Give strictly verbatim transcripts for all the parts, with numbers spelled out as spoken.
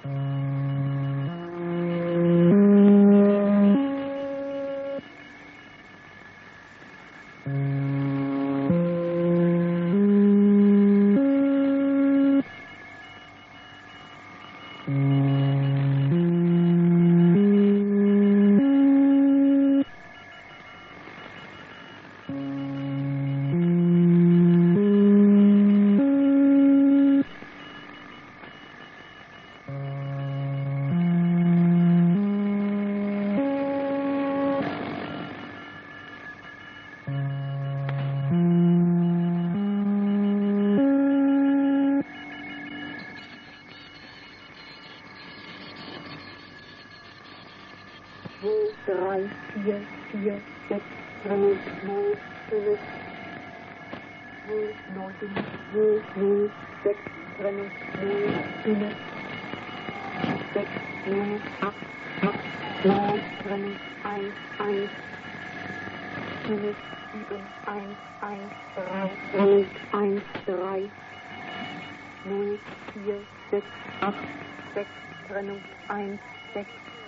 drei, vier, vier, sechs, null, null, fünf, null, neun, null, null, sechs, null, null, fünf, sechs, null, acht, acht, neun, null, eins, eins, fünf, sieben, eins, eins, drei, null, eins, drei, null, vier, sechs, acht, sechs, null, eins, sechs,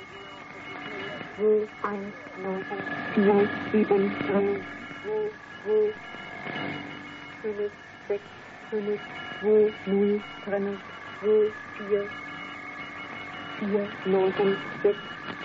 null, eins, neun, vier, sieben, null, null, null, fünf, sechs, fünf, null, null, null, null, vier, vier, neun, sechs.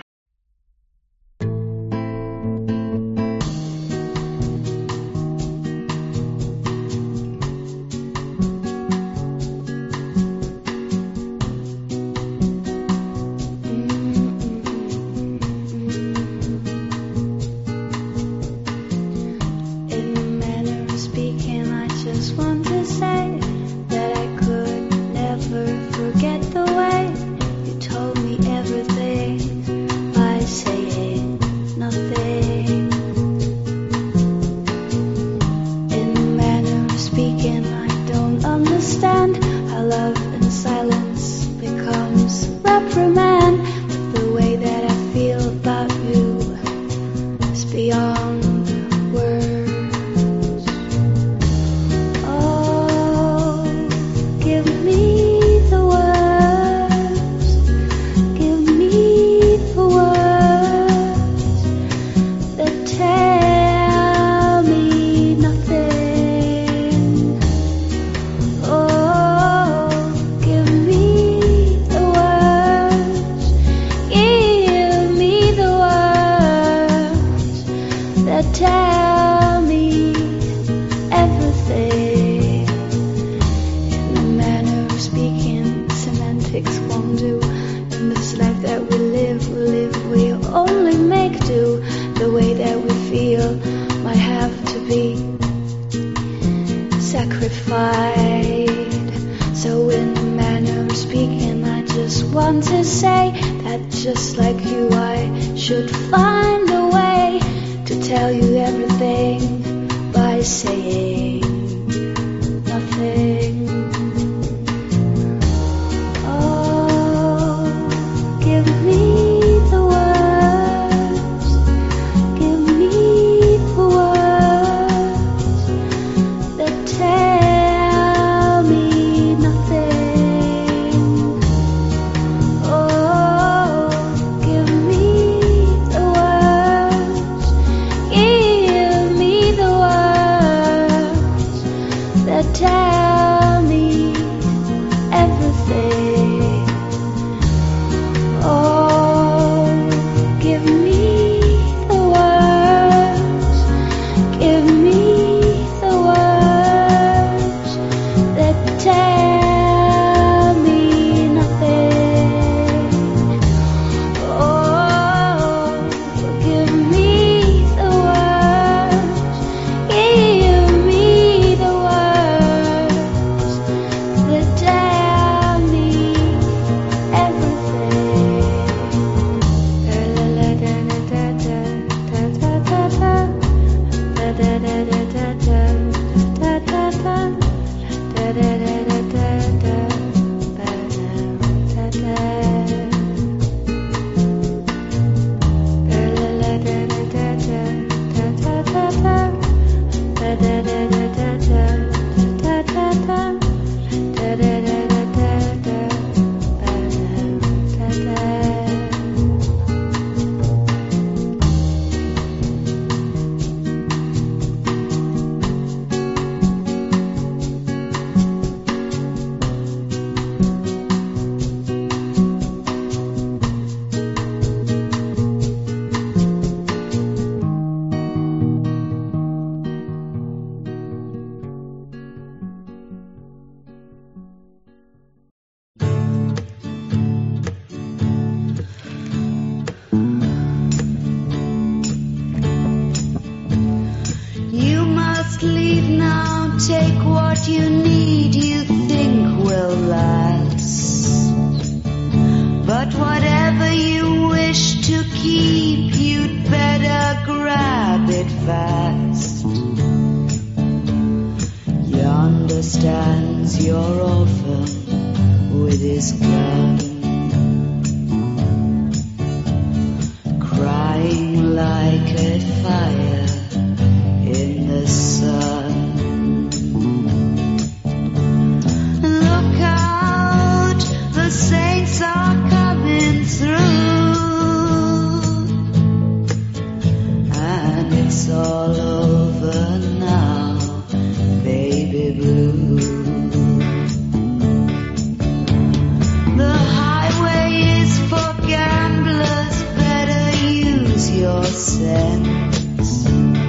Tell me everything in a manner of speaking. Semantics won't do in this life that we live. We live, we only make do. The way that we feel might have to be sacrificed. So in a manner of speaking, I just want to say that just like you, I should find a way to tell you everything by saying nothing. Oh, give me the words, give me the words that tell me nothing. Oh, give me the words, give me the words take what you need, you think will last. But whatever you wish to keep, you'd better grab it fast. Yonder stands your orphan with his gun, crying like a fire in the sun. Look out, the saints are coming through, and it's all over now, baby blue. The highway is for gamblers, better use your sense.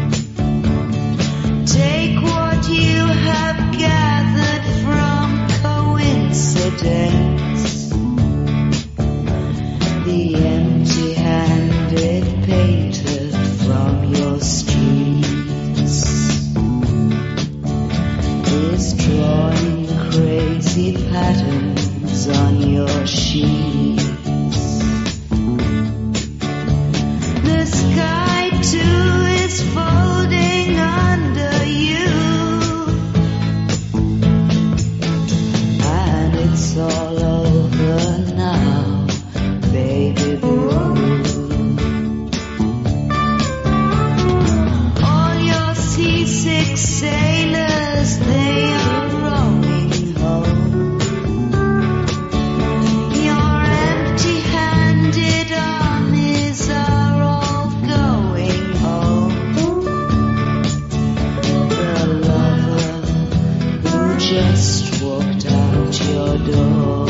Take what you have gathered from coincidence. The empty-handed painted from your streets is drawing crazy patterns on your sheets. The sky too is folding under you, and it's all over now, baby blue. All your seasick sailors, they are rowing home. Your empty-handed armies are all going home. The lover who just walked out your door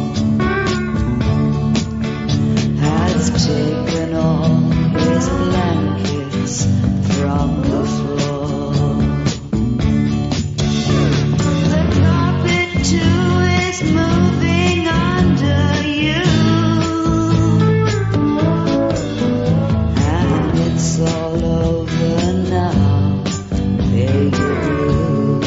has taken all his blankets from the floor. The carpet too is moving under you, and it's all over now, baby blue.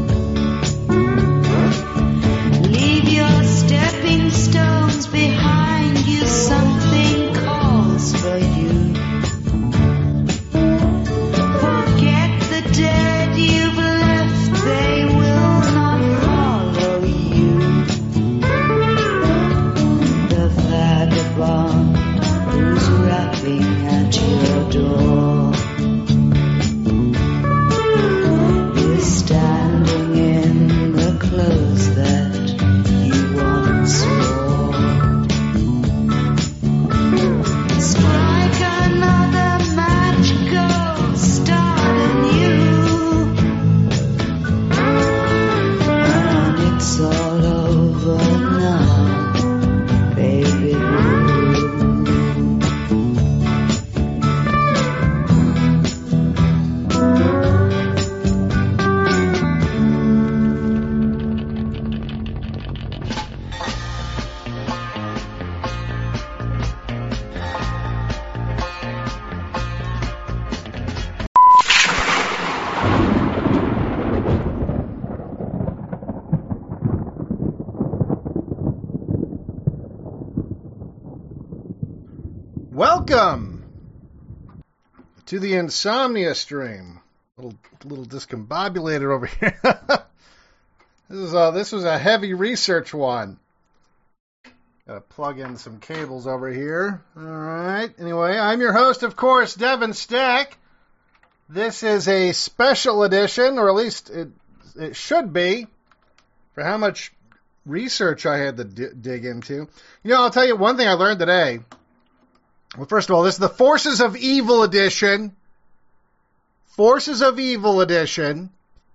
Leave your stepping stones behind you, something calls for you. Forget the dead you've left, they will not follow you. The vagabond who's rapping at your door is standing in the clothes that you once wore. Strike another match, go start anew, and it's all over now, baby blue. Welcome to the Insomnia stream. Little little discombobulated over here. This is uh this was a heavy research one. Gotta plug in some cables over here. All right. Anyway, I'm your host, of course, Devin Stack. This is a special edition, or at least it it should be, for how much research I had to d- dig into. You know, I'll tell you one thing I learned today. Well, first of all, this is the Forces of Evil edition. Forces of Evil edition.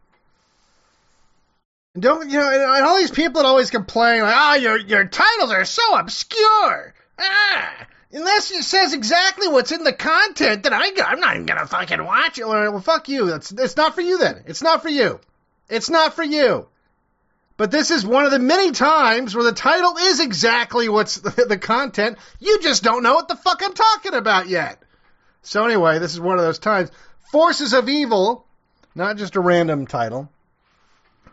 And don't, you know, and all these people that always complain, like, oh, your your titles are so obscure. Ah, unless it says exactly what's in the content, then I, I'm not even going to fucking watch it. Well, fuck you. It's, it's not for you then. It's not for you. It's not for you. But this is one of the many times where the title is exactly what's the, the content. You just don't know what the fuck I'm talking about yet. So anyway, this is one of those times. Forces of Evil, not just a random title.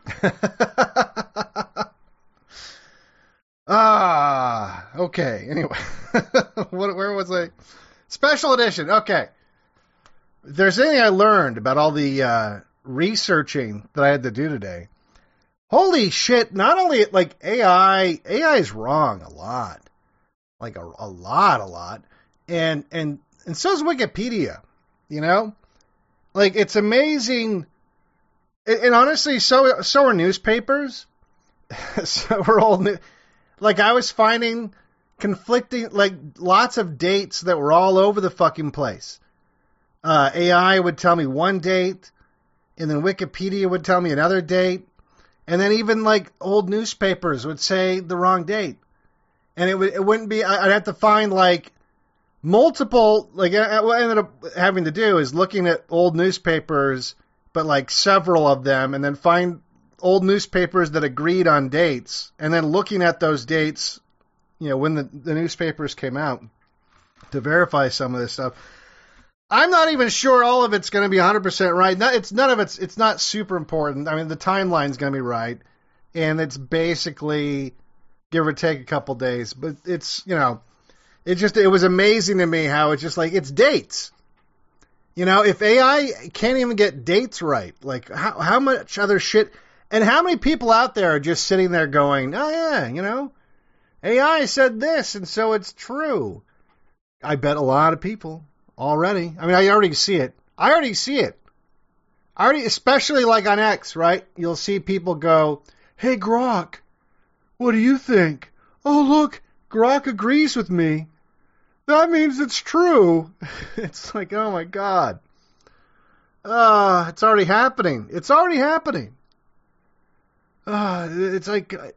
ah, okay. Anyway, what, where was I? Special edition. Okay. If there's anything I learned about all the uh, researching that I had to do today, holy shit, not only, like, A I, A I is wrong a lot. Like, a, a lot, a lot. And, and, and so is Wikipedia, you know? Like, it's amazing. And, and honestly, so, so are newspapers. So we're all, new, like, I was finding conflicting, like, lots of dates that were all over the fucking place. Uh, A I would tell me one date, and then Wikipedia would tell me another date, and then even, like, old newspapers would say the wrong date. And it, would, it wouldn't be, I'd have to find, like, multiple, like, what I ended up having to do is looking at old newspapers, but, like, several of them, and then find old newspapers that agreed on dates, and then looking at those dates, you know, when the, the newspapers came out to verify some of this stuff. I'm not even sure all of it's going to be one hundred percent right. No, it's none of it's it's not super important. I mean, the timeline's going to be right, and it's basically give or take a couple days. But it's, you know, it just it was amazing to me how it's just like it's dates. You know, if A I can't even get dates right, like how how much other shit, and how many people out there are just sitting there going, oh yeah, you know, A I said this, and so it's true. I bet a lot of people. Already. I mean, I already see it. I already see it. I already, especially like on X, right? You'll see people go, hey, Grok, what do you think? Oh, look, Grok agrees with me. That means it's true. It's like, oh, my God. Uh, it's already happening. It's already happening. Uh, it's like, uh,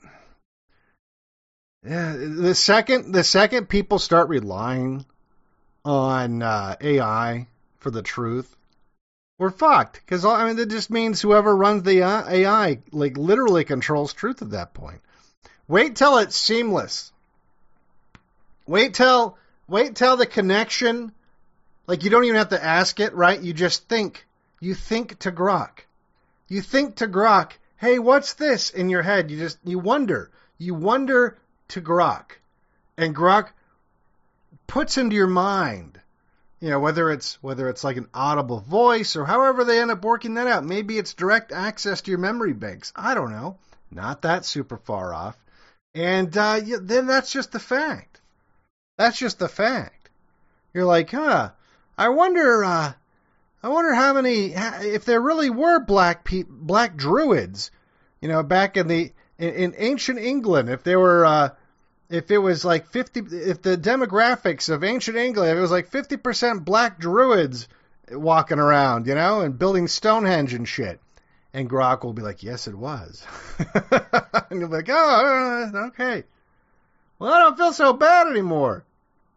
yeah, the second, the second people start relying on uh, A I for the truth, we're fucked. Because, I mean, that just means whoever runs the A I, like, literally controls truth at that point. Wait till it's seamless. Wait till, wait till the connection, like, you don't even have to ask it, right? You just think. You think to Grok. You think to Grok, hey, what's this in your head? You just, you wonder. You wonder to Grok. And Grok puts into your mind, you know, whether it's whether it's like an audible voice or however they end up working that out. Maybe it's direct access to your memory banks. I don't know. Not that super far off. And uh, yeah, then that's just the fact. That's just the fact. You're like, huh? I wonder. Uh, I wonder how many. If there really were black pe- black druids, you know, back in the in, in ancient England, if there were. Uh, If it was like fifty, if the demographics of ancient England, if it was like fifty percent black druids walking around, you know, and building Stonehenge and shit. And Grok will be like, yes, it was. And you'll be like, oh, okay. Well, I don't feel so bad anymore.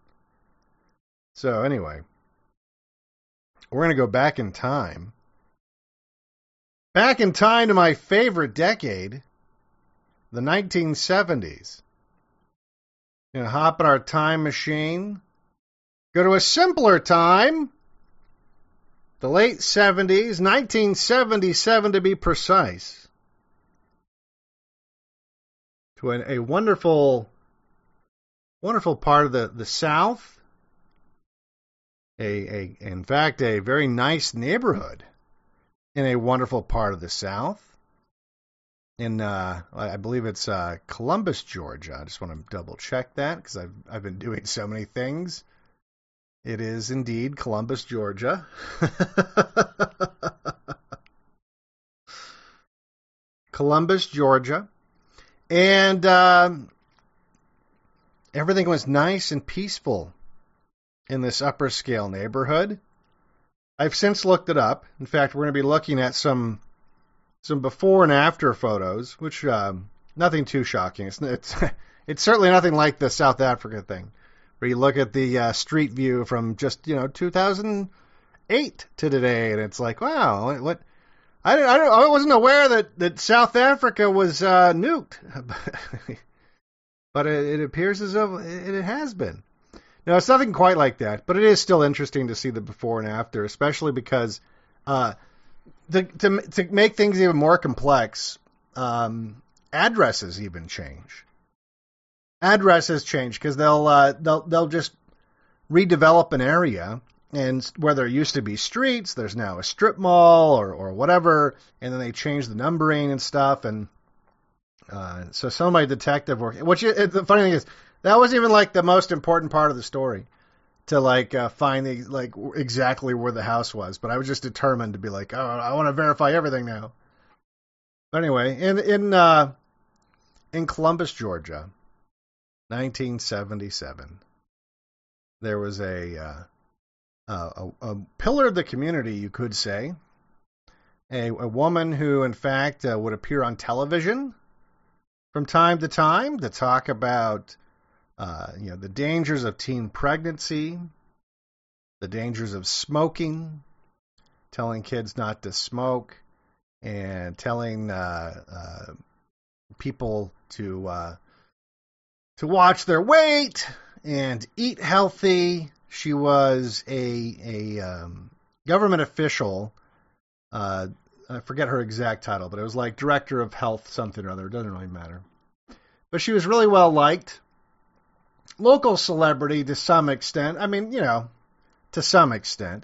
So anyway, we're going to go back in time. Back in time to my favorite decade, the nineteen seventies. You know, hop in our time machine, go to a simpler time, the late seventies, nineteen seventy-seven to be precise, to a, a wonderful, wonderful part of the, the South, a, a, in fact, a very nice neighborhood in a wonderful part of the South. In, uh, I believe it's uh, Columbus, Georgia. I just want to double check that because I've I've been doing so many things. It is indeed Columbus, Georgia. Columbus, Georgia, and um, everything was nice and peaceful in this upper scale neighborhood. I've since looked it up. In fact, we're going to be looking at some. Some before and after photos, which um, nothing too shocking. It's, it's it's certainly nothing like the South Africa thing, where you look at the uh, street view from just you know two thousand eight to today, and it's like, wow, what? what I I, don't, I wasn't aware that, that South Africa was uh, nuked, but it, it appears as though it, it has been. No, it's nothing quite like that, but it is still interesting to see the before and after, especially because. Uh, to, to, to make things even more complex, um, addresses even change. Addresses change because they'll, uh, they'll, they'll just redevelop an area, and where there used to be streets, there's now a strip mall or, or whatever, and then they change the numbering and stuff, and uh, so some of my detective work, which it, the funny thing is, that wasn't even like the most important part of the story, to like uh, find the, like exactly where the house was, but I was just determined to be like, oh, I want to verify everything now. But anyway, in in uh, in Columbus, Georgia, nineteen seventy-seven, there was a, uh, a a pillar of the community, you could say, a, a woman who, in fact, uh, would appear on television from time to time to talk about uh, you know the dangers of teen pregnancy, the dangers of smoking, telling kids not to smoke, and telling uh, uh, people to uh, to watch their weight and eat healthy. She was a a um, government official. Uh, I forget her exact title, but it was like director of health something or other. It doesn't really matter. But she was really well liked. Local celebrity to some extent. I mean, you know, to some extent.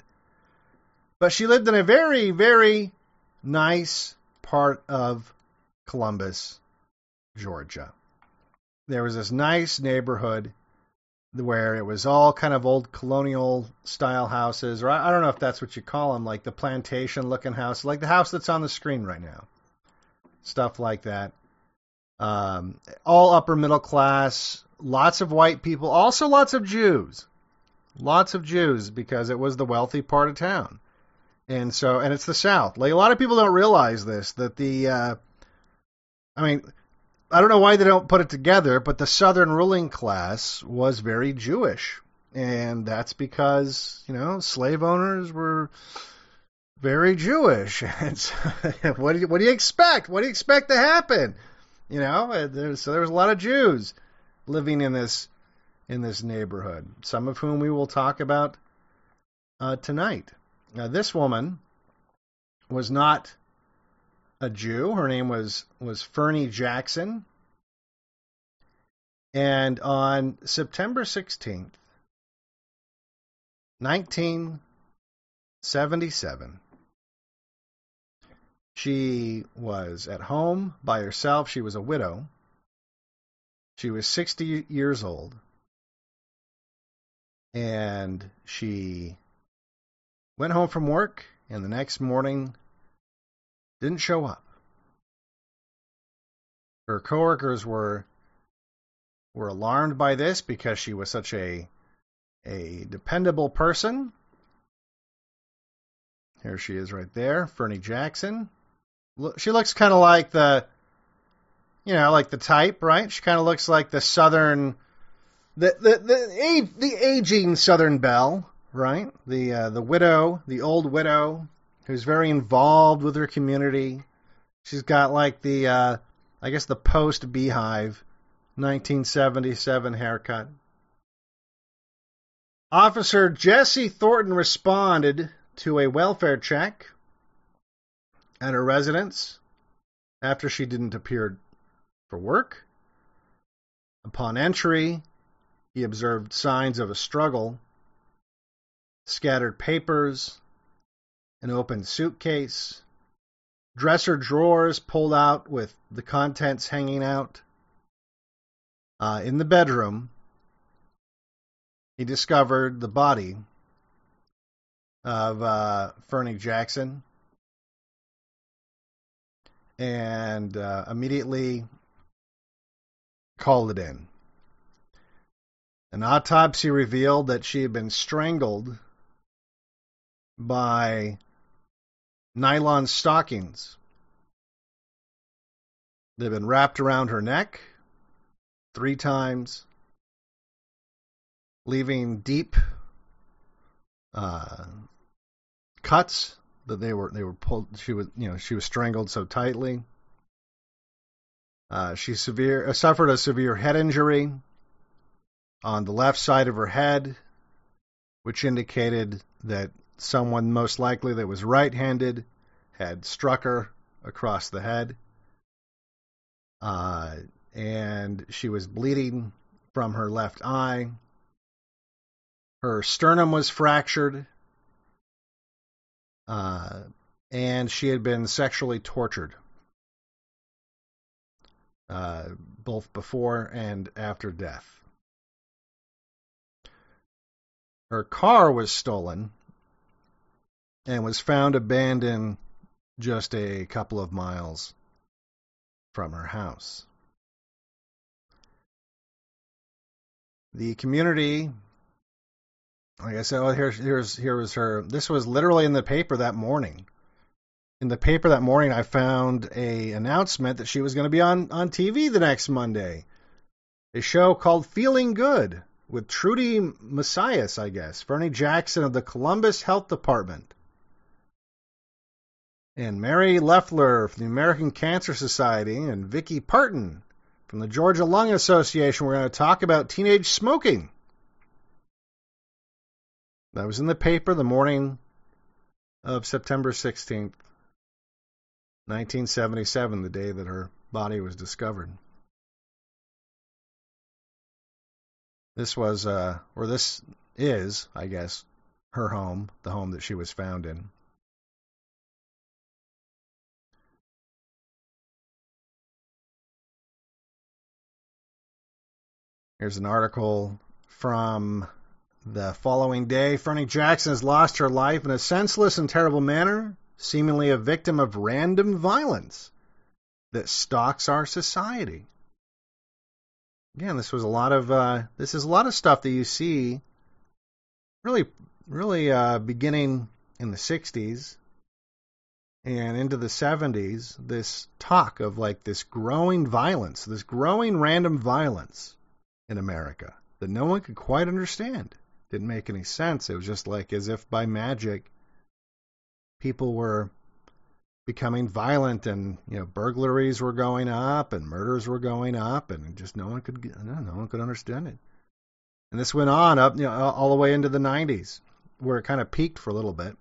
But she lived in a very, very nice part of Columbus, Georgia. There was this nice neighborhood where it was all kind of old colonial style houses, or I don't know if that's what you call them, like the plantation looking house, like the house that's on the screen right now. Stuff like that. Um, all upper middle class, lots of white people, also lots of Jews. Lots of Jews because it was the wealthy part of town. And so, and it's the South. Like a lot of people don't realize this, that the, uh, I mean, I don't know why they don't put it together, but the Southern ruling class was very Jewish. And that's because, you know, slave owners were very Jewish. And so, what do you, what do you expect? What do you expect to happen? You know, there's, so there was a lot of Jews living in this, in this neighborhood, some of whom we will talk about uh, tonight. Now, this woman was not a Jew. Her name was, was Fernie Jackson. And on September sixteenth, nineteen seventy-seven, she was at home by herself. She was a widow. She was sixty years old. And she went home from work, and the next morning didn't show up. Her coworkers were were alarmed by this because she was such a a dependable person. Here she is right there, Fernie Jackson. She looks kind of like the, you know, like the type, right? She kind of looks like the Southern, the the the, the aging Southern belle, right? The uh, the widow, the old widow, who's very involved with her community. She's got like the, uh, I guess the post Beehive, nineteen seventy-seven haircut. Officer Jesse Thornton responded to a welfare check at her residence after she didn't appear for work. Upon entry, he observed signs of a struggle, scattered papers, an open suitcase, dresser drawers pulled out with the contents hanging out. Uh, in the bedroom, he discovered the body of uh, Fernie Jackson and uh, immediately called it in. An autopsy revealed that she had been strangled by nylon stockings. They've been wrapped around her neck three times, leaving deep uh, cuts that they were they were pulled. She was you know she was strangled so tightly. Uh, she severe uh, suffered a severe head injury on the left side of her head, which indicated that someone most likely that was right-handed had struck her across the head, uh, and she was bleeding from her left eye. Her sternum was fractured, uh, and she had been sexually tortured, uh, both before and after death. Her car was stolen and was found abandoned just a couple of miles from her house. The community, like I said, oh, here's, here's, here was her. This was literally in the paper that morning. In the paper that morning, I found a announcement that she was going to be on, on T V the next Monday. A show called Feeling Good with Trudy Messias, I guess, Fernie Jackson of the Columbus Health Department, and Mary Leffler from the American Cancer Society, and Vicky Parton from the Georgia Lung Association. We're going to talk about teenage smoking. That was in the paper the morning of September sixteenth, nineteen seventy-seven, the day that her body was discovered. This was, uh, or this is, I guess, her home, the home that she was found in. Here's an article from the following day. Fernie Jackson has lost her life in a senseless and terrible manner, seemingly a victim of random violence that stalks our society. Again, this was a lot of uh, this is a lot of stuff that you see, really, really uh, beginning in the sixties and into the seventies. This talk of like this growing violence, this growing random violence in America that no one could quite understand. Didn't make any sense. It was just like as if by magic, people were becoming violent, and you know, burglaries were going up and murders were going up, and just no one could no, no one could understand it. And this went on up, you know, all the way into the nineties, where it kind of peaked for a little bit.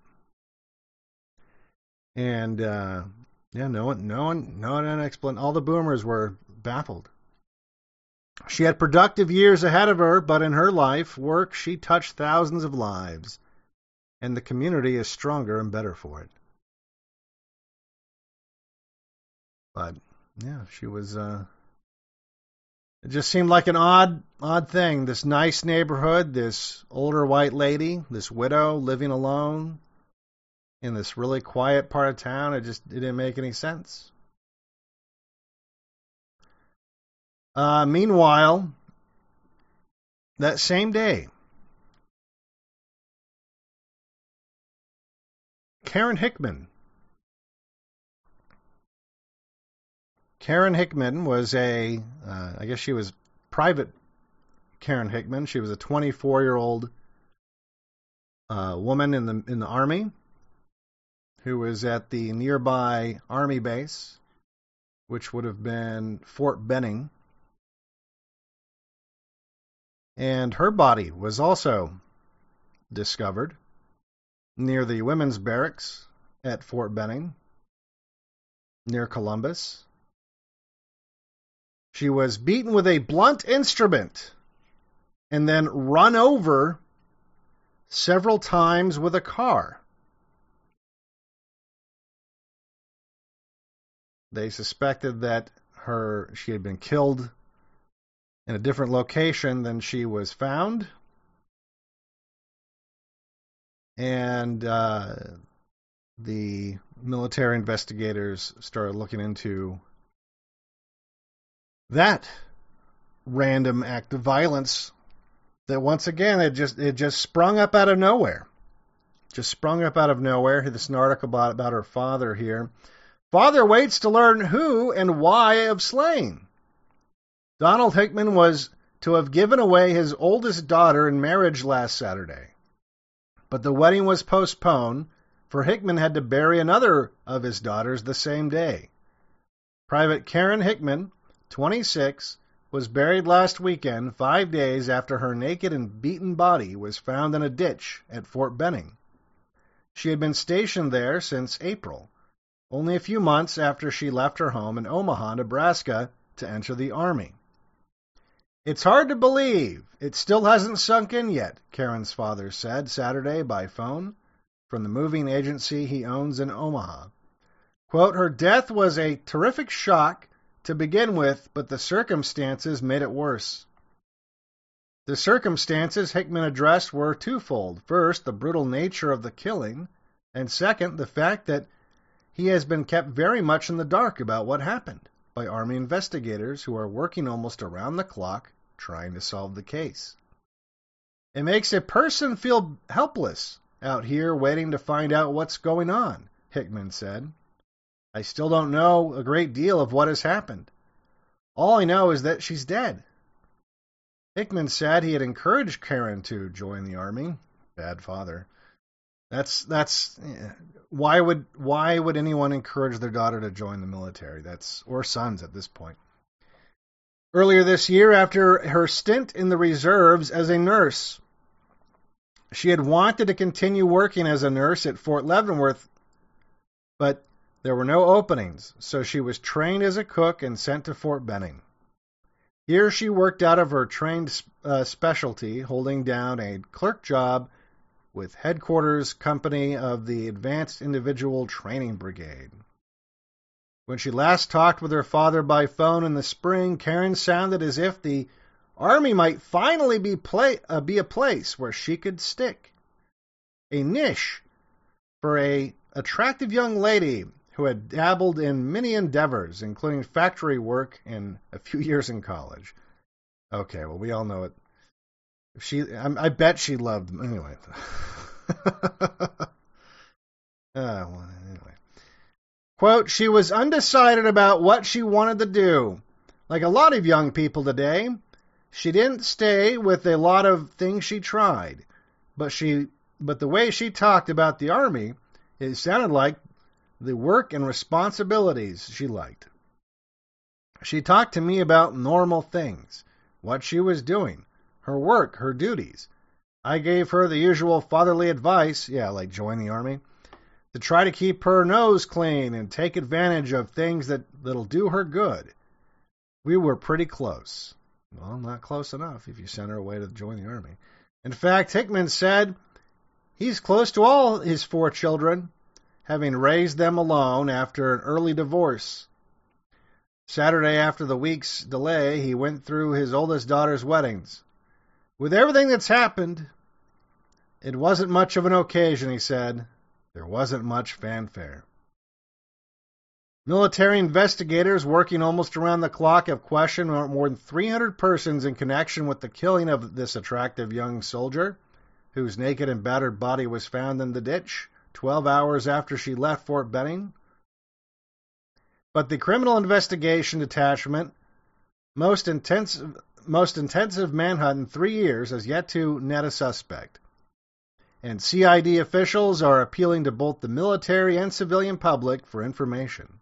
And uh, yeah, no one, no one, no one unexplained. All the boomers were baffled. She had productive years ahead of her, but in her life work, she touched thousands of lives, and the community is stronger and better for it. But, yeah, she was, uh, it just seemed like an odd, odd thing. This nice neighborhood, this older white lady, this widow living alone in this really quiet part of town. It just it didn't make any sense. Uh, meanwhile, that same day, Karen Hickman, Karen Hickman was a, uh, I guess she was Private Karen Hickman. She was a twenty-four-year-old uh, woman in the in the Army who was at the nearby Army base, which would have been Fort Benning. And her body was also discovered near the women's barracks at Fort Benning, near Columbus. She was beaten with a blunt instrument and then run over several times with a car. They suspected that her she had been killed in a different location than she was found. And uh, the military investigators started looking into that random act of violence that once again it just it just sprung up out of nowhere. Just sprung up out of nowhere. There's an article about, about her father here. Father waits to learn who and why of slaying. Donald Hickman was to have given away his oldest daughter in marriage last Saturday. But the wedding was postponed, for Hickman had to bury another of his daughters the same day. Private Karen Hickman, twenty-six, was buried last weekend, five days after her naked and beaten body was found in a ditch at Fort Benning. She had been stationed there since April, only a few months after she left her home in Omaha, Nebraska, to enter the Army. "It's hard to believe. It still hasn't sunk in yet," Karen's father said Saturday by phone from the moving agency he owns in Omaha. Quote, "Her death was a terrific shock to begin with, but the circumstances made it worse." The circumstances Hickman addressed were twofold. First, the brutal nature of the killing, and second, the fact that he has been kept very much in the dark about what happened by Army investigators who are working almost around the clock trying to solve the case. "It makes a person feel helpless out here waiting to find out what's going on," Hickman said. "I still don't know a great deal of what has happened. All I know is that she's dead." Hickman said he had encouraged Karen to join the Army. Bad father. That's that's why would why would anyone encourage their daughter to join the military? That's or sons at this point. Earlier this year, after her stint in the reserves as a nurse, she had wanted to continue working as a nurse at Fort Leavenworth, but there were no openings, so she was trained as a cook and sent to Fort Benning. Here she worked out of her trained uh, specialty, holding down a clerk job with headquarters company of the Advanced Individual Training Brigade. When she last talked with her father by phone in the spring, Karen sounded as if the Army might finally be, play, uh, be a place where she could stick. A niche for a attractive young lady who had dabbled in many endeavors, including factory work and a few years in college. Okay, well, we all know it. She, I, I bet she loved them. Anyway. uh, well, anyway. Quote, "She was undecided about what she wanted to do. Like a lot of young people today, she didn't stay with a lot of things she tried. But she, but the way she talked about the Army, it sounded like the work and responsibilities she liked. She talked to me about normal things, what she was doing, her work, her duties. I gave her the usual fatherly advice, yeah, like join the Army, to try to keep her nose clean and take advantage of things that, that'll do her good. We were pretty close." Well, not close enough if you send her away to join the Army. In fact, Hickman said he's close to all his four children, having raised them alone after an early divorce. Saturday, after the week's delay, he went through his oldest daughter's weddings. "With everything that's happened, it wasn't much of an occasion," he said. "There wasn't much fanfare." Military investigators working almost around the clock have questioned more than three hundred persons in connection with the killing of this attractive young soldier, whose naked and battered body was found in the ditch twelve hours after she left Fort Benning. But the Criminal Investigation Detachment, most intensive, most intensive manhunt in three years, has yet to net a suspect. And C I D officials are appealing to both the military and civilian public for information.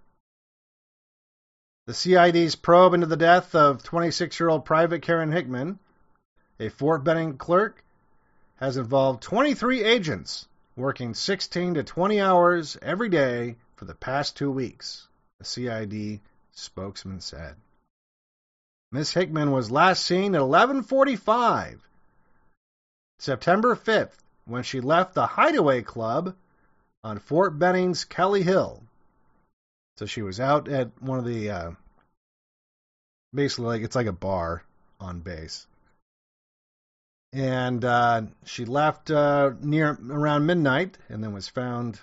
The C I D's probe into the death of twenty-six-year-old Private Karen Hickman, a Fort Benning clerk, has involved twenty-three agents working sixteen to twenty hours every day for the past two weeks, a C I D spokesman said. Miss Hickman was last seen at eleven forty-five, September fifth, when she left the Hideaway Club on Fort Benning's Kelly Hill. So she was out at one of the, uh, basically, like it's like a bar on base. And uh, she left uh, near around midnight, and then was found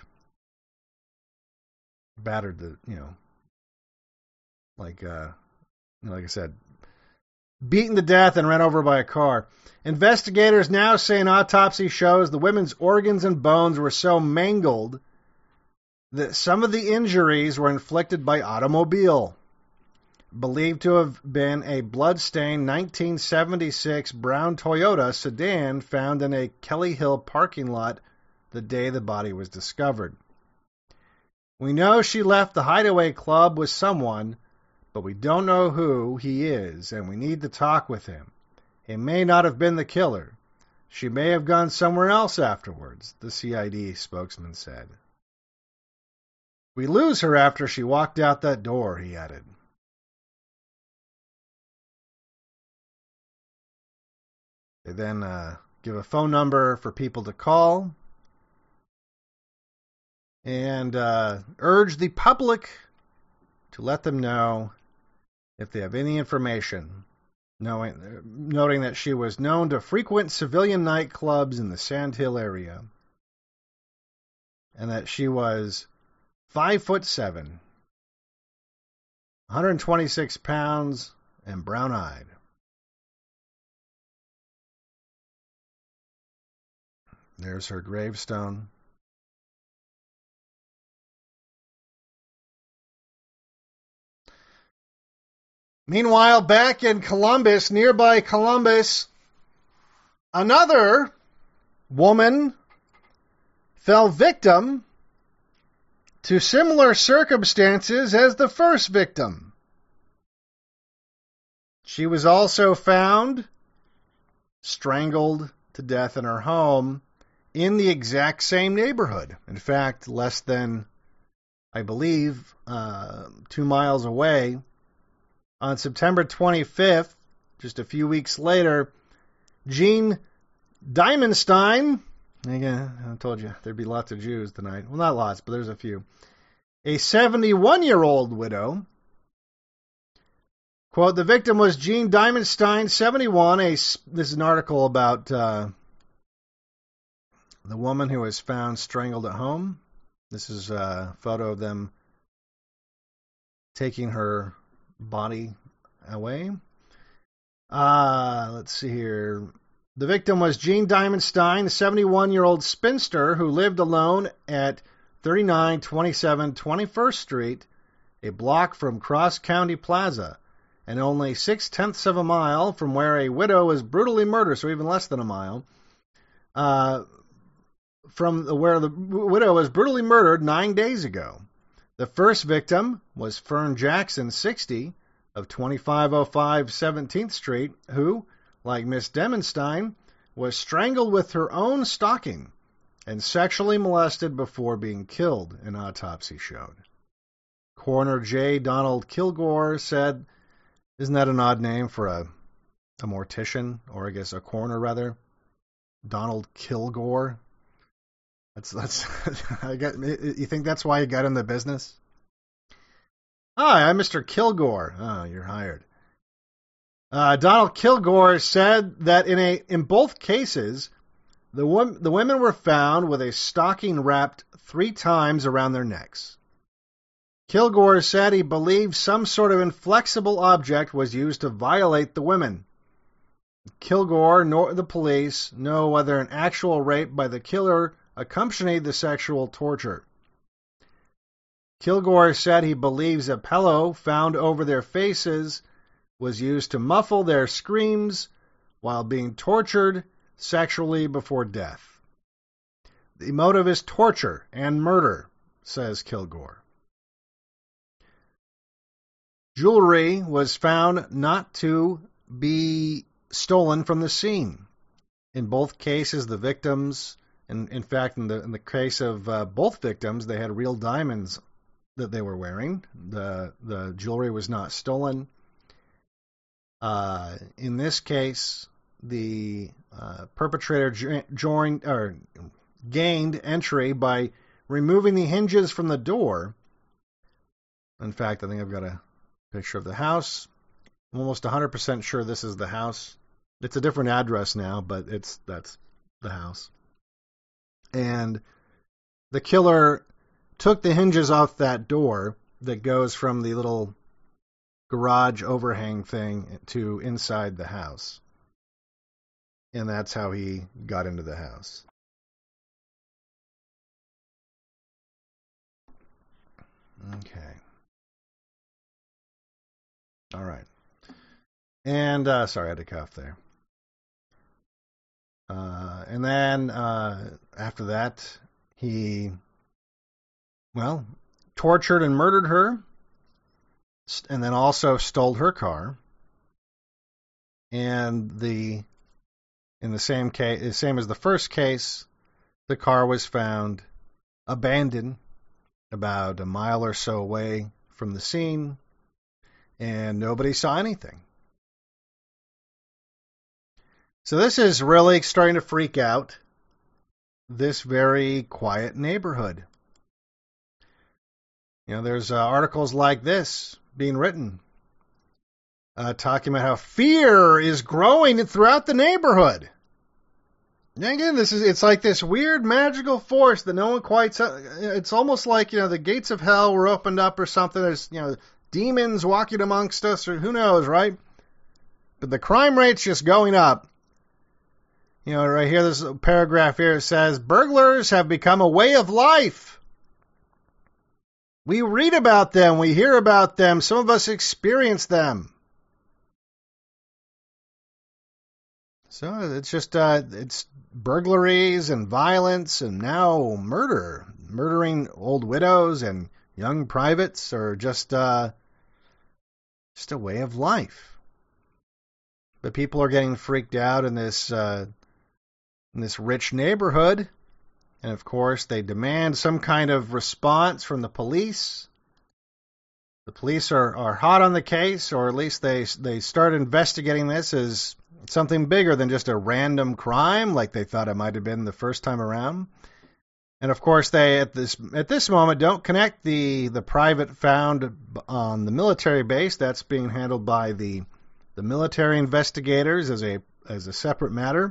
battered. The you know, like uh, like I said, beaten to death and run over by a car. Investigators now say an autopsy shows the women's organs and bones were so mangled that some of the injuries were inflicted by automobile, believed to have been a blood-stained nineteen seventy-six brown Toyota sedan found in a Kelly Hill parking lot the day the body was discovered. We know she left the Hideaway Club with someone, but we don't know who he is, and we need to talk with him. He may not have been the killer. She may have gone somewhere else afterwards, the C I D spokesman said. We lose her after she walked out that door, he added. They then uh, give a phone number for people to call and uh, urge the public to let them know if they have any information, knowing, noting that she was known to frequent civilian nightclubs in the Sand Hill area and that she was five foot seven, one hundred twenty-six pounds, and brown-eyed. There's her gravestone. Meanwhile, back in Columbus, nearby Columbus, another woman fell victim to similar circumstances as the first victim. She was also found strangled to death in her home in the exact same neighborhood. In fact, less than, I believe, uh, two miles away. On September twenty-fifth, just a few weeks later, Jean Diamonstein, again, I told you there'd be lots of Jews tonight. Well, not lots, but there's a few. A seventy-one-year-old widow. Quote, the victim was Jean Diamonstein, seventy-one. A, this is an article about uh, the woman who was found strangled at home. This is a photo of them taking her body away. Uh, let's see here. The victim was Jean Diamonstein, a seventy-one-year-old spinster who lived alone at thirty-nine twenty-seven twenty-first Street, a block from Cross County Plaza, and only six-tenths of a mile from where a widow was brutally murdered, so even less than a mile, uh, from where the widow was brutally murdered nine days ago. The first victim was Fern Jackson, sixty, of twenty-five oh five seventeenth Street, who, like Miss Diamonstein, was strangled with her own stocking and sexually molested before being killed, an autopsy showed. Coroner J. Donald Kilgore said, isn't that an odd name for a, a mortician, or I guess a coroner rather? Donald Kilgore? That's that's. I got. You think that's why you got in the business? Hi, I'm Mister Kilgore. Oh, you're hired. Uh, Donald Kilgore said that in a in both cases, the wom- the women were found with a stocking wrapped three times around their necks. Kilgore said he believed some sort of inflexible object was used to violate the women. Kilgore nor the police know whether an actual rape by the killer accompanied the sexual torture. Kilgore said he believes a pillow found over their faces was used to muffle their screams while being tortured sexually before death. The motive is torture and murder, says Kilgore. Jewelry was found not to be stolen from the scene. In both cases, the victims, and in fact, in the in the case of uh, both victims, they had real diamonds that they were wearing. The the jewelry was not stolen. Uh, in this case, the uh, perpetrator jo- joined or gained entry by removing the hinges from the door. In fact, I think I've got a picture of the house. I'm almost one hundred percent sure this is the house. It's a different address now, but it's that's the house. And the killer took the hinges off that door that goes from the little garage overhang thing to inside the house. And that's how he got into the house. Okay. All right. And, uh, sorry, I had a cough there. Uh, and then, uh, after that, he, well, tortured and murdered her, and then also stole her car. And the, in the same case, same as the first case, the car was found abandoned about a mile or so away from the scene, and nobody saw anything. So this is really starting to freak out this very quiet neighborhood. You know, there's uh, articles like this being written, uh, talking about how fear is growing throughout the neighborhood. And again, this is it's like this weird magical force that no one quite. It's almost like, you know, the gates of hell were opened up or something. There's, you know, demons walking amongst us, or who knows, right? But the crime rate's just going up. You know, right here, this paragraph here says, burglars have become a way of life. We read about them. We hear about them. Some of us experience them. So it's just, uh, it's burglaries and violence and now murder. Murdering old widows and young privates are just, uh, just a way of life. But people are getting freaked out in this, uh, in this rich neighborhood. And of course, they demand some kind of response from the police. The police are, are hot on the case, or at least they they start investigating this as something bigger than just a random crime, like they thought it might have been the first time around. And of course, they at this at this moment don't connect the the private found on the military base. That's being handled by the the military investigators as a as a separate matter.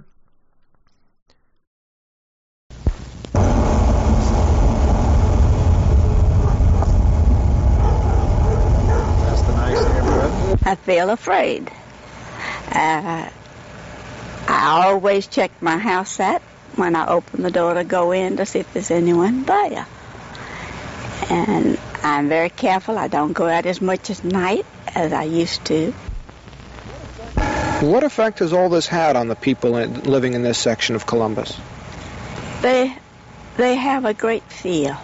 I feel afraid. Uh, I always check my house set when I open the door to go in to see if there's anyone there. And I'm very careful. I don't go out as much at night as I used to. What effect has all this had on the people in, living in this section of Columbus? They, they have a great fear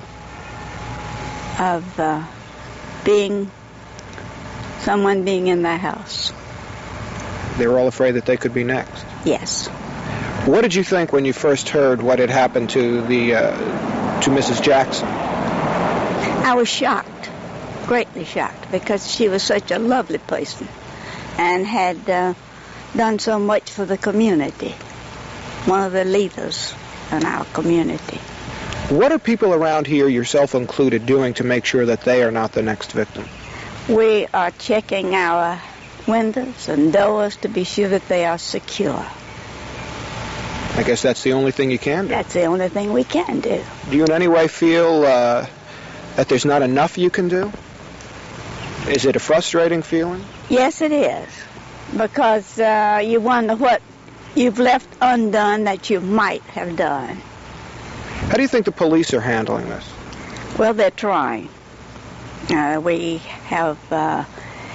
of uh, being... someone being in their house. They were all afraid that they could be next. Yes. What did you think when you first heard what had happened to the uh, to Missus Jackson? I was shocked, greatly shocked, because she was such a lovely person and had uh, done so much for the community. One of the leaders in our community. What are people around here, yourself included, doing to make sure that they are not the next victim? We are checking our windows and doors to be sure that they are secure. I guess that's the only thing you can do. That's the only thing we can do. Do you in any way feel uh, that there's not enough you can do? Is it a frustrating feeling? Yes, it is. Because uh, you wonder what you've left undone that you might have done. How do you think the police are handling this? Well, they're trying. Uh, we have, uh,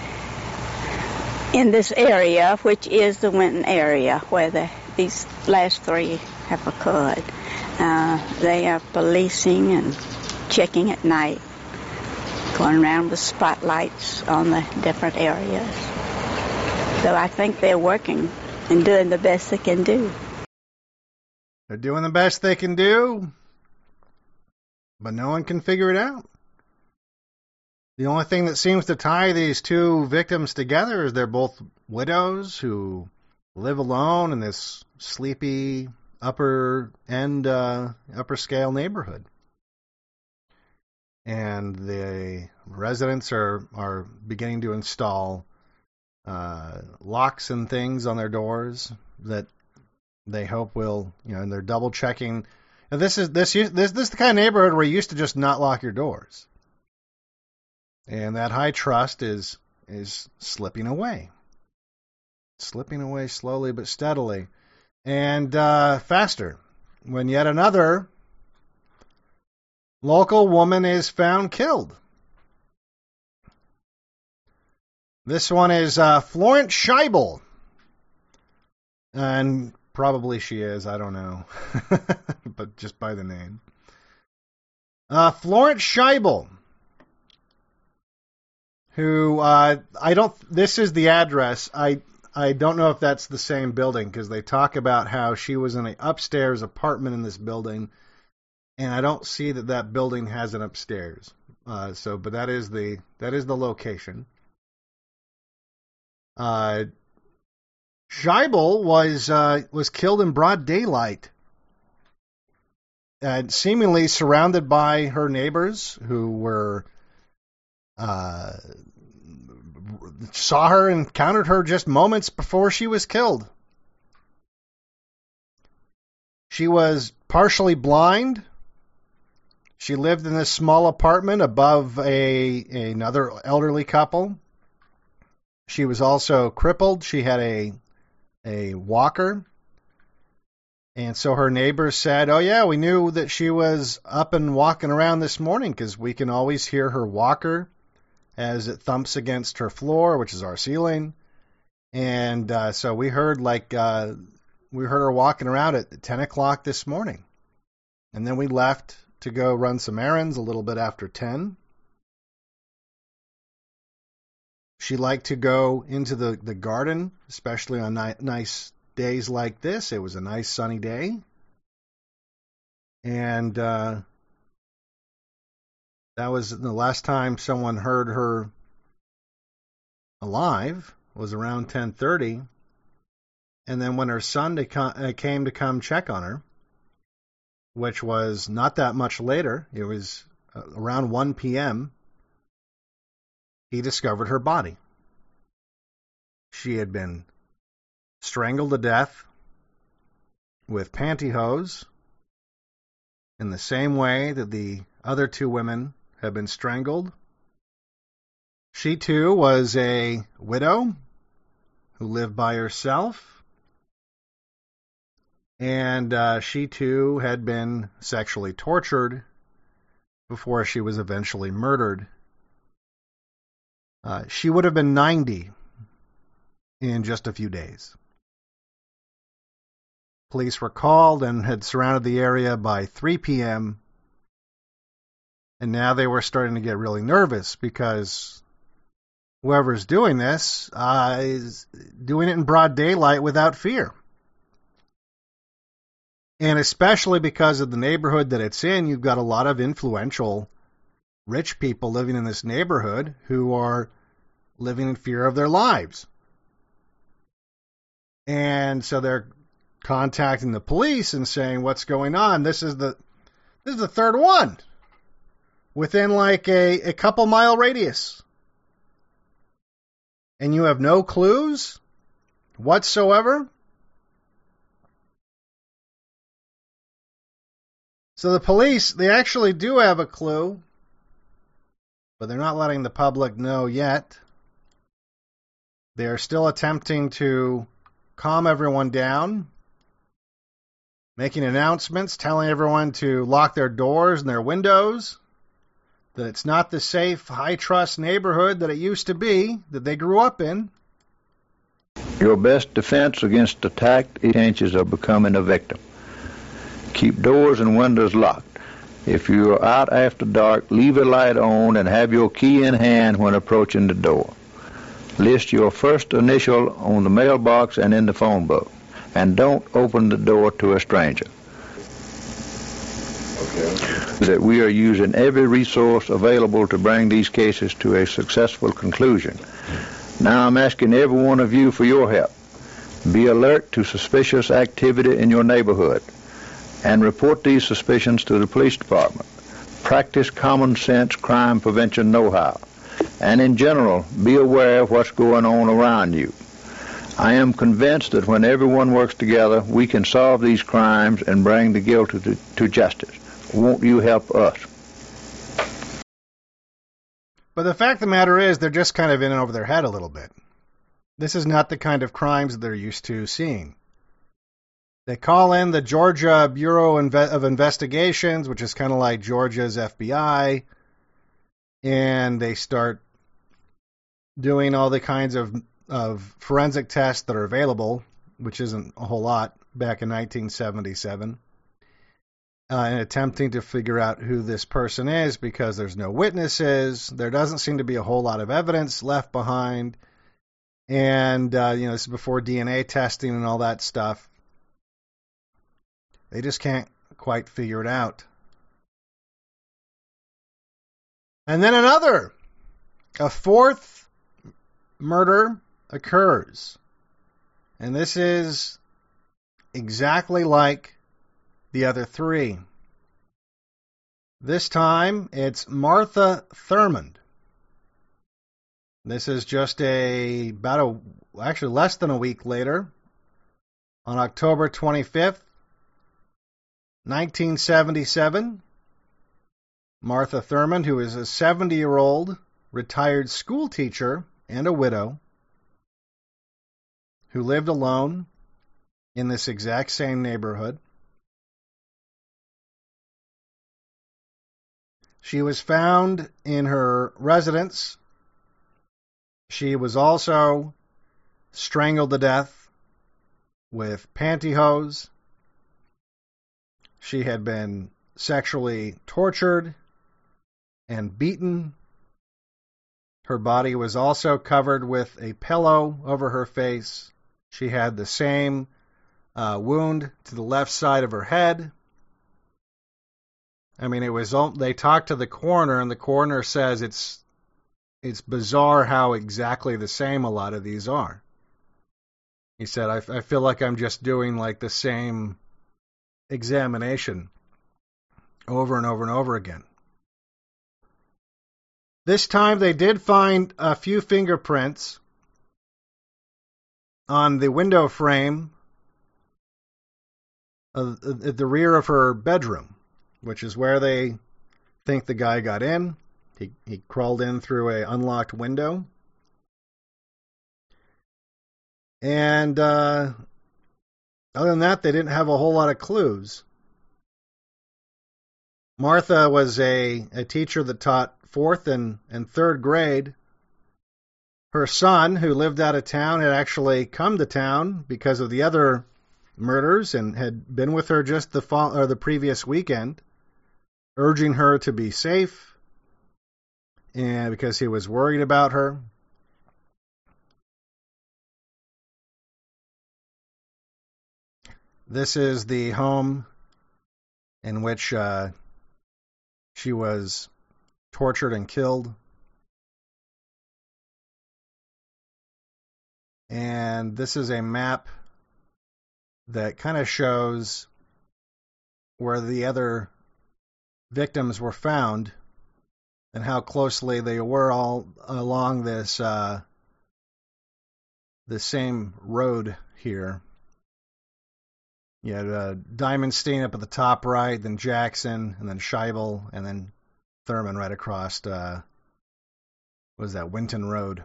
in this area, which is the Winton area, where the, these last three have occurred, uh, they are policing and checking at night, going around with spotlights on the different areas. So I think they're working and doing the best they can do. They're doing the best they can do, but no one can figure it out. The only thing that seems to tie these two victims together is they're both widows who live alone in this sleepy upper end, uh, upper scale neighborhood. And the residents are, are beginning to install uh, locks and things on their doors that they hope will, you know, and they're double checking. And this is this this this is the kind of neighborhood where you used to just not lock your doors. And that high trust is is slipping away. Slipping away slowly but steadily. And uh, faster. When yet another local woman is found killed. This one is uh, Florence Scheibel. And probably she is, I don't know. But just by the name. Uh, Florence Scheibel. Who, uh, I don't, this is the address. I I don't know if that's the same building, because they talk about how she was in an upstairs apartment in this building, and I don't see that that building has an upstairs. Uh, so, but that is the that is the location. Uh, Scheibel was uh, was killed in broad daylight, and seemingly surrounded by her neighbors who were uh, saw her and encountered her just moments before she was killed. She was partially blind. She lived in this small apartment above a another elderly couple. She was also crippled. She had a a walker. And so her neighbors said, oh, yeah, we knew that she was up and walking around this morning because we can always hear her walker as it thumps against her floor, which is our ceiling. And uh, so we heard like uh, we heard her walking around at ten o'clock this morning. And then we left to go run some errands a little bit after ten. She liked to go into the, the garden, especially on ni- nice days like this. It was a nice sunny day. And uh, that was the last time someone heard her alive, was around ten thirty. And then when her son to co- uh, came to come check on her, which was not that much later, it was uh, around one p.m., he discovered her body. She had been strangled to death with pantyhose in the same way that the other two women had been strangled. She, too, was a widow who lived by herself, and uh, she, too, had been sexually tortured before she was eventually murdered. Uh, she would have been ninety in just a few days. Police were called and had surrounded the area by three p.m., and now they were starting to get really nervous because whoever's doing this uh, is doing it in broad daylight without fear. And especially because of the neighborhood that it's in, you've got a lot of influential rich people living in this neighborhood who are living in fear of their lives. And so they're contacting the police and saying, what's going on? This is the this is the third one within like a, a couple mile radius. And you have no clues whatsoever? So the police, they actually do have a clue, but they're not letting the public know yet. They're still attempting to calm everyone down, making announcements, telling everyone to lock their doors and their windows, that it's not the safe, high-trust neighborhood that it used to be, that they grew up in. Your best defense against attack is chances of becoming a victim. Keep doors and windows locked. If you are out after dark, leave a light on and have your key in hand when approaching the door. List your first initial on the mailbox and in the phone book. And don't open the door to a stranger. Okay. That we are using every resource available to bring these cases to a successful conclusion. Now I'm asking every one of you for your help. Be alert to suspicious activity in your neighborhood and report these suspicions to the police department. Practice common sense crime prevention know-how. And in general, be aware of what's going on around you. I am convinced that when everyone works together, we can solve these crimes and bring the guilty to, to justice. Won't you help us? But the fact of the matter is, they're just kind of in and over their head a little bit. This is not the kind of crimes that they're used to seeing. They call in the Georgia Bureau of Investigations, which is kind of like Georgia's F B I, and they start doing all the kinds of, of forensic tests that are available, which isn't a whole lot, back in nineteen seventy-seven, uh, and attempting to figure out who this person is because there's no witnesses. There doesn't seem to be a whole lot of evidence left behind. And, uh, you know, this is before D N A testing and all that stuff. They just can't quite figure it out. And then another, a fourth murder occurs. And this is exactly like the other three. This time, it's Martha Thurmond. This is just a, about a, actually less than a week later, on October twenty-fifth, nineteen seventy-seven. Martha Thurmond, who is a seventy-year-old retired school teacher and a widow, who lived alone in this exact same neighborhood. She was found in her residence. She was also strangled to death with pantyhose. She had been sexually tortured and beaten. Her body was also covered with a pillow over her face. She had the same uh, wound to the left side of her head. I mean, it was. They talked to the coroner, and the coroner says it's it's bizarre how exactly the same a lot of these are. He said, I, I feel like I'm just doing like the same examination over and over and over again. This time they did find a few fingerprints on the window frame of, at the rear of her bedroom, which is where they think the guy got in. He, he crawled in through an unlocked window. And uh, other than that, they didn't have a whole lot of clues. Martha was a, a teacher that taught fourth and, and third grade. Her son, who lived out of town, had actually come to town because of the other murders and had been with her just the fall, or the previous weekend, urging her to be safe, and because he was worried about her. This is the home in which uh, she was tortured and killed. And this is a map that kind of shows where the other victims were found and how closely they were all along this uh, the same road here. You had uh, Diamondstein up at the top right, then Jackson, and then Scheibel, and then Thurmond right across, uh, what was that, Winton Road.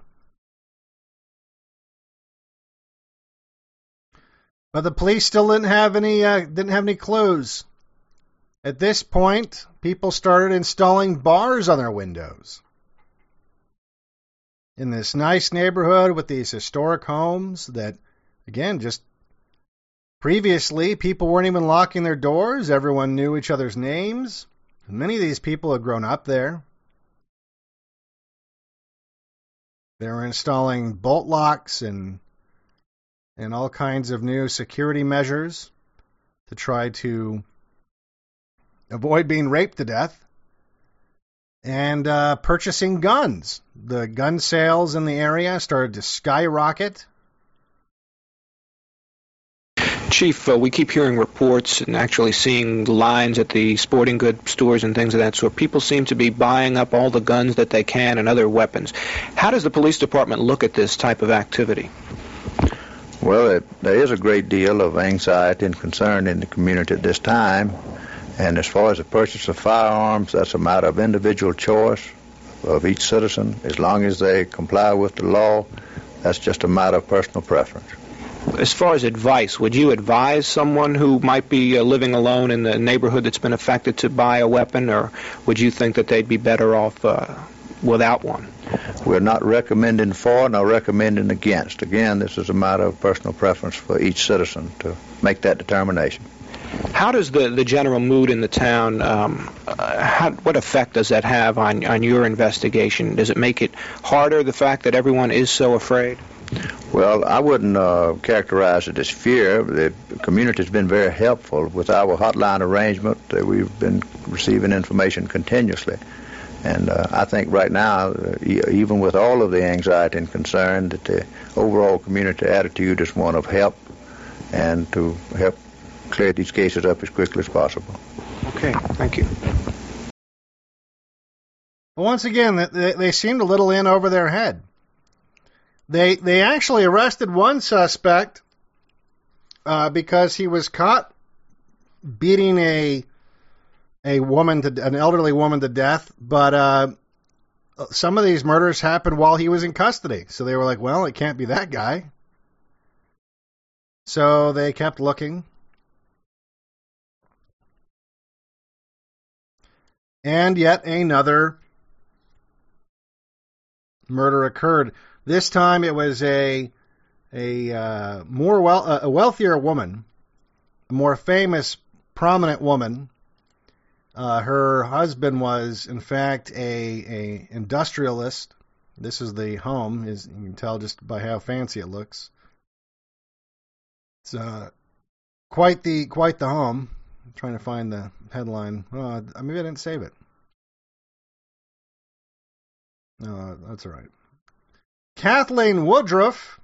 But the police still didn't have any uh, didn't have any clues. At this point, people started installing bars on their windows. In this nice neighborhood with these historic homes that, again, just previously, people weren't even locking their doors. Everyone knew each other's names. Many of these people had grown up there. They were installing bolt locks and and all kinds of new security measures to try to avoid being raped to death, and uh, purchasing guns. The gun sales in the area started to skyrocket. Chief, uh, we keep hearing reports and actually seeing lines at the sporting goods stores and things of that sort. People seem to be buying up all the guns that they can and other weapons. How does the police department look at this type of activity? Well, it, there is a great deal of anxiety and concern in the community at this time. And as far as the purchase of firearms, that's a matter of individual choice of each citizen. As long as they comply with the law, that's just a matter of personal preference. As far as advice, would you advise someone who might be uh, living alone in the neighborhood that's been affected to buy a weapon, or would you think that they'd be better off uh, without one? We're not recommending for nor recommending against. Again, this is a matter of personal preference for each citizen to make that determination. How does the, the general mood in the town, um, uh, how, what effect does that have on, on your investigation? Does it make it harder, the fact that everyone is so afraid? Well, I wouldn't uh, characterize it as fear. The community has been very helpful with our hotline arrangement. Uh, we've been receiving information continuously. And uh, I think right now, uh, even with all of the anxiety and concern, that the overall community attitude is one of help and to help clear these cases up as quickly as possible. Okay, thank you. Once again, they, they seemed a little in over their head. They they actually arrested one suspect uh, because he was caught beating a a woman to an elderly woman to death, but uh, some of these murders happened while he was in custody. So they were like, well, it can't be that guy. So they kept looking. And yet another murder occurred. This time it was a a uh, more well a wealthier woman, a more famous, prominent woman. Uh, her husband was, in fact, a a industrialist. This is the home. Is you can tell just by how fancy it looks. It's uh, quite the quite the home. I'm trying to find the headline. Oh, maybe I didn't save it. No, that's all right. Kathleen Woodruff.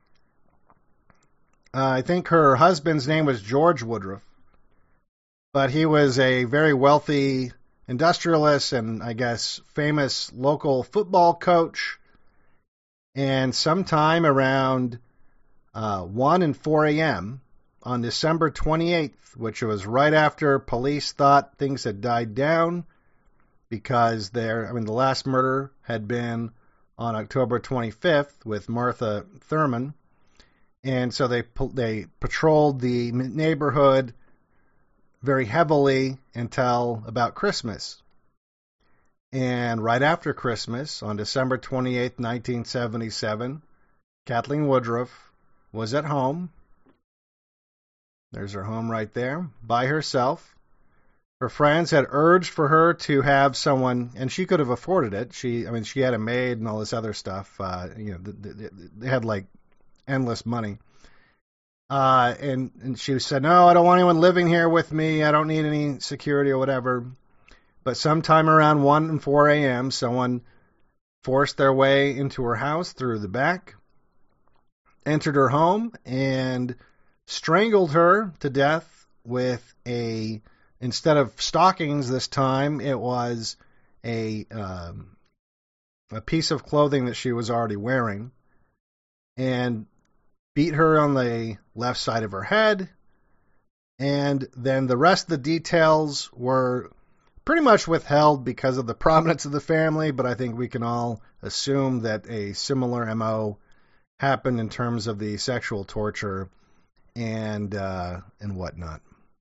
Uh, I think her husband's name was George Woodruff. But he was a very wealthy industrialist and, I guess, famous local football coach. And sometime around uh, one and four a.m. on December twenty-eighth, which was right after police thought things had died down because there, I mean, the last murder had been on October twenty-fifth with Martha Thurman. And so they they patrolled the neighborhood very heavily until about Christmas. And right after Christmas, on December twenty-eighth, nineteen seventy-seven, Kathleen Woodruff was at home. There's her home right there, by herself. Her friends had urged for her to have someone, and she could have afforded it. She, I mean, she had a maid and all this other stuff. Uh, you know, they, they had like endless money. Uh, and, and she said, no, I don't want anyone living here with me. I don't need any security or whatever. But sometime around one and four a.m., someone forced their way into her house through the back, entered her home, and strangled her to death with a, instead of stockings this time, it was a, um, a piece of clothing that she was already wearing, and beat her on the left side of her head, and then the rest of the details were pretty much withheld because of the prominence of the family, but I think we can all assume that a similar M O happened in terms of the sexual torture and uh, and whatnot.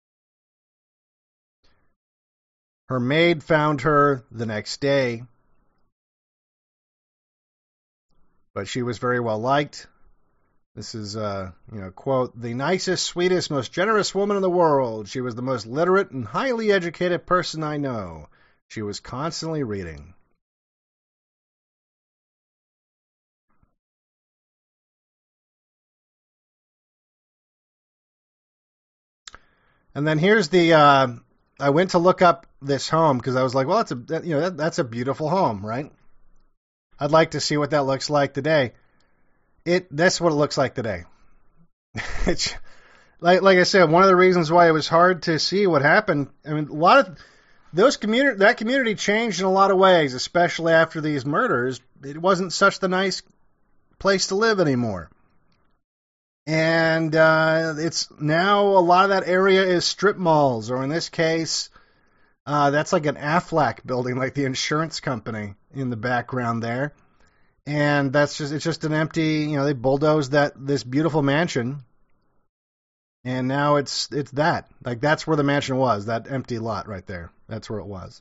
Her maid found her the next day, but she was very well liked. This is, uh, you know, quote, the nicest, sweetest, most generous woman in the world. She was the most literate and highly educated person I know. She was constantly reading. And then here's the, uh, I went to look up this home because I was like, well, that's a, you know, that, that's a beautiful home, right? I'd like to see what that looks like today. It that's what it looks like today. It's like like I said, one of the reasons why it was hard to see what happened. I mean, a lot of those community that community changed in a lot of ways, especially after these murders. It wasn't such the nice place to live anymore, and uh, it's now a lot of that area is strip malls, or in this case, uh, that's like an Aflac building, like the insurance company in the background there. And that's just, it's just an empty, you know, they bulldozed that, this beautiful mansion. And now it's, it's that. Like, that's where the mansion was, that empty lot right there. That's where it was.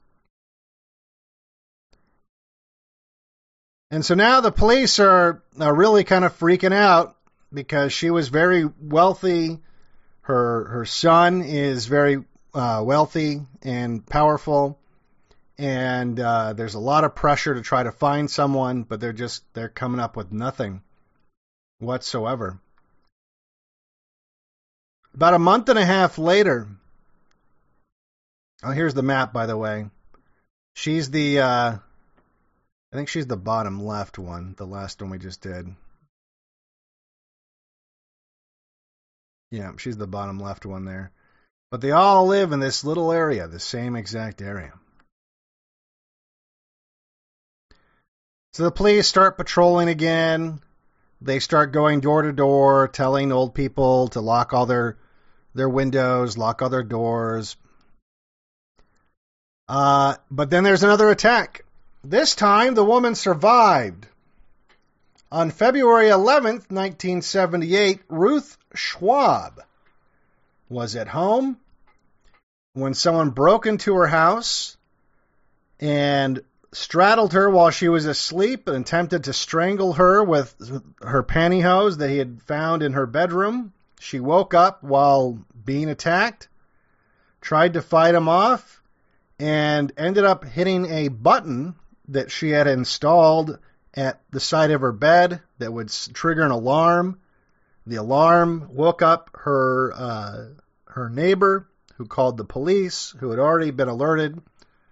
And so now the police are, are really kind of freaking out because she was very wealthy. Her, her son is very uh, wealthy and powerful. And uh, there's a lot of pressure to try to find someone, but they're just, they're coming up with nothing whatsoever. About a month and a half later, oh, here's the map, by the way. She's the, uh, I think she's the bottom left one, the last one we just did. Yeah, she's the bottom left one there. But they all live in this little area, the same exact area. So the police start patrolling again. They start going door to door, telling old people to lock all their their windows, lock all their doors. Uh, but then there's another attack. This time, the woman survived. On February eleventh, nineteen seventy-eight, Ruth Schwab was at home when someone broke into her house and straddled her while she was asleep and attempted to strangle her with her pantyhose that he had found in her bedroom. She woke up while being attacked, tried to fight him off, and ended up hitting a button that she had installed at the side of her bed that would trigger an alarm. The alarm woke up her uh, her neighbor, who called the police, who had already been alerted.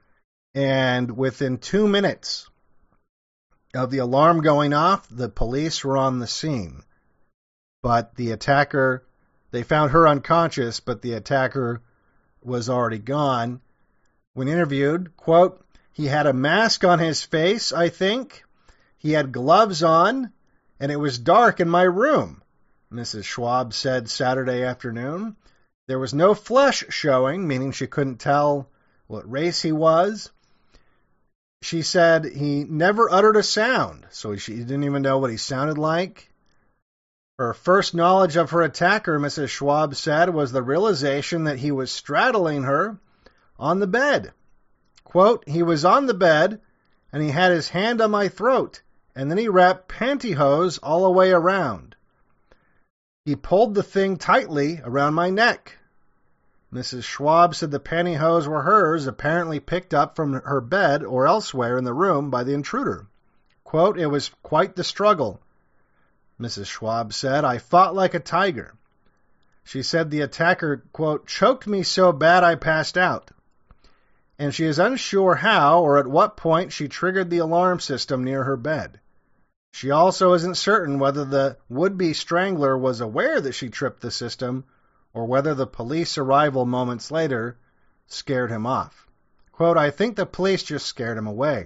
And within two minutes of the alarm going off, the police were on the scene. But the attacker, they found her unconscious, but the attacker was already gone. When interviewed, quote, he had a mask on his face, I think. He had gloves on, and it was dark in my room, Missus Schwab said Saturday afternoon. There was no flesh showing, meaning she couldn't tell what race he was. She said he never uttered a sound, so she didn't even know what he sounded like. Her first knowledge of her attacker, Missus Schwab said, was the realization that he was straddling her on the bed. Quote, he was on the bed, and he had his hand on my throat, and then he wrapped pantyhose all the way around. He pulled the thing tightly around my neck. Missus Schwab said the pantyhose were hers, apparently picked up from her bed or elsewhere in the room by the intruder. Quote, it was quite the struggle, Missus Schwab said. I fought like a tiger. She said the attacker, quote, choked me so bad I passed out. And she is unsure how or at what point she triggered the alarm system near her bed. She also isn't certain whether the would-be strangler was aware that she tripped the system or whether the police arrival moments later scared him off. Quote, I think the police just scared him away.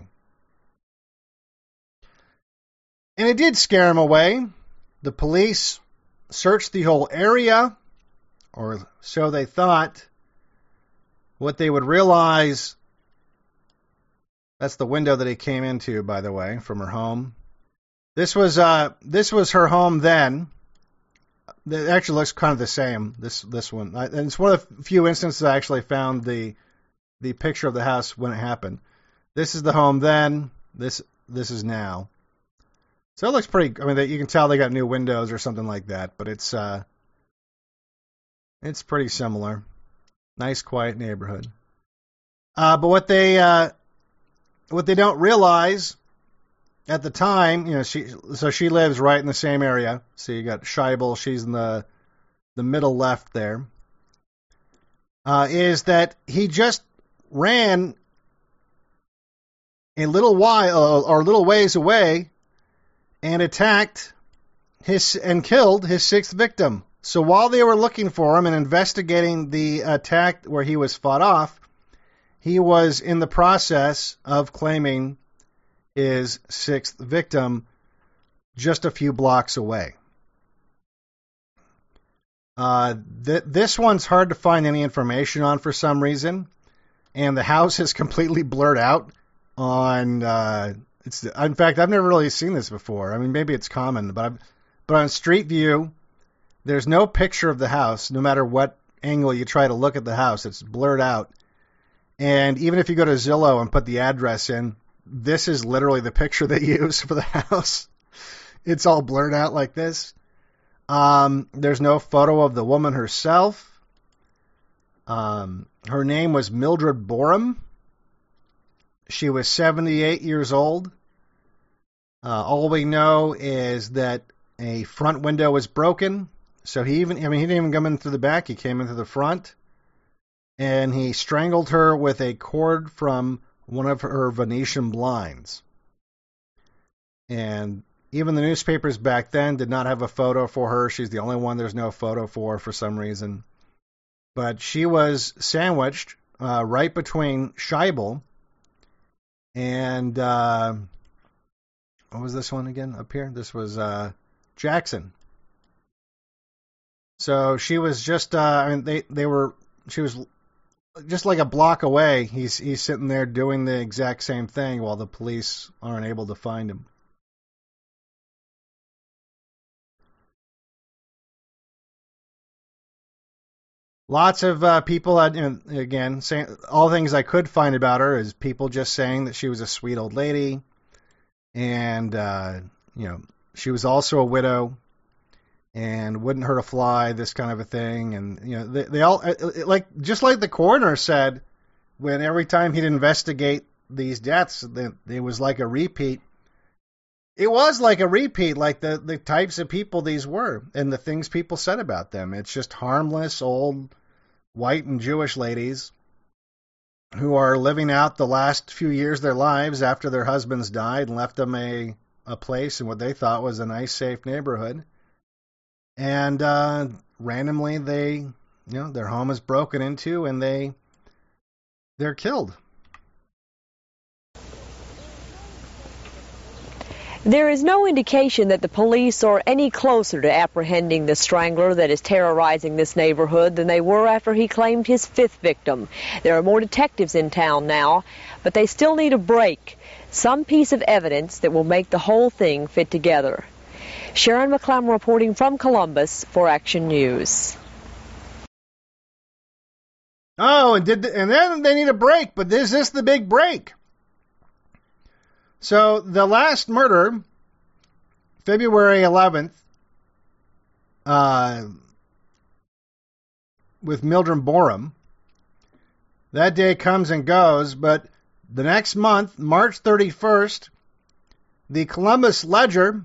And it did scare him away. The police searched the whole area, or so they thought. What they would realize, that's the window that he came into, by the way, from her home. This was uh, this was her home then. It actually looks kind of the same, this this one. And it's one of the few instances I actually found the the picture of the house when it happened. This is the home then. This this is now. So it looks pretty, I mean, you can tell they got new windows or something like that, but it's uh, it's pretty similar. Nice, quiet neighborhood. Uh, but what they uh, what they don't realize at the time, you know, she so she lives right in the same area. So you got Scheibel, she's in the the middle left there. Uh, is that he just ran a little while or a little ways away and attacked his and killed his sixth victim. So while they were looking for him and investigating the attack where he was fought off, he was in the process of claiming his sixth victim just a few blocks away. Uh, th- this one's hard to find any information on for some reason, and the house is completely blurred out on. Uh, it's in fact, I've never really seen this before. I mean, maybe it's common, but I've, but on Street View, there's no picture of the house. No matter what angle you try to look at the house, it's blurred out. And even if you go to Zillow and put the address in, this is literally the picture they use for the house. It's all blurred out like this. Um, there's no photo of the woman herself. Um, her name was Mildred Borum. She was seventy-eight years old. Uh, all we know is that a front window was broken. So he even, I mean, he didn't even come in through the back. He came in through the front. And he strangled her with a cord from one of her Venetian blinds. And even the newspapers back then did not have a photo for her. She's the only one there's no photo for for some reason. But she was sandwiched uh, right between Scheibel and, uh, what was this one again up here? This was uh, Jackson. So she was just, uh, I mean, they, they were, she was just like a block away. He's, he's sitting there doing the exact same thing while the police aren't able to find him. Lots of uh, people, had, you know, again, saying, all things I could find about her is people just saying that she was a sweet old lady. And, uh, you know, she was also a widow and wouldn't hurt a fly, this kind of a thing. And, you know, they, they all, like, just like the coroner said, when every time he'd investigate these deaths, it was like a repeat. It was like a repeat, like the, the types of people these were and the things people said about them. It's just harmless, old, white and Jewish ladies who are living out the last few years of their lives after their husbands died and left them a, a place in what they thought was a nice, safe neighborhood. And uh, randomly they, you know, their home is broken into and they, they're killed. There is no indication that the police are any closer to apprehending the strangler that is terrorizing this neighborhood than they were after he claimed his fifth victim. There are more detectives in town now, but they still need a break, some piece of evidence that will make the whole thing fit together. Sharon McClellan reporting from Columbus for Action News. Oh, and did the, and then they need a break, but is this the big break? So the last murder, February eleventh, uh, with Mildred Borum, that day comes and goes, but the next month, March thirty-first, the Columbus Ledger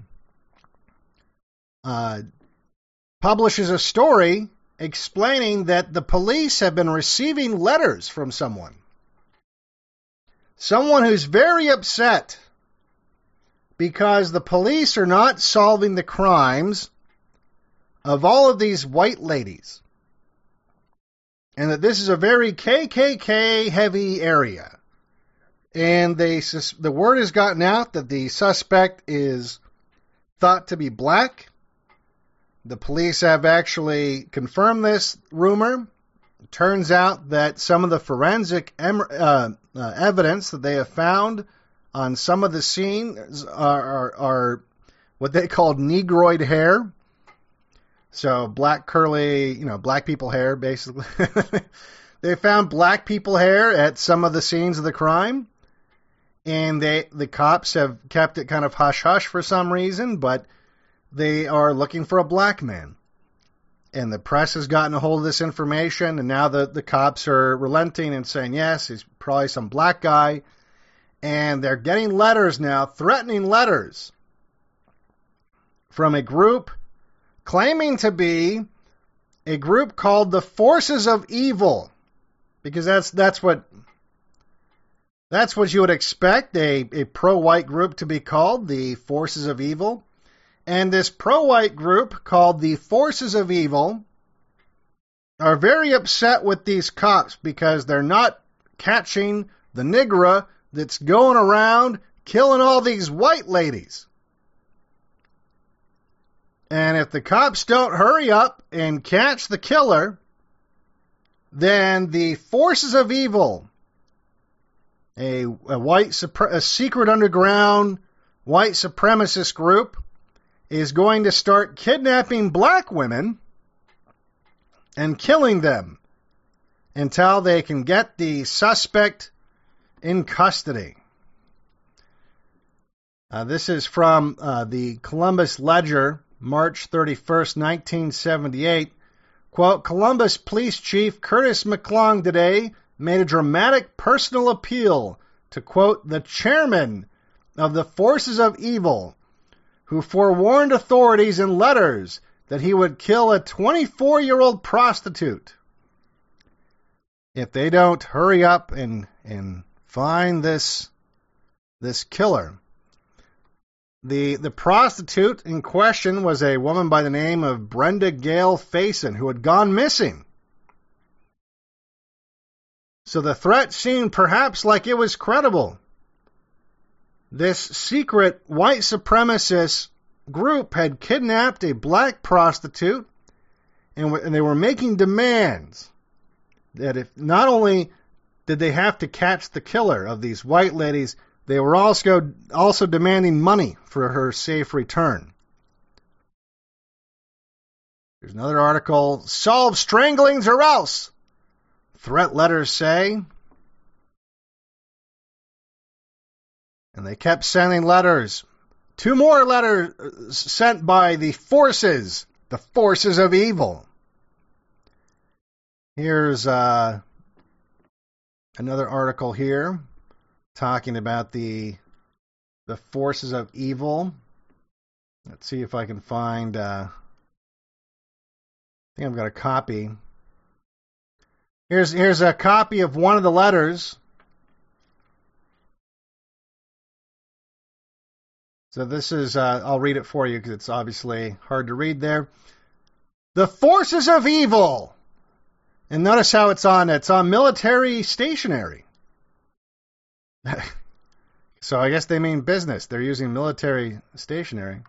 uh, publishes a story explaining that the police have been receiving letters from someone. Someone who's very upset because the police are not solving the crimes of all of these white ladies. And that this is a very K K K heavy area. And they, the word has gotten out that the suspect is thought to be black. The police have actually confirmed this rumor. It turns out that some of the forensic em- uh, uh, evidence that they have found on some of the scenes are, are, are what they called negroid hair. So black curly, you know, black people hair, basically. They found black people hair at some of the scenes of the crime. And they the cops have kept it kind of hush-hush for some reason, but they are looking for a black man. And the press has gotten a hold of this information, and now the, the cops are relenting and saying, yes, he's probably some black guy. And they're getting letters now, threatening letters, from a group claiming to be a group called the Forces of Evil. Because that's that's what that's what you would expect a, a pro-white group to be called, the Forces of Evil. And this pro-white group called the Forces of Evil are very upset with these cops because they're not catching the Negra that's going around killing all these white ladies. And if the cops don't hurry up and catch the killer, then the Forces of Evil, a, a white a secret underground white supremacist group, is going to start kidnapping black women and killing them until they can get the suspect in custody. Uh, this is from uh, the Columbus Ledger, March thirty-first, nineteen seventy-eight. Quote, Columbus Police Chief Curtis McClung today made a dramatic personal appeal to, quote, the chairman of the Forces of Evil, who forewarned authorities in letters that he would kill a twenty-four-year-old prostitute if they don't hurry up and, and find this, this killer. The the prostitute in question was a woman by the name of Brenda Gale Faison, who had gone missing. So the threat seemed perhaps like it was credible. This secret white supremacist group had kidnapped a black prostitute, and, w- and they were making demands that if not only did they have to catch the killer of these white ladies, they were also also demanding money for her safe return. Here's another article. Solve stranglings or else, threat letters say. And they kept sending letters. Two more letters sent by the forces, the forces of evil. Here's uh, another article here talking about the the forces of evil. Let's see if I can find. Uh, I think I've got a copy. Here's here's a copy of one of the letters. So this is, uh, I'll read it for you because it's obviously hard to read there. The forces of evil. And notice how it's on, it's on military stationery. So I guess they mean business. They're using military stationery.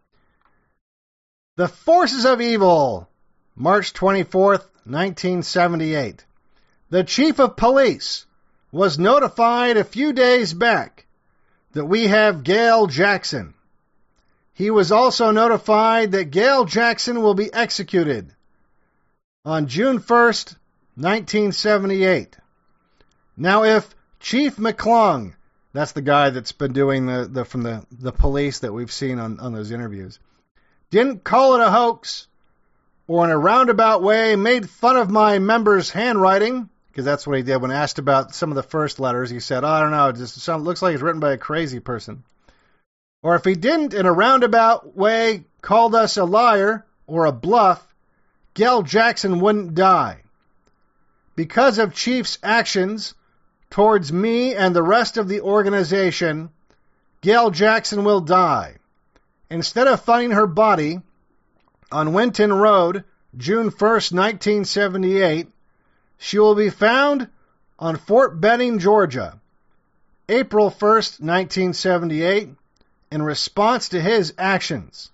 The forces of evil. March twenty-fourth, nineteen seventy-eight. The chief of police was notified a few days back that we have Gail Jackson. He was also notified that Gail Jackson will be executed on June first, nineteen seventy-eight. Now, if Chief McClung, that's the guy that's been doing the, the from the, the police that we've seen on, on those interviews, didn't call it a hoax, or in a roundabout way made fun of my member's handwriting, because that's what he did when asked about some of the first letters. He said, oh, I don't know, it just sounds, looks like it's written by a crazy person. Or if he didn't, in a roundabout way, called us a liar or a bluff, Gail Jackson wouldn't die. Because of Chief's actions towards me and the rest of the organization, Gail Jackson will die. Instead of finding her body on Winton Road, June first, nineteen seventy-eight, she will be found on Fort Benning, Georgia, April first, nineteen seventy-eight, in response to his actions.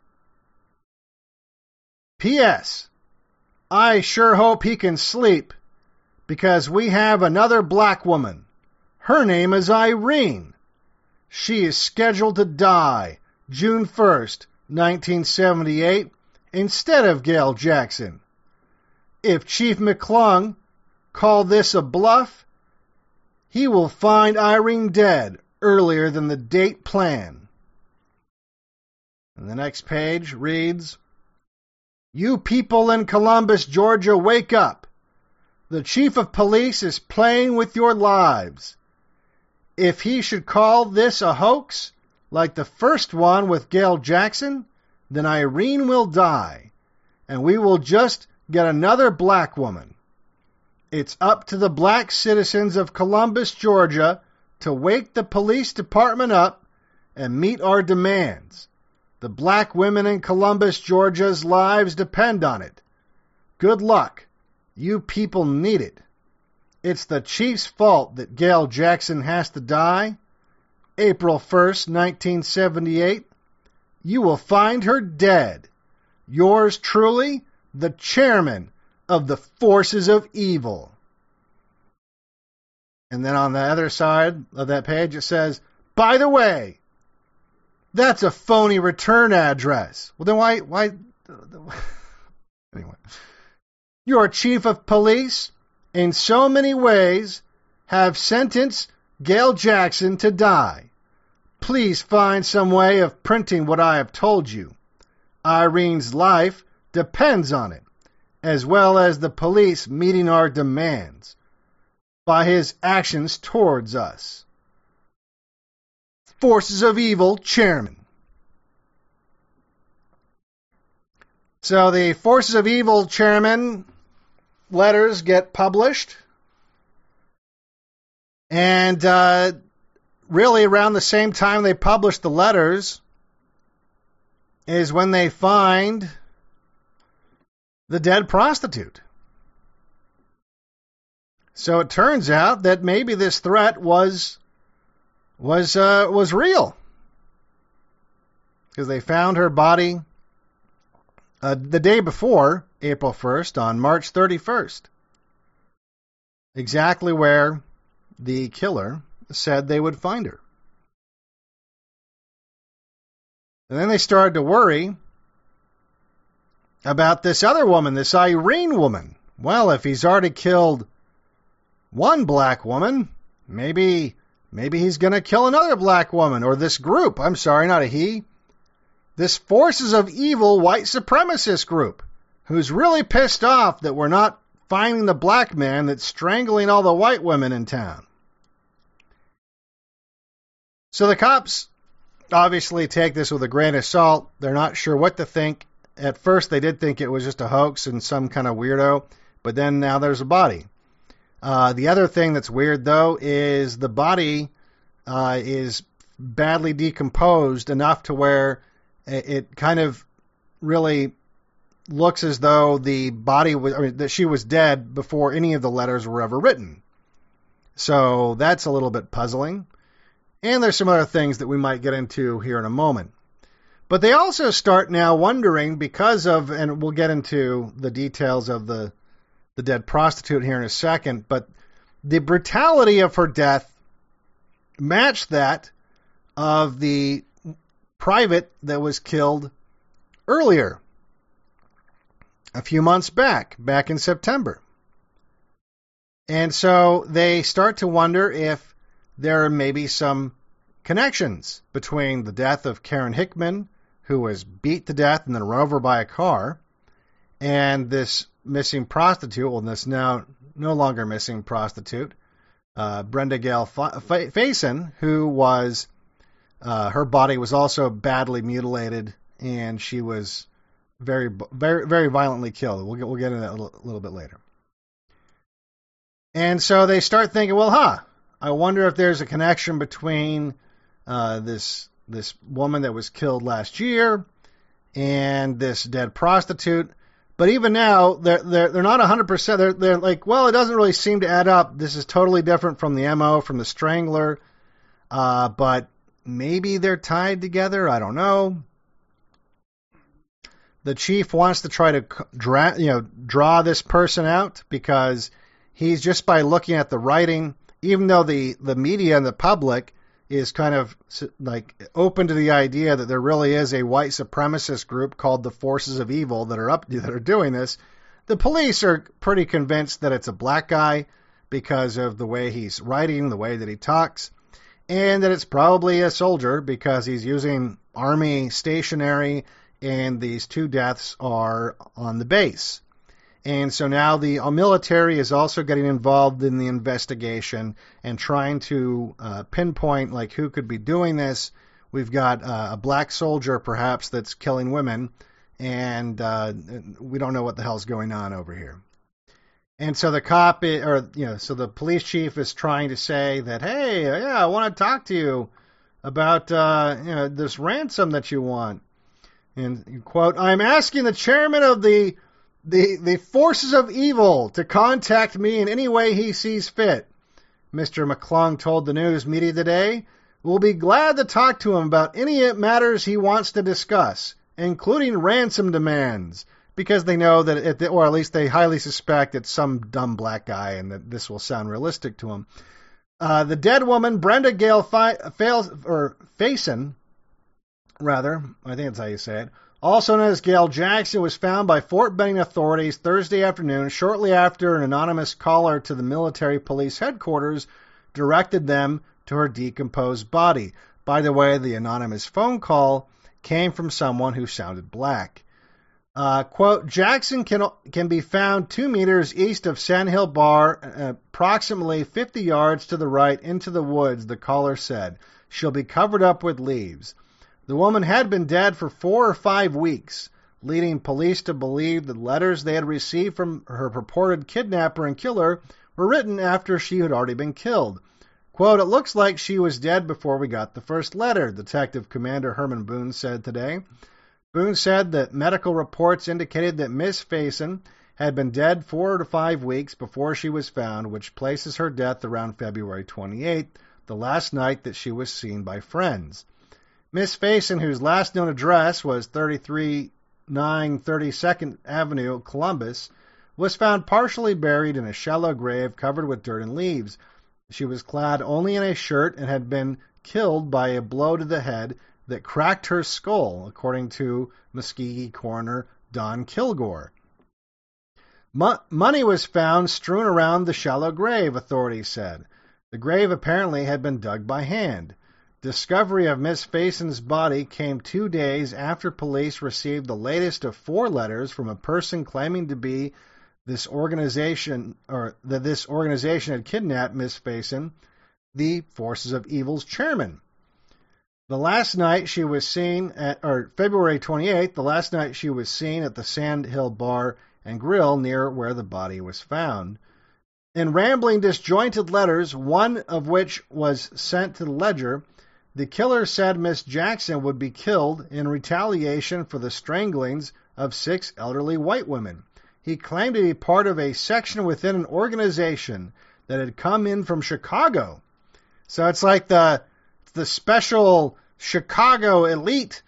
P S. I sure hope he can sleep, because we have another black woman. Her name is Irene. She is scheduled to die June first, nineteen seventy-eight, instead of Gail Jackson. If Chief McClung called this a bluff, he will find Irene dead earlier than the date planned. And the next page reads, You people in Columbus, Georgia, wake up. The chief of police is playing with your lives. If he should call this a hoax, like the first one with Gail Jackson, then Irene will die, and we will just get another black woman. It's up to the black citizens of Columbus, Georgia, to wake the police department up and meet our demands. The black women in Columbus, Georgia's lives depend on it. Good luck. You people need it. It's the chief's fault that Gail Jackson has to die. April first, nineteen seventy-eight. You will find her dead. Yours truly, the chairman of the forces of evil. And then on the other side of that page it says, by the way, that's a phony return address. Well, then why, why, anyway. Your chief of police, in so many ways, have sentenced Gail Jackson to die. Please find some way of printing what I have told you. Irene's life depends on it, as well as the police meeting our demands by his actions towards us. Forces of Evil Chairman. So the Forces of Evil Chairman letters get published, and uh, really around the same time they published the letters, is when they find the dead prostitute. So it turns out that maybe this threat was was uh, was real, because they found her body uh, the day before, April first, on March thirty-first, exactly where the killer said they would find her. And then they started to worry about this other woman, this Irene woman. Well, if he's already killed one black woman, maybe maybe he's going to kill another black woman, or this group. I'm sorry, not a he. This Forces of Evil white supremacist group, who's really pissed off that we're not finding the black man that's strangling all the white women in town. So the cops obviously take this with a grain of salt. They're not sure what to think. At first, they did think it was just a hoax and some kind of weirdo, but then now there's a body. Uh, the other thing that's weird, though, is the body uh, is badly decomposed enough to where it, it kind of really looks as though the body was, I mean, that she was dead before any of the letters were ever written. So that's a little bit puzzling. And there's some other things that we might get into here in a moment. But they also start now wondering, because of, and we'll get into the details of the the dead prostitute here in a second, but the brutality of her death matched that of the private that was killed earlier, a few months back, back in September. And so they start to wonder if there are maybe some connections between the death of Karen Hickman, who was beat to death and then run over by a car, and this missing prostitute, well, this now no longer missing prostitute, uh, Brenda Gale Faison, who was, uh, her body was also badly mutilated, and she was very, very, very violently killed. We'll get, we'll get into that a little, a little bit later. And so they start thinking, well, huh, I wonder if there's a connection between uh, this this woman that was killed last year and this dead prostitute. But even now, they're they're they're not one hundred percent. They're they're like, well, it doesn't really seem to add up. This is totally different from the M O from the Strangler. Uh, but maybe they're tied together. I don't know. The chief wants to try to draw you know draw this person out, because he's, just by looking at the writing, even though the the media and the public is kind of like open to the idea that there really is a white supremacist group called the Forces of Evil that are up that are doing this, the police are pretty convinced that it's a black guy because of the way he's writing, the way that he talks, and that it's probably a soldier because he's using army stationery, and these two deaths are on the base. And so now the military is also getting involved in the investigation and trying to uh, pinpoint like who could be doing this. We've got uh, a black soldier perhaps that's killing women, and uh, we don't know what the hell's going on over here. And so the cop, or you know, so the police chief is trying to say that, hey, yeah, I want to talk to you about uh, you know this ransom that you want. And quote, I'm asking the chairman of the The the Forces of Evil to contact me in any way he sees fit, Mister McClung told the news media today. We'll be glad to talk to him about any matters he wants to discuss, including ransom demands, because they know that, it, or at least they highly suspect it's some dumb black guy and that this will sound realistic to him. Uh, the dead woman, Brenda Gale Fi- Fails, or Faison, rather, I think that's how you say it, also known as Gail Jackson, was found by Fort Benning authorities Thursday afternoon, shortly after an anonymous caller to the military police headquarters directed them to her decomposed body. By the way, the anonymous phone call came from someone who sounded black. Uh, quote, Jackson can can be found two meters east of Sand Hill Bar, uh, approximately fifty yards to the right into the woods, the caller said. She'll be covered up with leaves. The woman had been dead for four or five weeks, leading police to believe that letters they had received from her purported kidnapper and killer were written after she had already been killed. Quote, it looks like she was dead before we got the first letter, Detective Commander Herman Boone said today. Spoon said that medical reports indicated that Miss Faison had been dead four to five weeks before she was found, which places her death around February twenty-eighth, the last night that she was seen by friends. Miss Faison, whose last known address was thirty-three nine thirty-second Avenue, Columbus, was found partially buried in a shallow grave covered with dirt and leaves. She was clad only in a shirt and had been killed by a blow to the head that cracked her skull, according to Muskogee coroner Don Kilgore. Mo- money was found strewn around the shallow grave, authorities said. The grave apparently had been dug by hand. Discovery of Miss Faison's body came two days after police received the latest of four letters from a person claiming to be this organization, or that this organization had kidnapped Miss Faison, the Forces of Evil's chairman. The last night she was seen at, or February twenty-eighth, the last night she was seen at the Sand Hill Bar and Grill near where the body was found. In rambling, disjointed letters, one of which was sent to the Ledger, the killer said Miss Jackson would be killed in retaliation for the stranglings of six elderly white women. He claimed to be part of a section within an organization that had come in from Chicago. So it's like the the special Chicago elite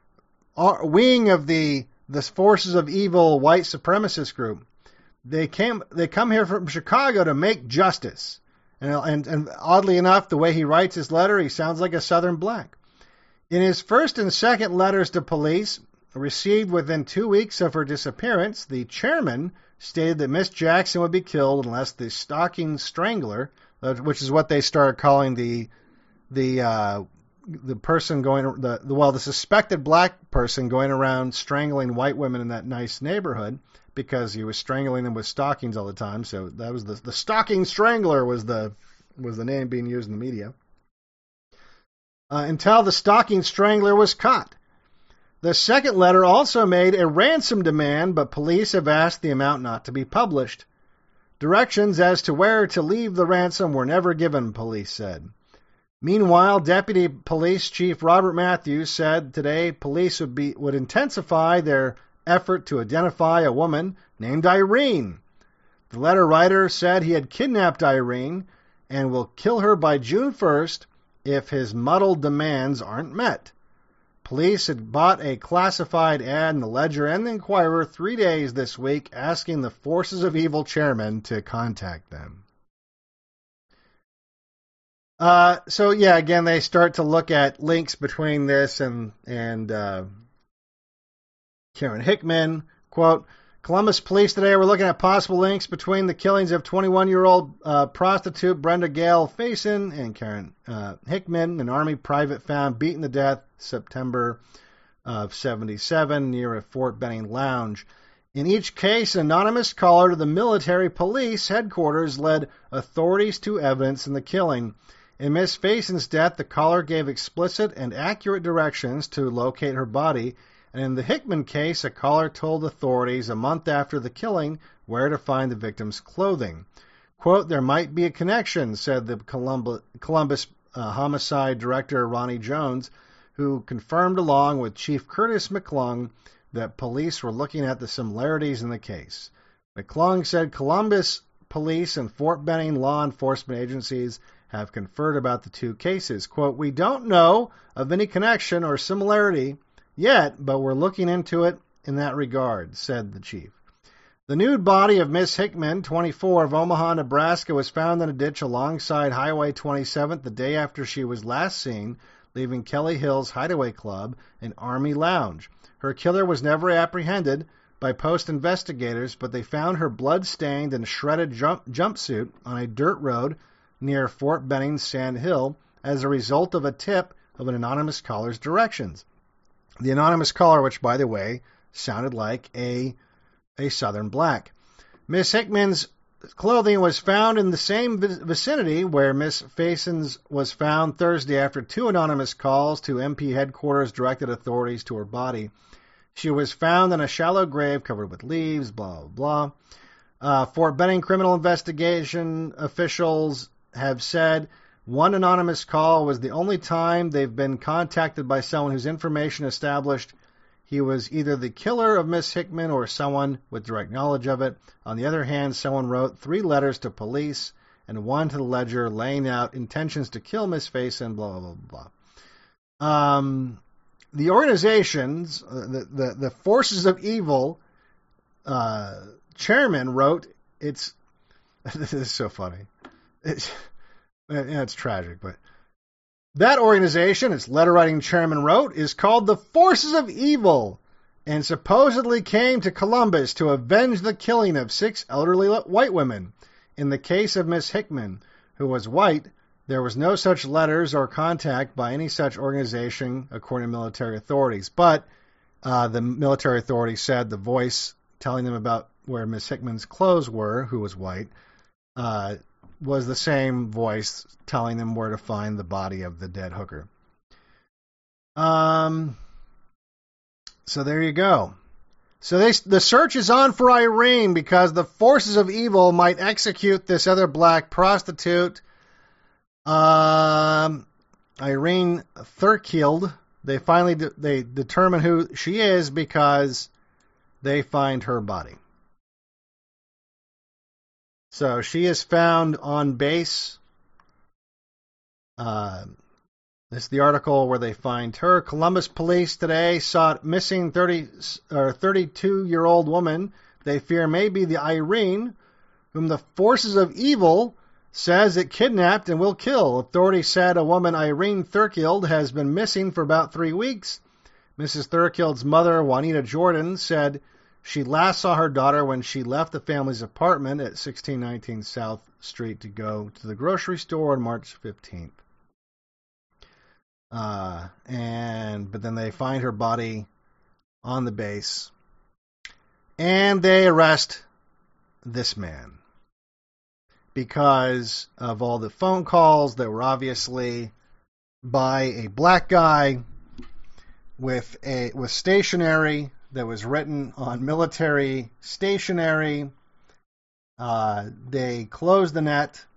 wing of the the Forces of Evil white supremacist group. They came they come here from Chicago to make justice. And, and, and oddly enough, the way he writes his letter, he sounds like a Southern black. In his first and second letters to police, received within two weeks of her disappearance, the chairman stated that Miss Jackson would be killed unless the stalking strangler, uh, which is what they started calling the the uh, the person going the, the well the suspected black person going around strangling white women in that nice neighborhood, because he was strangling them with stockings all the time. So that was the the stalking strangler was the was the name being used in the media. Uh, until the stalking strangler was caught. The second letter also made a ransom demand, but police have asked the amount not to be published. Directions as to where to leave the ransom were never given, police said. Meanwhile, Deputy Police Chief Robert Matthews said today police would be would intensify their effort to identify a woman named Irene. The letter writer said he had kidnapped Irene and will kill her by June first if his muddled demands aren't met. Police had bought a classified ad in the Ledger and the Inquirer three days this week asking the Forces of Evil chairman to contact them. Uh, so, yeah, again, they start to look at links between this and, and uh, Karen Hickman. Quote, Columbus police today were looking at possible links between the killings of twenty-one-year-old uh, prostitute Brenda Gale Faison and Karen uh, Hickman, an Army private found beaten to death September of seventy-seven near a Fort Benning lounge. In each case, an anonymous caller to the military police headquarters led authorities to evidence in the killing. In Miss Faison's death, the caller gave explicit and accurate directions to locate her body. And in the Hickman case, a caller told authorities a month after the killing where to find the victim's clothing. Quote, there might be a connection, said the Columbus, Columbus uh, homicide director Ronnie Jones, who confirmed along with Chief Curtis McClung that police were looking at the similarities in the case. McClung said Columbus police and Fort Benning law enforcement agencies have conferred about the two cases. Quote, we don't know of any connection or similarity yet, but we're looking into it in that regard, said the chief. The nude body of Miss Hickman, twenty-four, of Omaha, Nebraska, was found in a ditch alongside Highway twenty-seven the day after she was last seen leaving Kelly Hills Hideaway Club and Army Lounge. Her killer was never apprehended by post investigators, but they found her blood-stained and shredded jump- jumpsuit on a dirt road near Fort Benning Sand Hill as a result of a tip of an anonymous caller's directions. The anonymous caller, which, by the way, sounded like a a Southern black. Miss Hickman's clothing was found in the same vicinity where Miss Faison's was found Thursday after two anonymous calls to M P headquarters directed authorities to her body. She was found in a shallow grave covered with leaves, blah, blah, blah. Uh, Fort Benning criminal investigation officials have said one anonymous call was the only time they've been contacted by someone whose information established he was either the killer of Miss Hickman or someone with direct knowledge of it. On the other hand, someone wrote three letters to police and one to the Ledger laying out intentions to kill Miss Faison, blah, blah, blah, blah. Um, the organizations, the, the, the Forces of Evil uh, chairman wrote, it's, this is so funny. It's, yeah, it's tragic, but that organization, its letter-writing chairman wrote, is called the Forces of Evil and supposedly came to Columbus to avenge the killing of six elderly white women. In the case of Miss Hickman, who was white, there was no such letters or contact by any such organization, according to military authorities. But uh, the military authorities said the voice telling them about where Miss Hickman's clothes were, who was white, uh, was the same voice telling them where to find the body of the dead hooker. Um. So there you go. So they, the search is on for Irene because the Forces of Evil might execute this other black prostitute, um, Irene Thurkield. They finally de- they determine who she is because they find her body. So she is found on base. Uh, this is the article where they find her. Columbus police today sought missing thirty or thirty-two-year-old woman they fear may be the Irene, whom the Forces of Evil says it kidnapped and will kill. Authorities said a woman, Irene Thurkield, has been missing for about three weeks. Missus Thurkild's mother, Juanita Jordan, said she last saw her daughter when she left the family's apartment at sixteen nineteen South Street to go to the grocery store on March fifteenth. Uh, and but then they find her body on the base, and they arrest this man because of all the phone calls that were obviously by a black guy with a with stationery that was written on military stationery. Uh, they close the net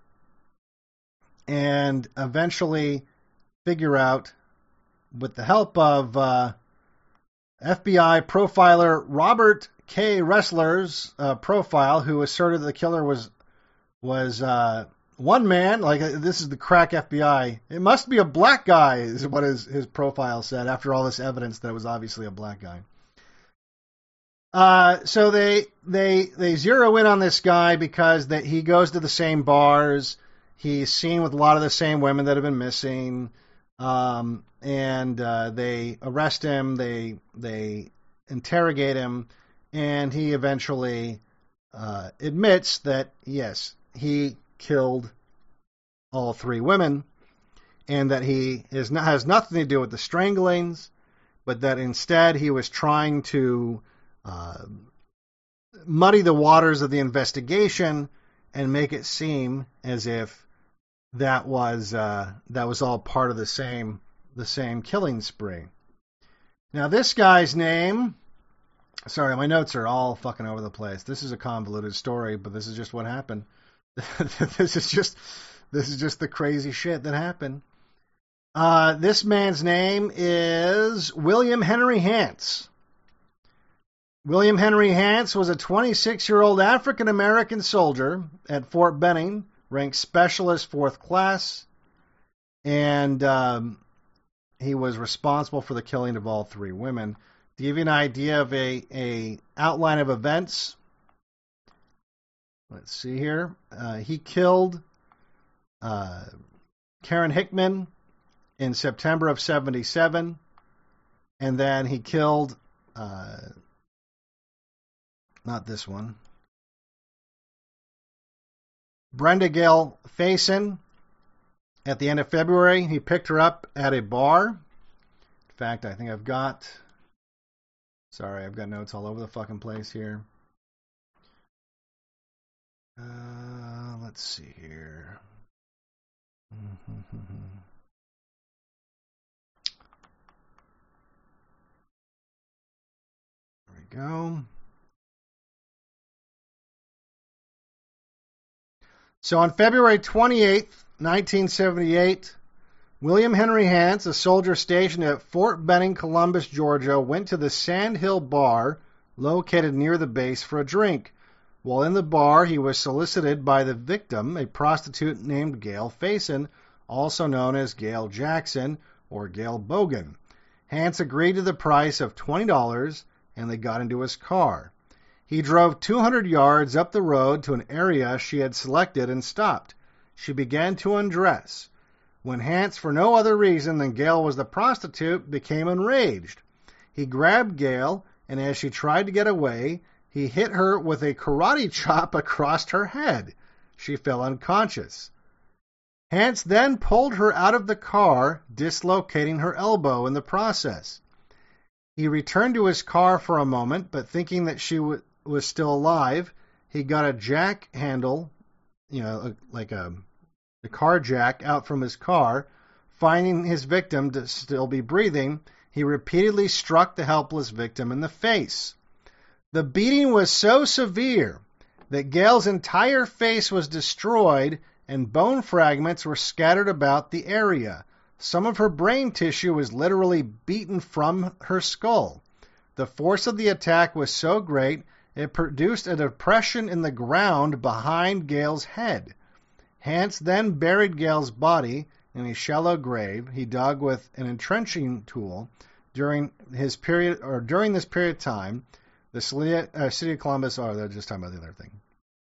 and eventually figure out, with the help of uh, F B I profiler Robert K. Ressler's uh, profile, who asserted the killer was was uh, one man. Like, this is the crack F B I. It must be a black guy, is what his his profile said. After all this evidence that it was obviously a black guy. Uh, so they they they zero in on this guy because that he goes to the same bars. He's seen with a lot of the same women that have been missing. Um, and uh, they arrest him, they they interrogate him, and he eventually uh, admits that, yes, he killed all three women, and that he is not, has nothing to do with the stranglings, but that instead he was trying to uh, muddy the waters of the investigation and make it seem as if that was uh, that was all part of the same the same killing spree. Now this guy's name, sorry, my notes are all fucking over the place. This is a convoluted story, but this is just what happened. this is just this is just the crazy shit that happened. Uh, this man's name is William Henry Hance. William Henry Hance was a twenty-six-year-old African-American soldier at Fort Benning, ranked specialist fourth class, and um, he was responsible for the killing of all three women. To give you an idea of a, a outline of events, let's see here. Uh, he killed uh, Karen Hickman in September of seventy-seven, and then he killed, uh, not this one, Brenda Gail Faison at the end of February. He picked her up at a bar. In fact, I think I've got, sorry, I've got notes all over the fucking place here. Uh, let's see here. There we go. So on February twenty-eighth, nineteen seventy-eight, William Henry Hance, a soldier stationed at Fort Benning, Columbus, Georgia, went to the Sand Hill Bar located near the base for a drink. While in the bar, he was solicited by the victim, a prostitute named Gail Faison, also known as Gail Jackson or Gail Bogan. Hance agreed to the price of twenty dollars, and they got into his car. He drove two hundred yards up the road to an area she had selected and stopped. She began to undress, when Hance, for no other reason than Gail was the prostitute, became enraged. He grabbed Gail, and as she tried to get away, he hit her with a karate chop across her head. She fell unconscious. Hance then pulled her out of the car, dislocating her elbow in the process. He returned to his car for a moment, but thinking that she w- was still alive, he got a jack handle, you know, like a, a car jack, out from his car. Finding his victim to still be breathing, he repeatedly struck the helpless victim in the face. The beating was so severe that Gail's entire face was destroyed and bone fragments were scattered about the area. Some of her brain tissue was literally beaten from her skull. The force of the attack was so great, it produced a depression in the ground behind Gail's head. Hance then buried Gail's body in a shallow grave he dug with an entrenching tool. During his period, or during this period of time, the city, uh, city of Columbus, oh, they're just talking about the other thing.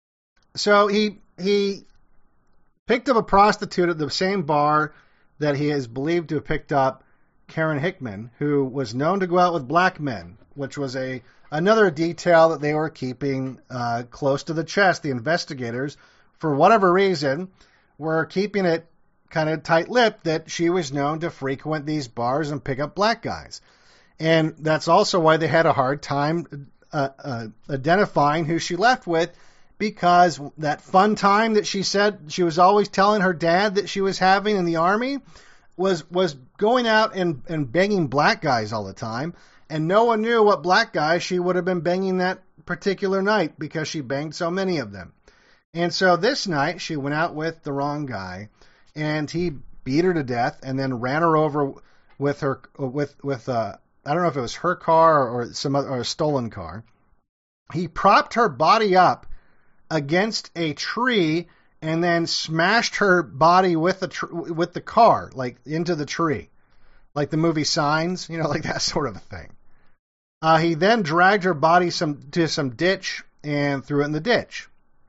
So he he picked up a prostitute at the same bar that he is believed to have picked up Karen Hickman, who was known to go out with black men, which was a another detail that they were keeping uh, close to the chest. The investigators, for whatever reason, were keeping it kind of tight-lipped that she was known to frequent these bars and pick up black guys. And that's also why they had a hard time uh, uh, identifying who she left with, because that fun time that she said she was always telling her dad that she was having in the Army was was going out and, and banging black guys all the time, and no one knew what black guys she would have been banging that particular night because she banged so many of them. And so this night she went out with the wrong guy, and he beat her to death and then ran her over with her with with uh, I don't know if it was her car or some other, or a stolen car. He propped her body up against a tree and then smashed her body with the tr- with the car, like into the tree, like the movie Signs, you know, like that sort of a thing. Uh, he then dragged her body some to some ditch and threw it in the ditch.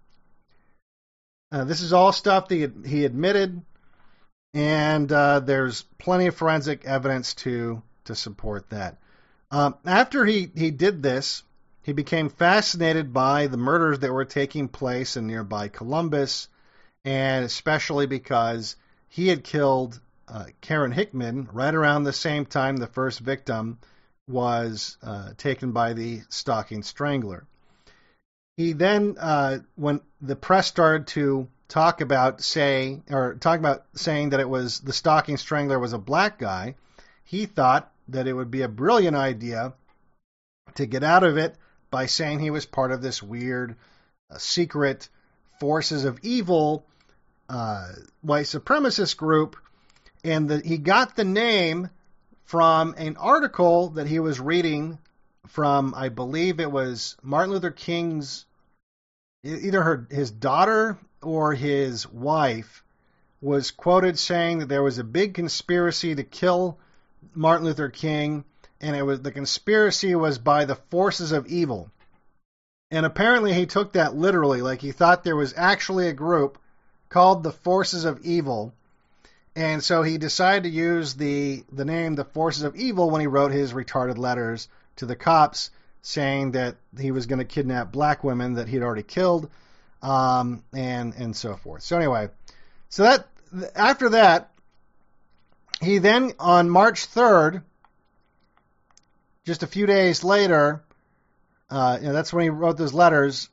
Uh, this is all stuff that he, he admitted, and uh, there's plenty of forensic evidence to to support that. Um, after he, he did this, he became fascinated by the murders that were taking place in nearby Columbus, and especially because he had killed uh, Karen Hickman right around the same time the first victim was uh, taken by the stalking strangler. He then, uh, when the press started to talk about say or talk about saying that it was the stalking strangler was a black guy, he thought that it would be a brilliant idea to get out of it by saying he was part of this weird uh, secret forces of evil uh, white supremacist group, and that he got the name from an article that he was reading from, I believe it was Martin Luther King's, either her, his daughter or his wife was quoted saying that there was a big conspiracy to kill Martin Luther King, and it was the conspiracy was by the forces of evil. And apparently he took that literally, like he thought there was actually a group called the Forces of Evil, and so he decided to use the the name the Forces of Evil when he wrote his retarded letters to the cops saying that he was going to kidnap black women that he'd already killed, um, and and so forth. So anyway, so that after that, he then on March third, just a few days later, uh, you know, that's when he wrote those letters.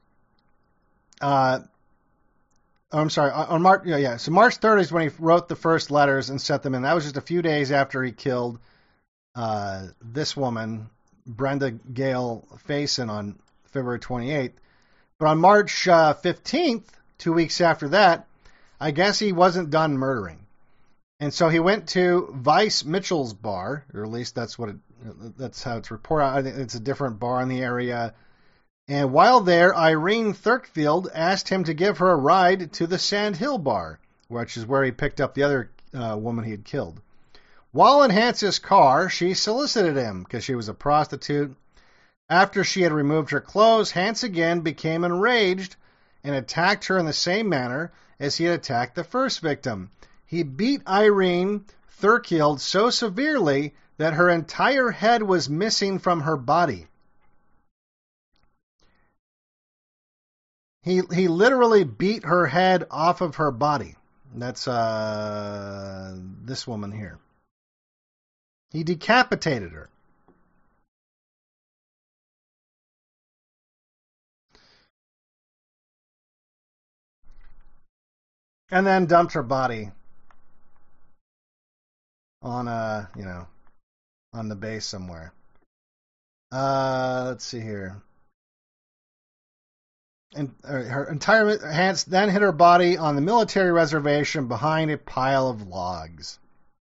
Uh, oh, I'm sorry, on March, yeah, yeah. So March third is when he wrote the first letters and sent them in. That was just a few days after he killed uh, this woman, Brenda Gail Faison, on February twenty-eighth. But on March uh, fifteenth, two weeks after that, I guess he wasn't done murdering. And so he went to Vice Mitchell's bar, or at least that's what it, that's how it's reported. I think it's a different bar in the area. And while there, Irene Thurkfield asked him to give her a ride to the Sand Hill bar, which is where he picked up the other uh, woman he had killed. While in Hance's car, she solicited him because she was a prostitute. After she had removed her clothes, Hance again became enraged and attacked her in the same manner as he had attacked the first victim. He beat Irene Thurkfield so severely that her entire head was missing from her body. He he literally beat her head off of her body. That's uh, this woman here. He decapitated her. And then dumped her body on a, you know, on the base somewhere. Uh, let's see here. And her entire Hance then hit her body on the military reservation behind a pile of logs.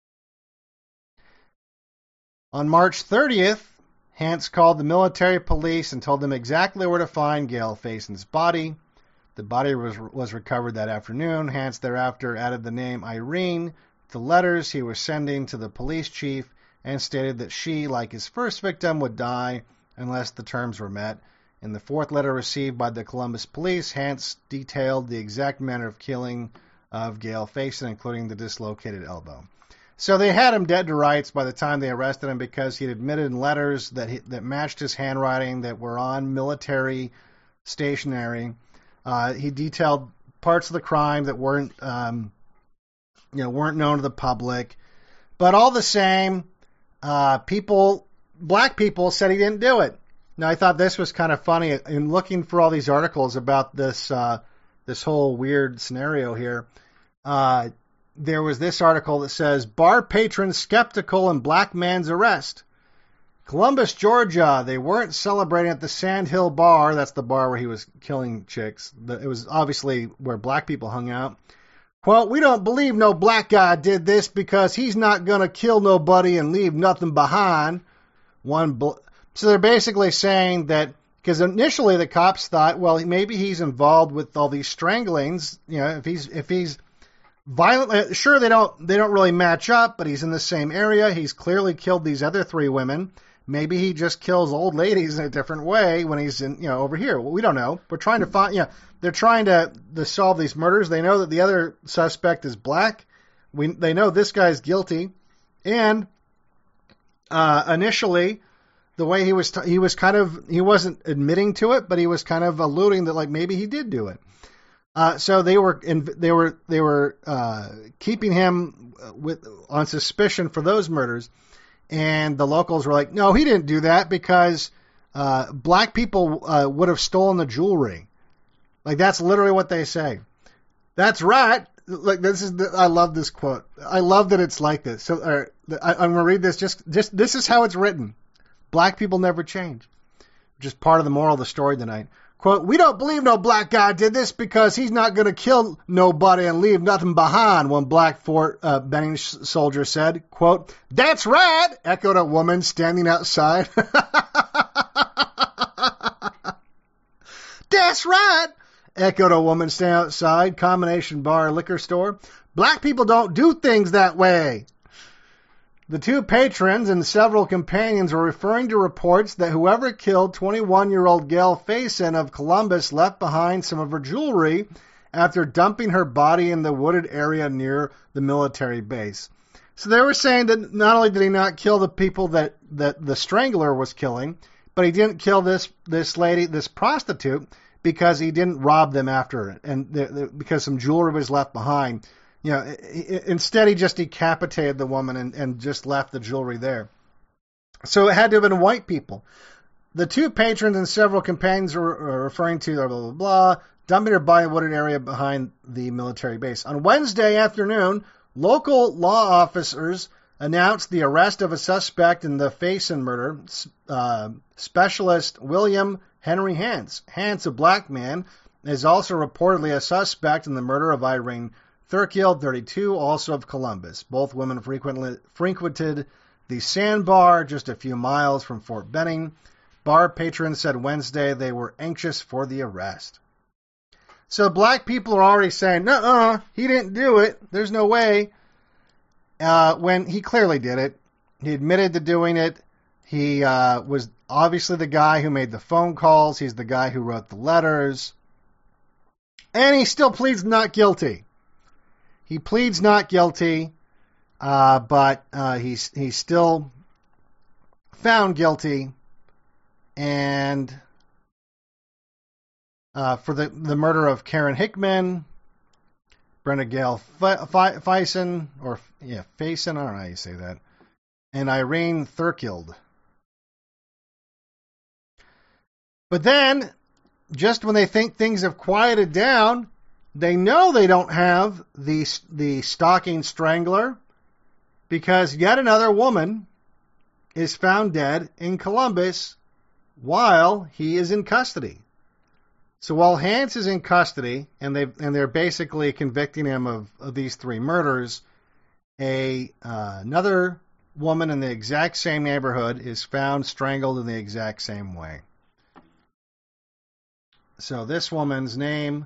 On March thirtieth, Hance called the military police and told them exactly where to find Gail Fayson's body. The body was was recovered that afternoon. Hance thereafter added the name Irene to letters he was sending to the police chief and stated that she, like his first victim, would die unless the terms were met. In the fourth letter received by the Columbus police, Hance detailed the exact manner of killing of Gail Fayson, including the dislocated elbow. So they had him dead to rights by the time they arrested him because he had admitted in letters that he, that matched his handwriting that were on military stationery. Uh, he detailed parts of the crime that weren't, um, you know, weren't known to the public. But all the same, uh, people, black people said he didn't do it. Now, I thought this was kind of funny in looking for all these articles about this uh, this whole weird scenario here. Uh, there was this article that says, bar patron skeptical in black man's arrest. Columbus, Georgia, they weren't celebrating at the Sand Hill bar. That's the bar where he was killing chicks. It was obviously where black people hung out. Quote, we don't believe no black guy did this because he's not going to kill nobody and leave nothing behind. One bl- So they're basically saying that, because initially the cops thought, well, maybe he's involved with all these stranglings. You know, if he's if he's violent, sure they don't they don't really match up, but he's in the same area. He's clearly killed these other three women. Maybe he just kills old ladies in a different way when he's in, you know, over here. Well, we don't know. We're trying to find, you know, they're trying to, to solve these murders. They know that the other suspect is black. We they know this guy's guilty, and uh, initially. The way he was, t- he was kind of, he wasn't admitting to it, but he was kind of alluding that like maybe he did do it. Uh, so they were, in, they were, they were uh, keeping him with on suspicion for those murders, and the locals were like, no, he didn't do that because uh, black people uh, would have stolen the jewelry. Like that's literally what they say. That's right. Like this is, the, I love this quote. I love that it's like this. So uh, I, I'm gonna read this. Just, just this is how it's written. Black people never change. Just part of the moral of the story tonight. Quote, we don't believe no black guy did this because he's not going to kill nobody and leave nothing behind, one black Fort uh, Benning soldier said. Quote, that's right, echoed a woman standing outside. That's right, echoed a woman standing outside, combination bar liquor store. Black people don't do things that way. The two patrons and several companions were referring to reports that whoever killed twenty-one-year-old Gail Fayson of Columbus left behind some of her jewelry after dumping her body in the wooded area near the military base. So they were saying that not only did he not kill the people that, that the strangler was killing, but he didn't kill this this lady, this prostitute, because he didn't rob them after it, and the, the, because some jewelry was left behind. You know, instead he just decapitated the woman and, and just left the jewelry there. So it had to have been white people. The two patrons and several companions were referring to blah, blah, blah, blah, dumping her body in a wooded area behind the military base. On Wednesday afternoon, local law officers announced the arrest of a suspect in the Fayson murder, uh, specialist William Henry Hance. Hance, a black man, is also reportedly a suspect in the murder of Irene Thurkill, thirty-two, also of Columbus. Both women frequently frequented the Sandbar just a few miles from Fort Benning. Bar patrons said Wednesday they were anxious for the arrest. So black people are already saying, "Nuh-uh, he didn't do it. There's no way." Uh, when he clearly did it. He admitted to doing it. He uh, was obviously the guy who made the phone calls. He's the guy who wrote the letters. And he still pleads not guilty. He pleads not guilty, uh, but uh, he's he's still found guilty, and uh, for the, the murder of Karen Hickman, Brenda Gale Feisen, or yeah, Faison, I don't know how you say that, and Irene Thurkill. But then, just when they think things have quieted down, they know they don't have the the stalking strangler, because yet another woman is found dead in Columbus while he is in custody. So while Hance is in custody, and they and they're basically convicting him of, of these three murders, a uh, another woman in the exact same neighborhood is found strangled in the exact same way. So this woman's name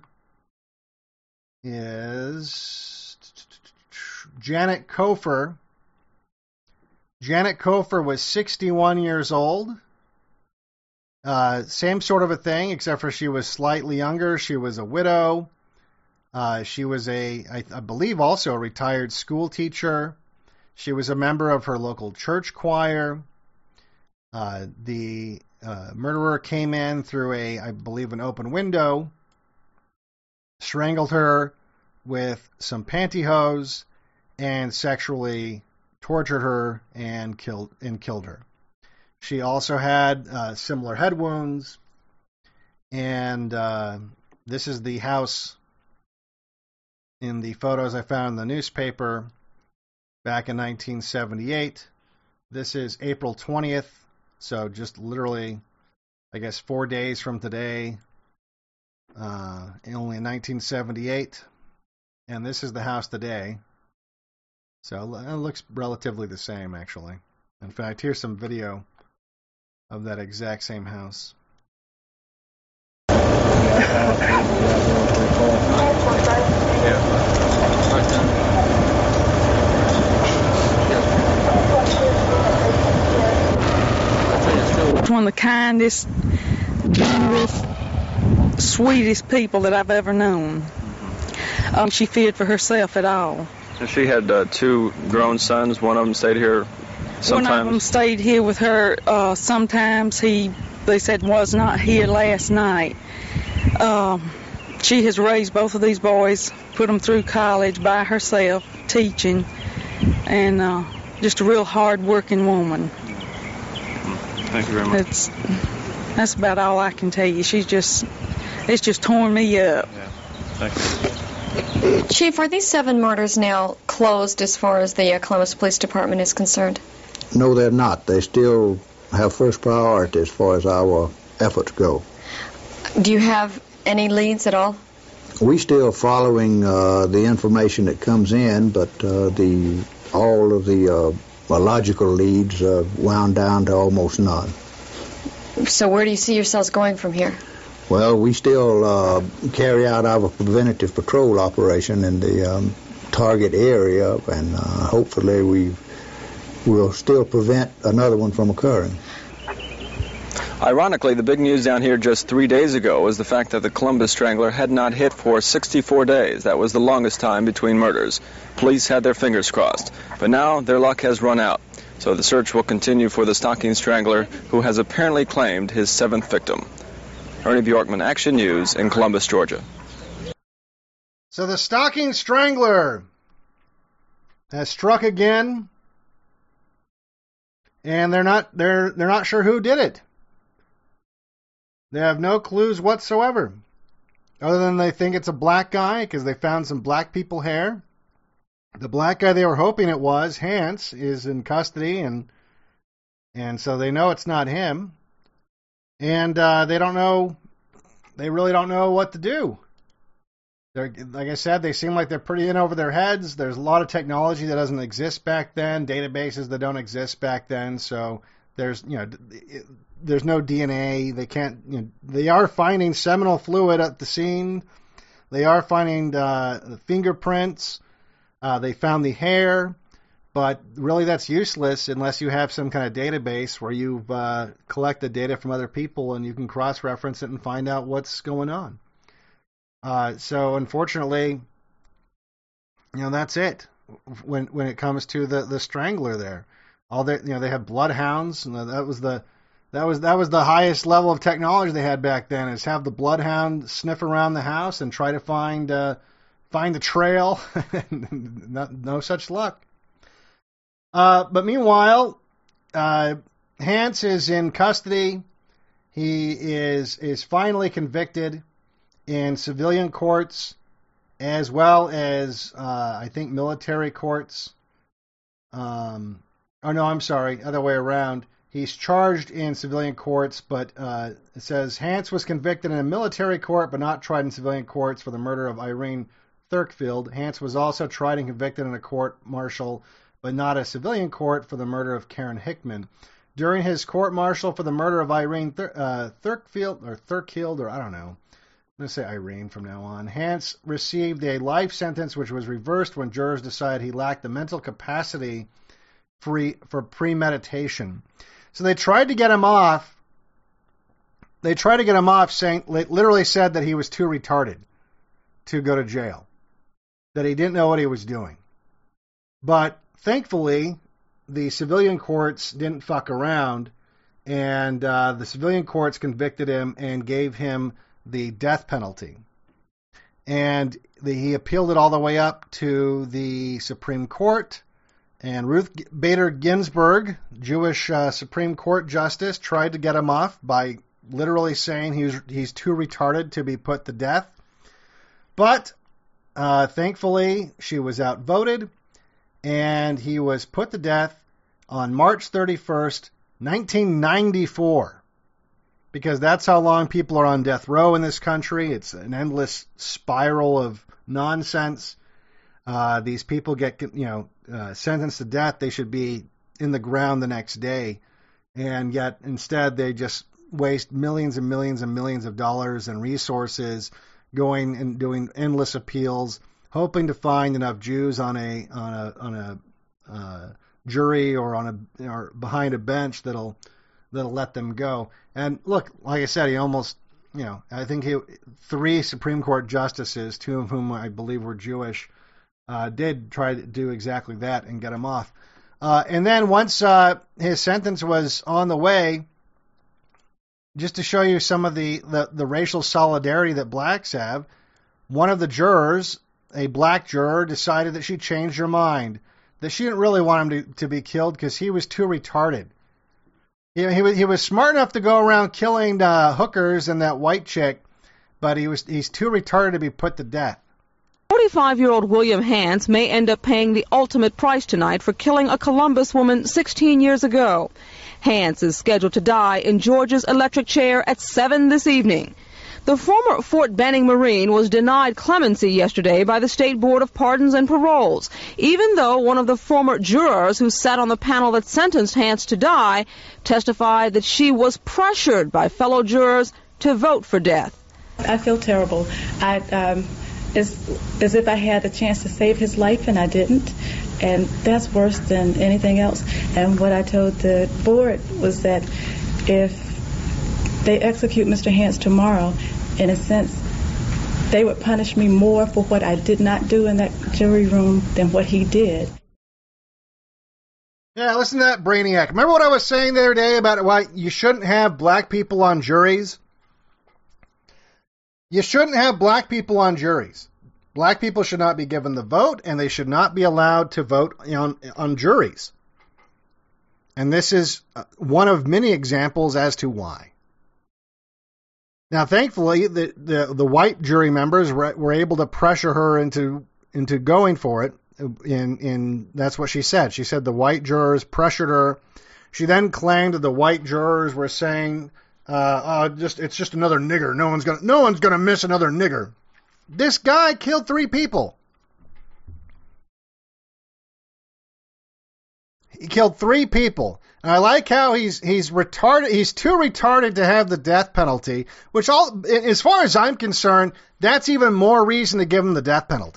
is Janet Kofer. Janet Kofer was sixty-one years old. Uh, same sort of a thing, except for she was slightly younger. She was a widow. Uh, she was a, I, I believe, also a retired school teacher. She was a member of her local church choir. Uh, the uh, murderer came in through a, I believe, an open window, strangled her with some pantyhose, and sexually tortured her and killed and killed her. She also had uh, similar head wounds, and uh, this is the house in the photos I found in the newspaper back in nineteen seventy-eight. This is April twentieth, so just literally, I guess, four days from today, uh, only in nineteen seventy-eight. And this is the house today. So it looks relatively the same, actually. In fact, here's some video of that exact same house. One of the kindest, gentlest, sweetest people that I've ever known. Um, she feared for herself at all. And she had uh, two grown sons. One of them stayed here sometimes? One of them stayed here with her. Uh, sometimes he, they said, was not here last night. Um, she has raised both of these boys, put them through college by herself, teaching, and uh, just a real hard-working woman. Thank you very much. It's, that's about all I can tell you. She's just, it's just torn me up. Yeah. Thank you. Chief, are these seven murders now closed as far as the uh, Columbus Police Department is concerned? No, they're not. They still have first priority as far as our efforts go. Do you have any leads at all? We still following uh, the information that comes in, but uh, the all of the uh, logical leads uh, wound down to almost none. So where do you see yourselves going from here? Well, we still uh, carry out our preventative patrol operation in the um, target area, and uh, hopefully we will still prevent another one from occurring. Ironically, the big news down here just three days ago was the fact that the Columbus Strangler had not hit for sixty-four days. That was the longest time between murders. Police had their fingers crossed. But now their luck has run out. So the search will continue for the stalking strangler who has apparently claimed his seventh victim. Ernie Bjorkman, Action News in Columbus, Georgia. So the stalking strangler has struck again, and they're not they're they're not sure who did it. They have no clues whatsoever, other than they think it's a black guy because they found some black people hair. The black guy they were hoping it was, Hance, is in custody, and and so they know it's not him. And uh, they don't know, they really don't know what to do. They're, like I said, they seem like they're pretty in over their heads. There's a lot of technology that doesn't exist back then, databases that don't exist back then. So there's, you know, there's no D N A. They can't, you know, they are finding seminal fluid at the scene. They are finding uh, fingerprints. Uh, they found the hair, but really that's useless unless you have some kind of database where you've uh, collected data from other people and you can cross-reference it and find out what's going on. Uh, so unfortunately, you know, that's it when when it comes to the, the Strangler there. All they, you know, they had bloodhounds, and that was the that was that was the highest level of technology they had back then, is have the bloodhound sniff around the house and try to find uh, find the trail. Not, no such luck. Uh, but meanwhile, uh, Hance is in custody. He is is finally convicted in civilian courts, as well as, uh, I think, military courts. Um, oh, no, I'm sorry, other way around. He's charged in civilian courts, but uh, it says Hance was convicted in a military court, but not tried in civilian courts for the murder of Irene Thurkfield. Hance was also tried and convicted in a court-martial, but not a civilian court, for the murder of Karen Hickman. During his court-martial for the murder of Irene Thur- uh, Thurkfield, or Thurkild, or I don't know, I'm going to say Irene from now on. Hance received a life sentence, which was reversed when jurors decided he lacked the mental capacity free for premeditation. So they tried to get him off. They tried to get him off, saying, literally said that he was too retarded to go to jail, that he didn't know what he was doing. But thankfully, the civilian courts didn't fuck around, and uh, the civilian courts convicted him and gave him the death penalty. And the, he appealed it all the way up to the Supreme Court. And Ruth Bader Ginsburg, Jewish uh, Supreme Court justice, tried to get him off by literally saying he's, he's too retarded to be put to death. But uh, thankfully, she was outvoted, and he was put to death on March thirty-first, nineteen ninety-four. Because that's how long people are on death row in this country. It's an endless spiral of nonsense. Uh, these people get, you know, uh, sentenced to death. They should be in the ground the next day. And yet, instead, they just waste millions and millions and millions of dollars and resources going and doing endless appeals, hoping to find enough Jews on a on a on a uh, jury or on a or behind a bench that'll that'll let them go. And look, like I said, he almost, you know, I think he, three Supreme Court justices, two of whom I believe were Jewish, uh, did try to do exactly that and get him off. Uh, and then once uh, his sentence was on the way, just to show you some of the, the, the racial solidarity that blacks have, one of the jurors, a black juror, decided that she changed her mind, that she didn't really want him to, to be killed because he was too retarded. You know, he was he was smart enough to go around killing uh, hookers and that white chick, but he was he's too retarded to be put to death. forty-five-year-old William Hance may end up paying the ultimate price tonight for killing a Columbus woman sixteen years ago. Hance is scheduled to die in Georgia's electric chair at seven this evening. The former Fort Benning Marine was denied clemency yesterday by the State Board of Pardons and Paroles, even though one of the former jurors who sat on the panel that sentenced Hance to die testified that she was pressured by fellow jurors to vote for death. I feel terrible. I, um, it's as if I had a chance to save his life and I didn't, and that's worse than anything else. And what I told the board was that if they execute Mister Hance tomorrow, in a sense, they would punish me more for what I did not do in that jury room than what he did. Yeah, listen to that brainiac. Remember what I was saying the other day about why you shouldn't have black people on juries? You shouldn't have black people on juries. Black people should not be given the vote, and they should not be allowed to vote on, on juries. And this is one of many examples as to why. Now, thankfully, the, the, the white jury members were, were able to pressure her into into going for it. In in that's what she said. She said the white jurors pressured her. She then claimed that the white jurors were saying, uh, uh, "Just it's just another nigger. No one's gonna no one's gonna miss another nigger." This guy killed three people. He killed three people. And I like how he's he's retarded. He's too retarded to have the death penalty, which, all, as far as I'm concerned, that's even more reason to give him the death penalty.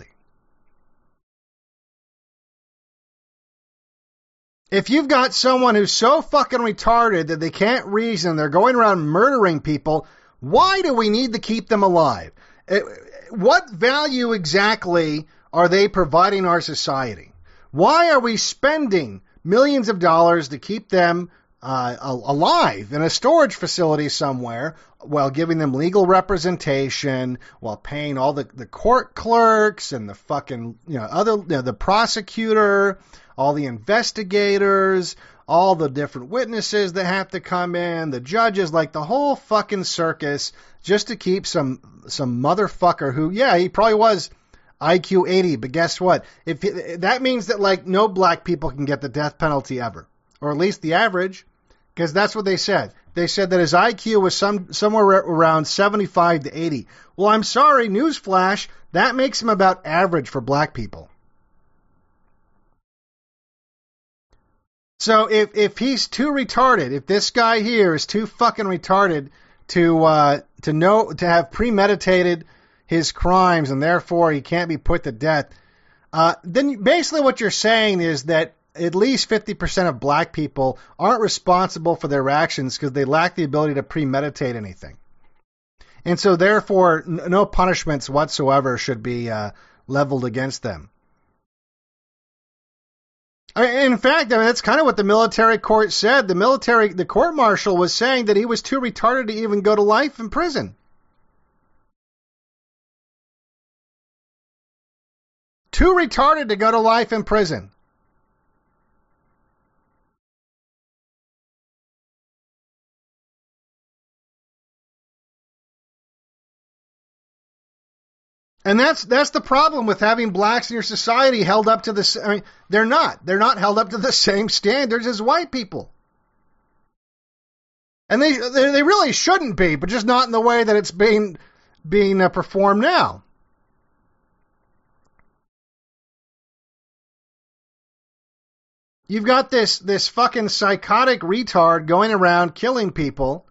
If you've got someone who's so fucking retarded that they can't reason, they're going around murdering people, why do we need to keep them alive? What value exactly are they providing our society? Why are we spending millions of dollars to keep them uh, alive in a storage facility somewhere while giving them legal representation, while paying all the, the court clerks and the fucking, you know, other, you know, the prosecutor, all the investigators, all the different witnesses that have to come in, the judges, like the whole fucking circus, just to keep some some motherfucker who, yeah, he probably was I Q eighty, but guess what? If he, that means that, like, no black people can get the death penalty ever, or at least the average, because that's what they said. They said that his I Q was some somewhere around seventy-five to eighty. Well, I'm sorry, newsflash, that makes him about average for black people. So if, if he's too retarded, if this guy here is too fucking retarded to uh, to know to have premeditated his crimes and therefore he can't be put to death, uh, then basically what you're saying is that at least fifty percent of black people aren't responsible for their actions because they lack the ability to premeditate anything. And so therefore n- no punishments whatsoever should be uh, leveled against them. In fact, I mean, that's kind of what the military court said. The military, the court martial was saying that he was too retarded to even go to life in prison. Too retarded to go to life in prison. And that's that's the problem with having blacks in your society held up to the. I mean, they're not. They're not held up to the same standards as white people. And they they, they really shouldn't be, but just not in the way that it's being being uh, performed now. You've got this this fucking psychotic retard going around killing people.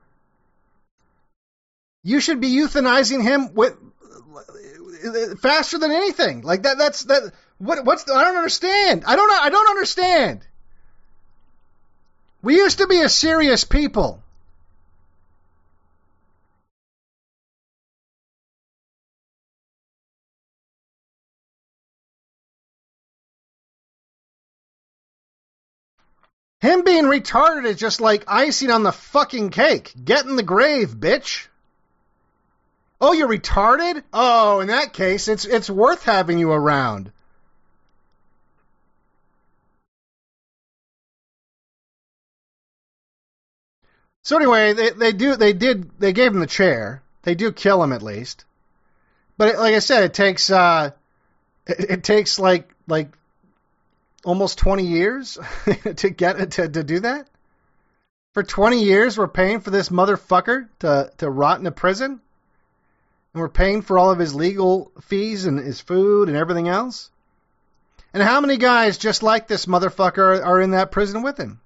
You should be euthanizing him with. Faster than anything. Like that. That's that. What? What's? The, I don't understand. I don't. I don't understand. We used to be a serious people. Him being retarded is just like icing on the fucking cake. Get in the grave, bitch. Oh, you're retarded? Oh, in that case, it's it's worth having you around. So anyway, they they do they did they gave him the chair. They do kill him at least, but it, like I said, it takes uh, it, it takes like like almost twenty years to get to to do that. For twenty years, we're paying for this motherfucker to to rot in a prison. And we're paying for all of his legal fees and his food and everything else. And how many guys just like this motherfucker are in that prison with him?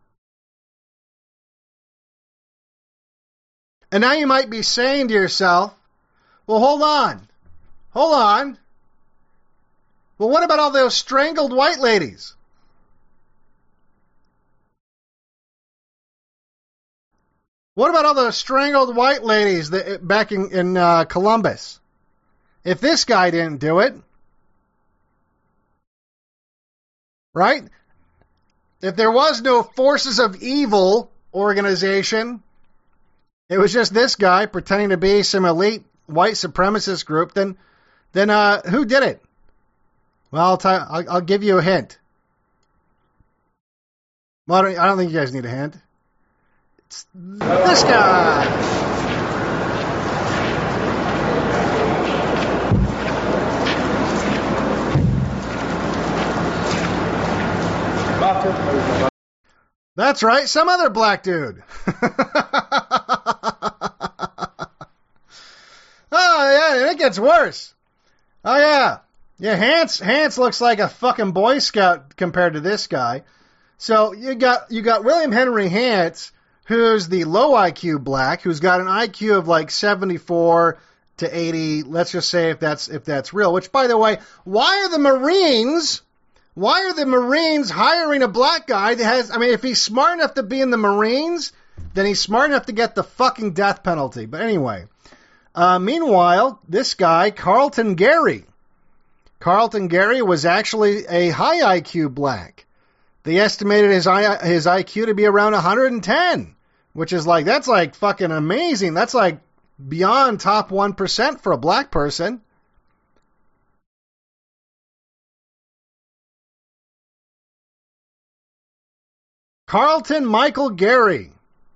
And now you might be saying to yourself, well, hold on. Hold on. Well, what about all those strangled white ladies? What about all those strangled white ladies that, back in, in uh, Columbus? If this guy didn't do it, right? If there was no Forces of Evil organization, it was just this guy pretending to be some elite white supremacist group, then then uh, who did it? Well, I'll, t- I'll, I'll give you a hint. Well, I don't, I don't think you guys need a hint. It's this guy. That's right, some other black dude. Oh, yeah, it gets worse. Oh, yeah. Yeah, Hance, Hance looks like a fucking Boy Scout compared to this guy. So you got you got William Henry Hance, who's the low I Q black, who's got an I Q of like seventy-four to eighty. Let's just say if that's if that's real. Which, by the way, why are the Marines? Why are the Marines hiring a black guy that has? I mean, if he's smart enough to be in the Marines, then he's smart enough to get the fucking death penalty. But anyway, uh, meanwhile, this guy Carlton Gary, Carlton Gary was actually a high I Q black. They estimated his I, his I Q to be around one hundred ten, which is like, that's like fucking amazing. That's like beyond top one percent for a black person. Carlton Michael Gary.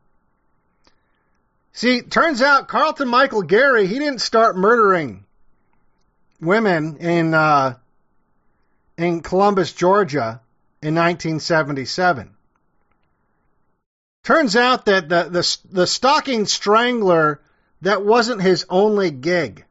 See, turns out Carlton Michael Gary, he didn't start murdering women in uh, in Columbus, Georgia, in nineteen seventy-seven. Turns out that the, the, the stalking strangler, that wasn't his only gig.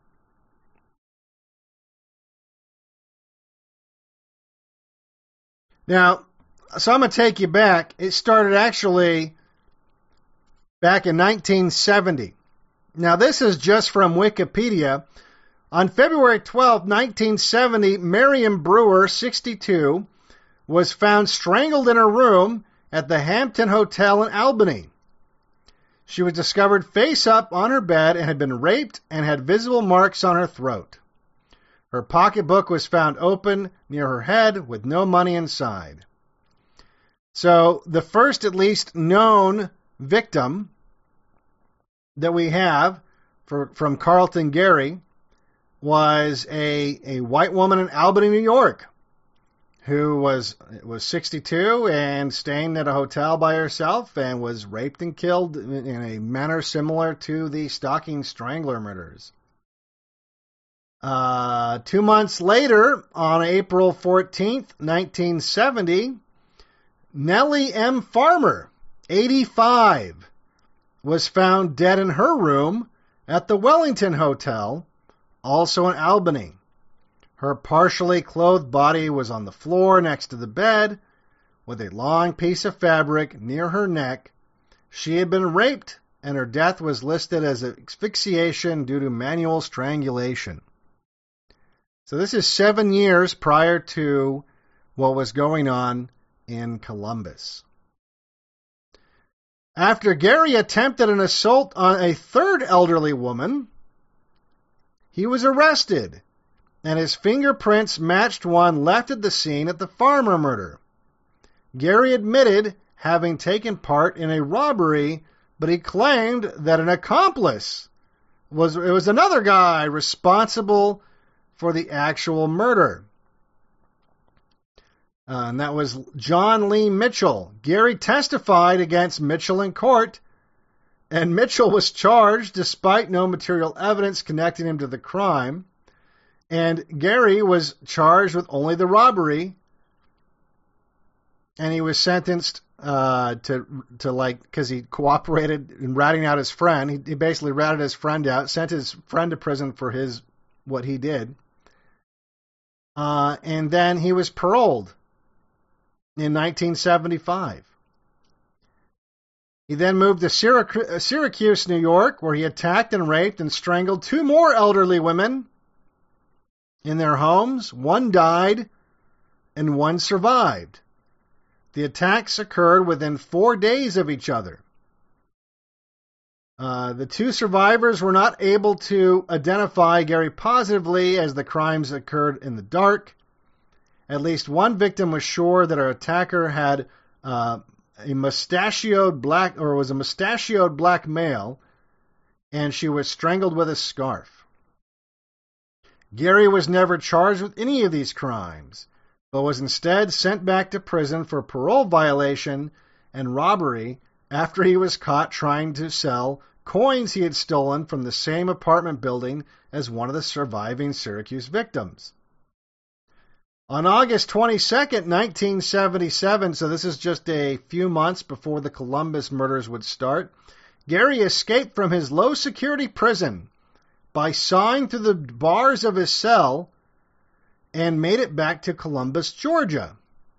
Now, so I'm going to take you back. It started actually back in nineteen seventy. Now, this is just from Wikipedia. On February twelfth, nineteen seventy, Marion Brewer, sixty-two, was found strangled in her room at the Hampton Hotel in Albany. She was discovered face up on her bed and had been raped and had visible marks on her throat. Her pocketbook was found open near her head with no money inside. So the first, at least, known victim that we have for, from Carlton Gary was a, a white woman in Albany, New York, who was was sixty-two and staying at a hotel by herself and was raped and killed in a manner similar to the stalking strangler murders. Uh, two months later, on April fourteenth, nineteen seventy, Nellie M. Farmer, eighty-five, was found dead in her room at the Wellington Hotel, also in Albany. Her partially clothed body was on the floor next to the bed, with a long piece of fabric near her neck. She had been raped, and her death was listed as asphyxiation due to manual strangulation. So this is seven years prior to what was going on in Columbus. After Gary attempted an assault on a third elderly woman, he was arrested, and his fingerprints matched one left at the scene at the Farmer murder. Gary admitted having taken part in a robbery, but he claimed that an accomplice was it was another guy responsible for the actual murder. Uh, and that was John Lee Mitchell. Gary testified against Mitchell in court, and Mitchell was charged despite no material evidence connecting him to the crime. And Gary was charged with only the robbery, and he was sentenced uh, to, to like, because he cooperated in ratting out his friend. He, he basically ratted his friend out, sent his friend to prison for his what he did. Uh, and then he was paroled in nineteen seventy-five. He then moved to Syrac- Syracuse, New York, where he attacked and raped and strangled two more elderly women in their homes. One died and one survived. The attacks occurred within four days of each other. Uh, the two survivors were not able to identify Gary positively as the crimes occurred in the dark. At least one victim was sure that her attacker had uh, a mustachioed black, or was a mustachioed black male, and she was strangled with a scarf. Gary was never charged with any of these crimes, but was instead sent back to prison for parole violation and robbery after he was caught trying to sell coins he had stolen from the same apartment building as one of the surviving Syracuse victims. On August twenty-second, nineteen seventy-seven, so this is just a few months before the Columbus murders would start, Gary escaped from his low-security prison by sawing through the bars of his cell and made it back to Columbus, Georgia.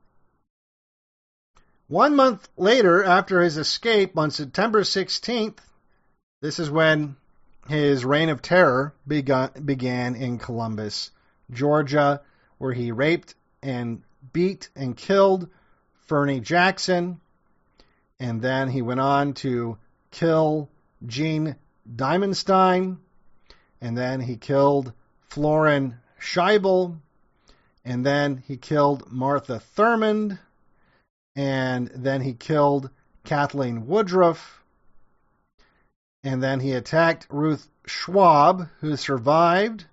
One month later, after his escape on September sixteenth, this is when his reign of terror begun, began in Columbus, Georgia, where he raped and beat and killed Fernie Jackson, and then he went on to kill Jean Diamonstein, and then he killed Florin Scheibel, and then he killed Martha Thurmond, and then he killed Kathleen Woodruff, and then he attacked Ruth Schwab, who survived,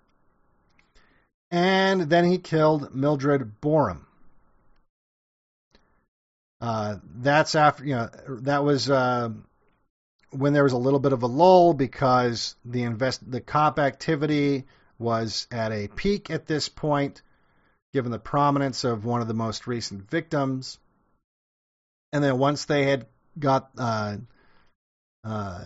and then he killed Mildred Borum. Uh, that's after, you know, that was uh, when there was a little bit of a lull because the invest the cop activity was at a peak at this point, given the prominence of one of the most recent victims. And then once they had got uh, uh,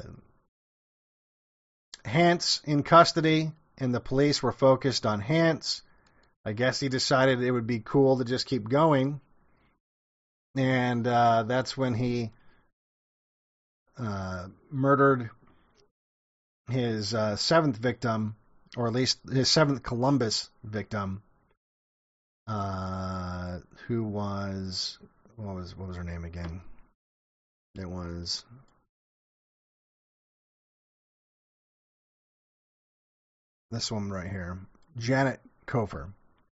Hance in custody and the police were focused on Hance, I guess he decided it would be cool to just keep going. And uh, that's when he uh, murdered his uh, seventh victim, or at least his seventh Columbus victim, uh, who was what was what was her name again? It was this one right here, Janet Kofer.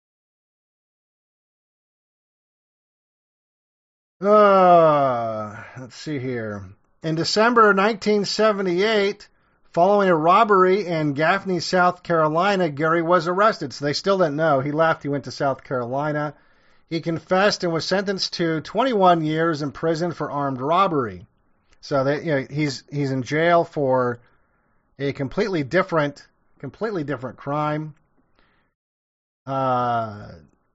Uh, let's see here. In December nineteen seventy-eight, following a robbery in Gaffney, South Carolina, Gary was arrested. So they still didn't know. He left. He went to South Carolina. He confessed and was sentenced to twenty-one years in prison for armed robbery. So they, you know, he's he's in jail for a completely different, completely different crime. Uh.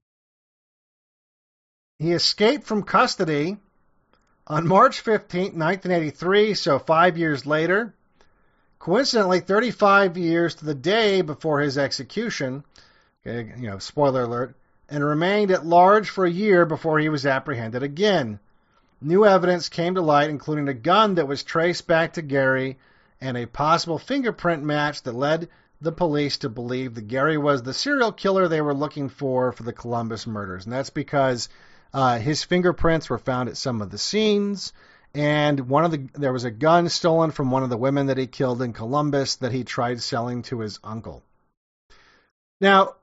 He escaped from custody on March fifteenth, nineteen eighty-three, so five years later. Coincidentally, thirty-five years to the day before his execution, okay, you know, spoiler alert, and remained at large for a year before he was apprehended again. New evidence came to light, including a gun that was traced back to Gary and a possible fingerprint match that led the police to believe that Gary was the serial killer they were looking for for the Columbus murders. And that's because Uh, his fingerprints were found at some of the scenes, and one of the there was a gun stolen from one of the women that he killed in Columbus that he tried selling to his uncle. Now,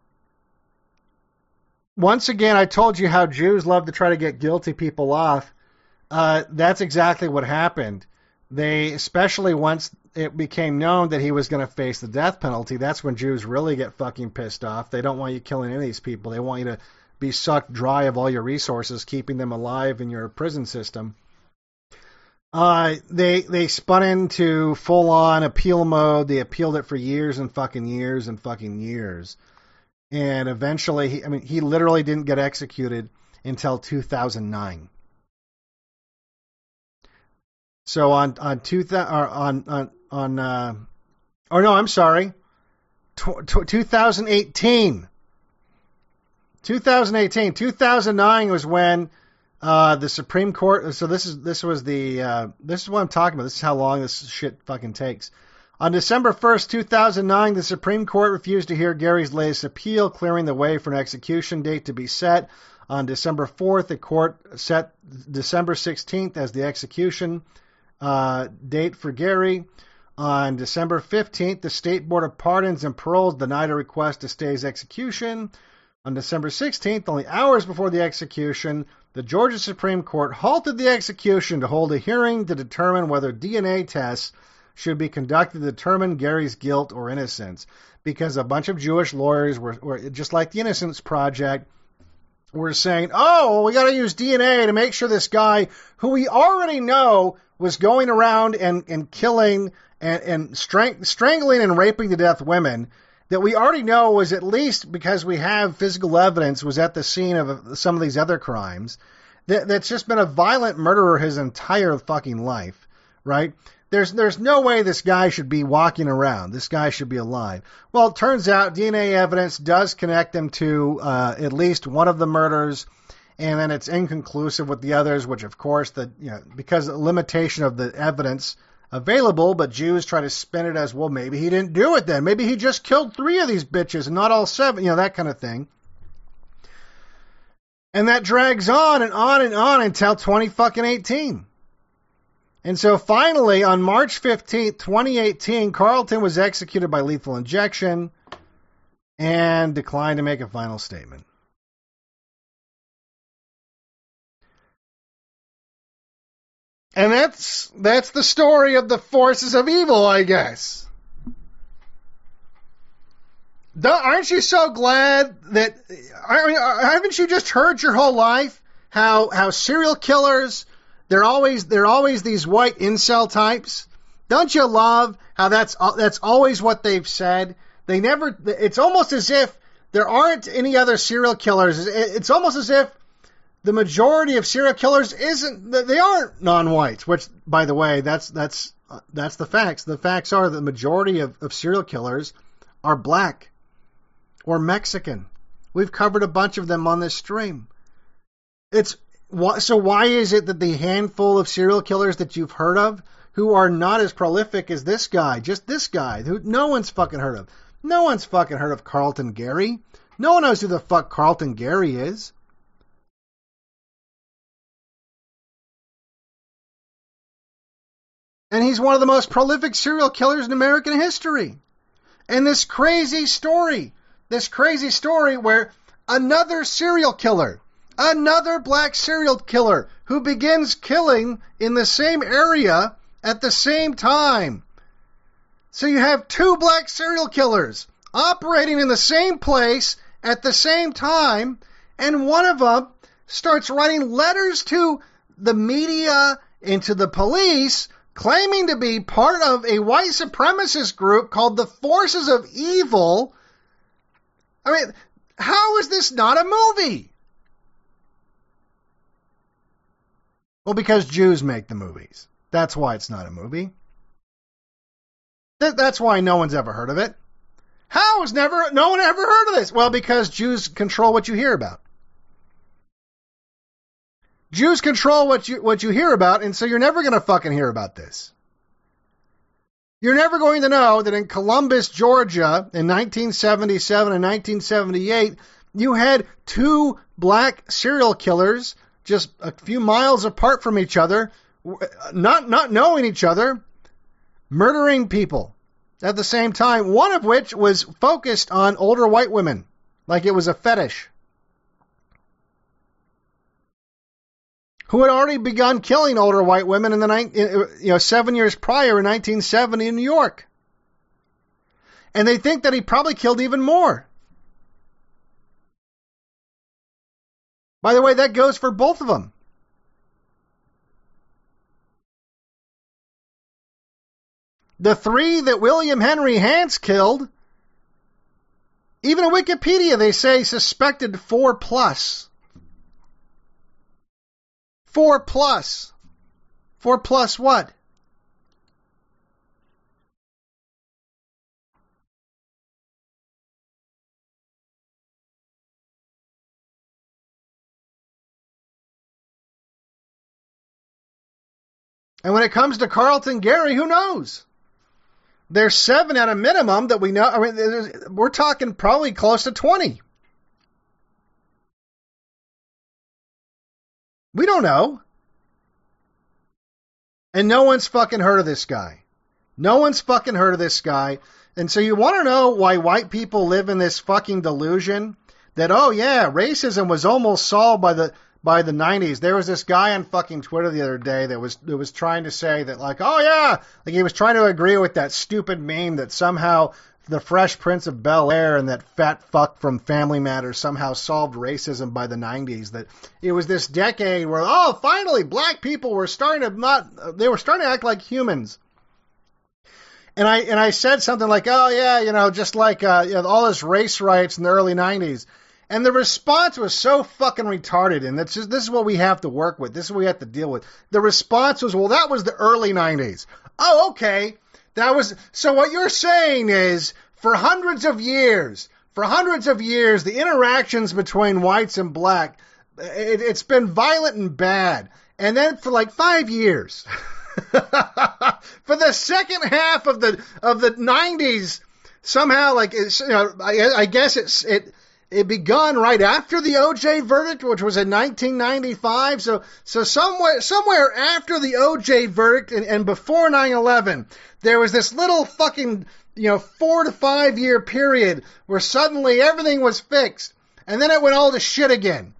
once again, I told you how Jews love to try to get guilty people off. Uh, that's exactly what happened. They, especially once it became known that he was going to face the death penalty, that's when Jews really get fucking pissed off. They don't want you killing any of these people. They want you to be sucked dry of all your resources, keeping them alive in your prison system. Uh, they they spun into full-on appeal mode. They appealed it for years and fucking years and fucking years. And eventually, he, I mean, he literally didn't get executed until two thousand nine. So on on two thousand or on on on uh, or no, I'm sorry, tw- tw- two thousand eighteen. two thousand eighteen, two thousand nine was when uh, the Supreme Court. So this is this was the uh, this is what I'm talking about. This is how long this shit fucking takes. On December first, two thousand nine, the Supreme Court refused to hear Gary's latest appeal, clearing the way for an execution date to be set. On December fourth, the court set December sixteenth as the execution uh, date for Gary. On December fifteenth, the State Board of Pardons and Paroles denied a request to stay his execution. On December sixteenth, only hours before the execution, the Georgia Supreme Court halted the execution to hold a hearing to determine whether D N A tests should be conducted to determine Gary's guilt or innocence, because a bunch of Jewish lawyers were, were just like the Innocence Project, were saying, oh, we got to use D N A to make sure this guy, who we already know was going around and, and killing and, and strang- strangling and raping to death women, that we already know was, at least because we have physical evidence, was at the scene of some of these other crimes, that, that's just been a violent murderer his entire fucking life, right? There's there's no way this guy should be walking around. This guy should be alive. Well, it turns out D N A evidence does connect him to uh, at least one of the murders, and then it's inconclusive with the others, which of course the you know because of the limitation of the evidence available, but Jews try to spin it as, well, maybe he didn't do it then. Maybe he just killed three of these bitches and not all seven, you know, that kind of thing. And that drags on and on and on until twenty fucking eighteen. And so finally, on March fifteenth, twenty eighteen, Carlton was executed by lethal injection and declined to make a final statement. And that's that's the story of the forces of evil, I guess. Aren't you so glad that, I mean, haven't you just heard your whole life how how serial killers, they're always they're always these white incel types? Don't you love how that's that's always what they've said? They never, it's almost as if there aren't any other serial killers. It's almost as if the majority of serial killers isn't, they aren't non-whites, which, by the way, that's that's that's the facts. The facts are the majority of, of serial killers are black or Mexican. We've covered a bunch of them on this stream. It's so why is it that the handful of serial killers that you've heard of who are not as prolific as this guy, just this guy, who no one's fucking heard of. No one's fucking heard of Carlton Gary. No one knows who the fuck Carlton Gary is. And he's one of the most prolific serial killers in American history. And this crazy story, this crazy story where another serial killer, another black serial killer who begins killing in the same area at the same time. So you have two black serial killers operating in the same place at the same time, and one of them starts writing letters to the media and to the police claiming to be part of a white supremacist group called the Forces of Evil. I mean, how is this not a movie? Well, because Jews make the movies. That's why it's not a movie. Th- that's why no one's ever heard of it. How has never, no one ever heard of this? Well, because Jews control what you hear about. Jews control what you what you hear about, and so you're never going to fucking hear about this. You're never going to know that in Columbus, Georgia, in nineteen seventy-seven and nineteen seventy-eight, you had two black serial killers just a few miles apart from each other, not not knowing each other, murdering people at the same time, one of which was focused on older white women, like it was a fetish, who had already begun killing older white women in the you know seven years prior in nineteen seventy in New York. And they think that he probably killed even more. By the way, that goes for both of them. The three that William Henry Hance killed, even in Wikipedia they say suspected four plus. Four plus. Four plus what? And when it comes to Carlton Gary, who knows? There's seven at a minimum that we know. I mean, we're talking probably close to twenty. We don't know. And no one's fucking heard of this guy. No one's fucking heard of this guy. And so you want to know why white people live in this fucking delusion that, oh yeah, racism was almost solved by the by the nineties. There was this guy on fucking Twitter the other day that was that was trying to say that, like, oh yeah, like he was trying to agree with that stupid meme that somehow the Fresh Prince of Bel-Air and that fat fuck from Family Matters somehow solved racism by the nineties. That it was this decade where, oh, finally black people were starting to not, they were starting to act like humans. And I and I said something like, oh yeah, you know, just like uh, you know, all this race riots in the early nineties. And the response was so fucking retarded, and that's just, this is what we have to work with. This is what we have to deal with. The response was, well, that was the early nineties. Oh, okay. That was, so what you're saying is, for hundreds of years, for hundreds of years, the interactions between whites and black, it, it's been violent and bad. And then for like five years, for the second half of the of the nineties, somehow, like, it's, you know, I, I guess it's it it begun right after the O J verdict, which was in nineteen ninety-five. So so somewhere somewhere after the O J verdict and, and before nine eleven, there was this little fucking, you know, four to five year period where suddenly everything was fixed, and then it went all to shit again.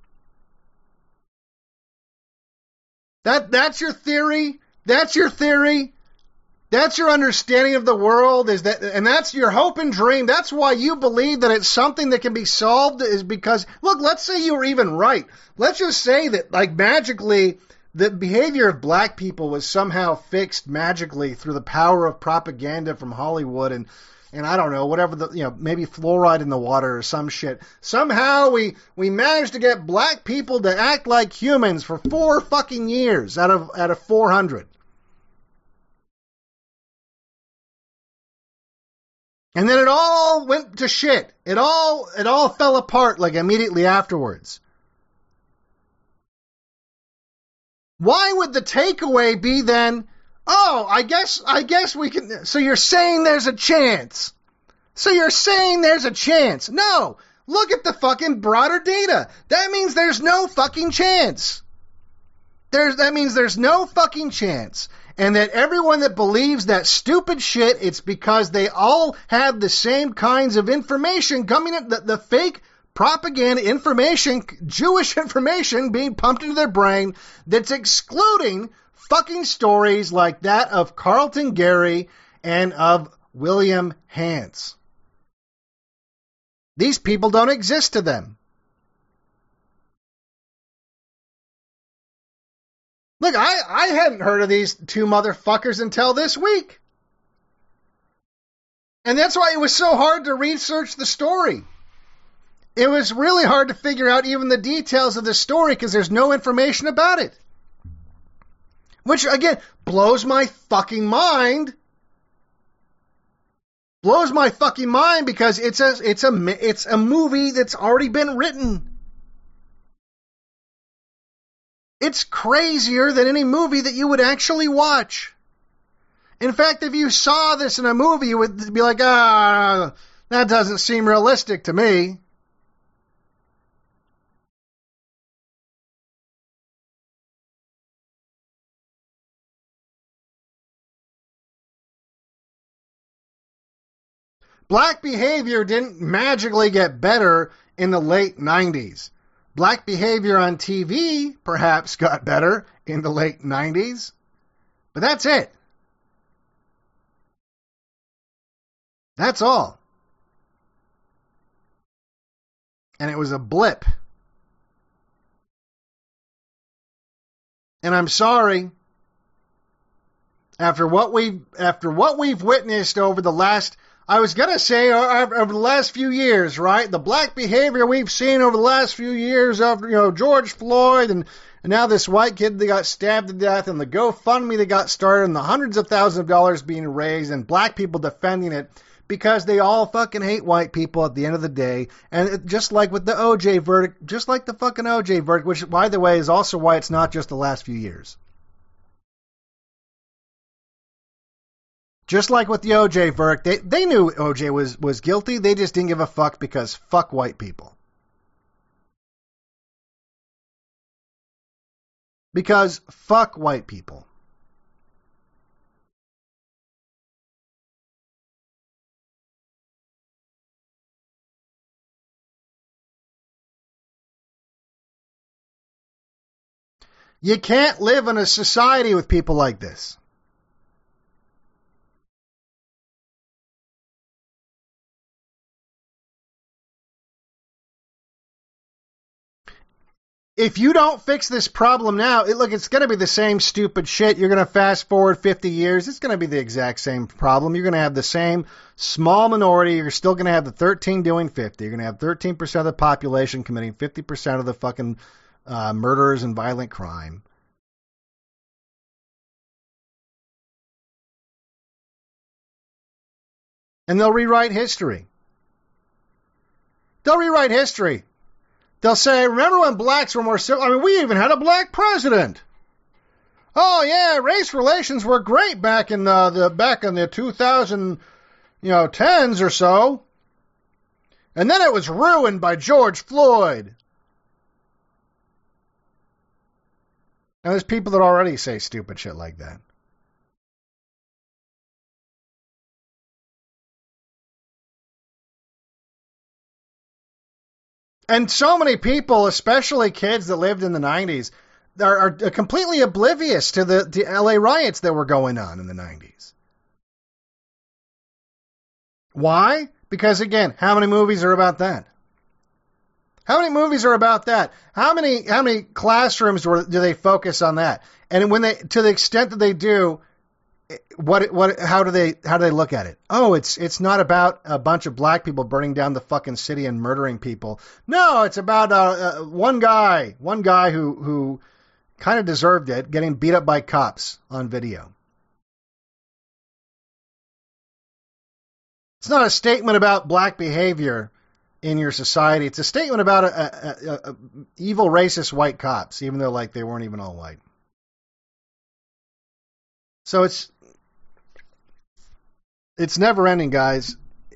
That that's your theory? That's your theory? That's your understanding of the world, is that, and that's your hope and dream. That's why you believe that it's something that can be solved, is because, look, let's say you were even right. Let's just say that, like, magically, the behavior of black people was somehow fixed magically through the power of propaganda from Hollywood and, and I don't know, whatever the, you know, maybe fluoride in the water or some shit. Somehow we, we managed to get black people to act like humans for four fucking years out of, out of four hundred. And then it all went to shit. It all, it all fell apart like immediately afterwards. Why would the takeaway be then, oh, I guess, I guess we can, so you're saying there's a chance. So you're saying there's a chance. No, look at the fucking broader data. That means there's no fucking chance. There's, that means there's no fucking chance. And that everyone that believes that stupid shit, it's because they all have the same kinds of information coming in, the, the fake propaganda information, Jewish information being pumped into their brain that's excluding fucking stories like that of Carlton Gary and of William Hance. These people don't exist to them. Look, I, I hadn't heard of these two motherfuckers until this week. And that's why it was so hard to research the story. It was really hard to figure out even the details of the story because there's no information about it. Which, again, blows my fucking mind. Blows my fucking mind because it's a, it's a, it's a movie that's already been written. It's crazier than any movie that you would actually watch. In fact, if you saw this in a movie, you would be like, ah, that doesn't seem realistic to me. Black behavior didn't magically get better in the late nineties. Black behavior on T V perhaps got better in the late nineties, but that's it. That's all. And it was a blip. And I'm sorry, after what we've after what we've witnessed over the last, I was going to say over the last few years, right? The black behavior we've seen over the last few years of, you know, George Floyd and, and now this white kid that got stabbed to death and the GoFundMe that got started and the hundreds of thousands of dollars being raised and black people defending it because they all fucking hate white people at the end of the day. And it, just like with the O J verdict, just like the fucking O J verdict, which, by the way, is also why it's not just the last few years. Just like with the O J verdict, they, they knew O J was, was guilty. They just didn't give a fuck because fuck white people. Because fuck white people. You can't live in a society with people like this. If you don't fix this problem now, it, look, it's going to be the same stupid shit. You're going to fast forward fifty years. It's going to be the exact same problem. You're going to have the same small minority. You're still going to have the thirteen doing fifty. You're going to have thirteen percent of the population committing fifty percent of the fucking uh, murders and violent crime. And they'll rewrite history. They'll rewrite history. They'll say, remember when blacks were more civil? I mean, we even had a black president. Oh yeah, race relations were great back in the, the back in the two thousand, you know, tens or so. And then it was ruined by George Floyd. And there's people that already say stupid shit like that. And so many people, especially kids that lived in the nineties, are, are completely oblivious to the, the L A riots that were going on in the nineties. Why? Because, again, how many movies are about that? How many movies are about that? How many how many classrooms do they focus on that? And when they, to the extent that they do, what what how do they how do they look at it? Oh, it's it's not about a bunch of black people burning down the fucking city and murdering people. No, it's about uh, uh, one guy, one guy who who kind of deserved it, getting beat up by cops on video. It's not a statement about black behavior in your society. It's a statement about a, a, a, a evil, racist white cops, even though like they weren't even all white. So it's it's never ending, guys.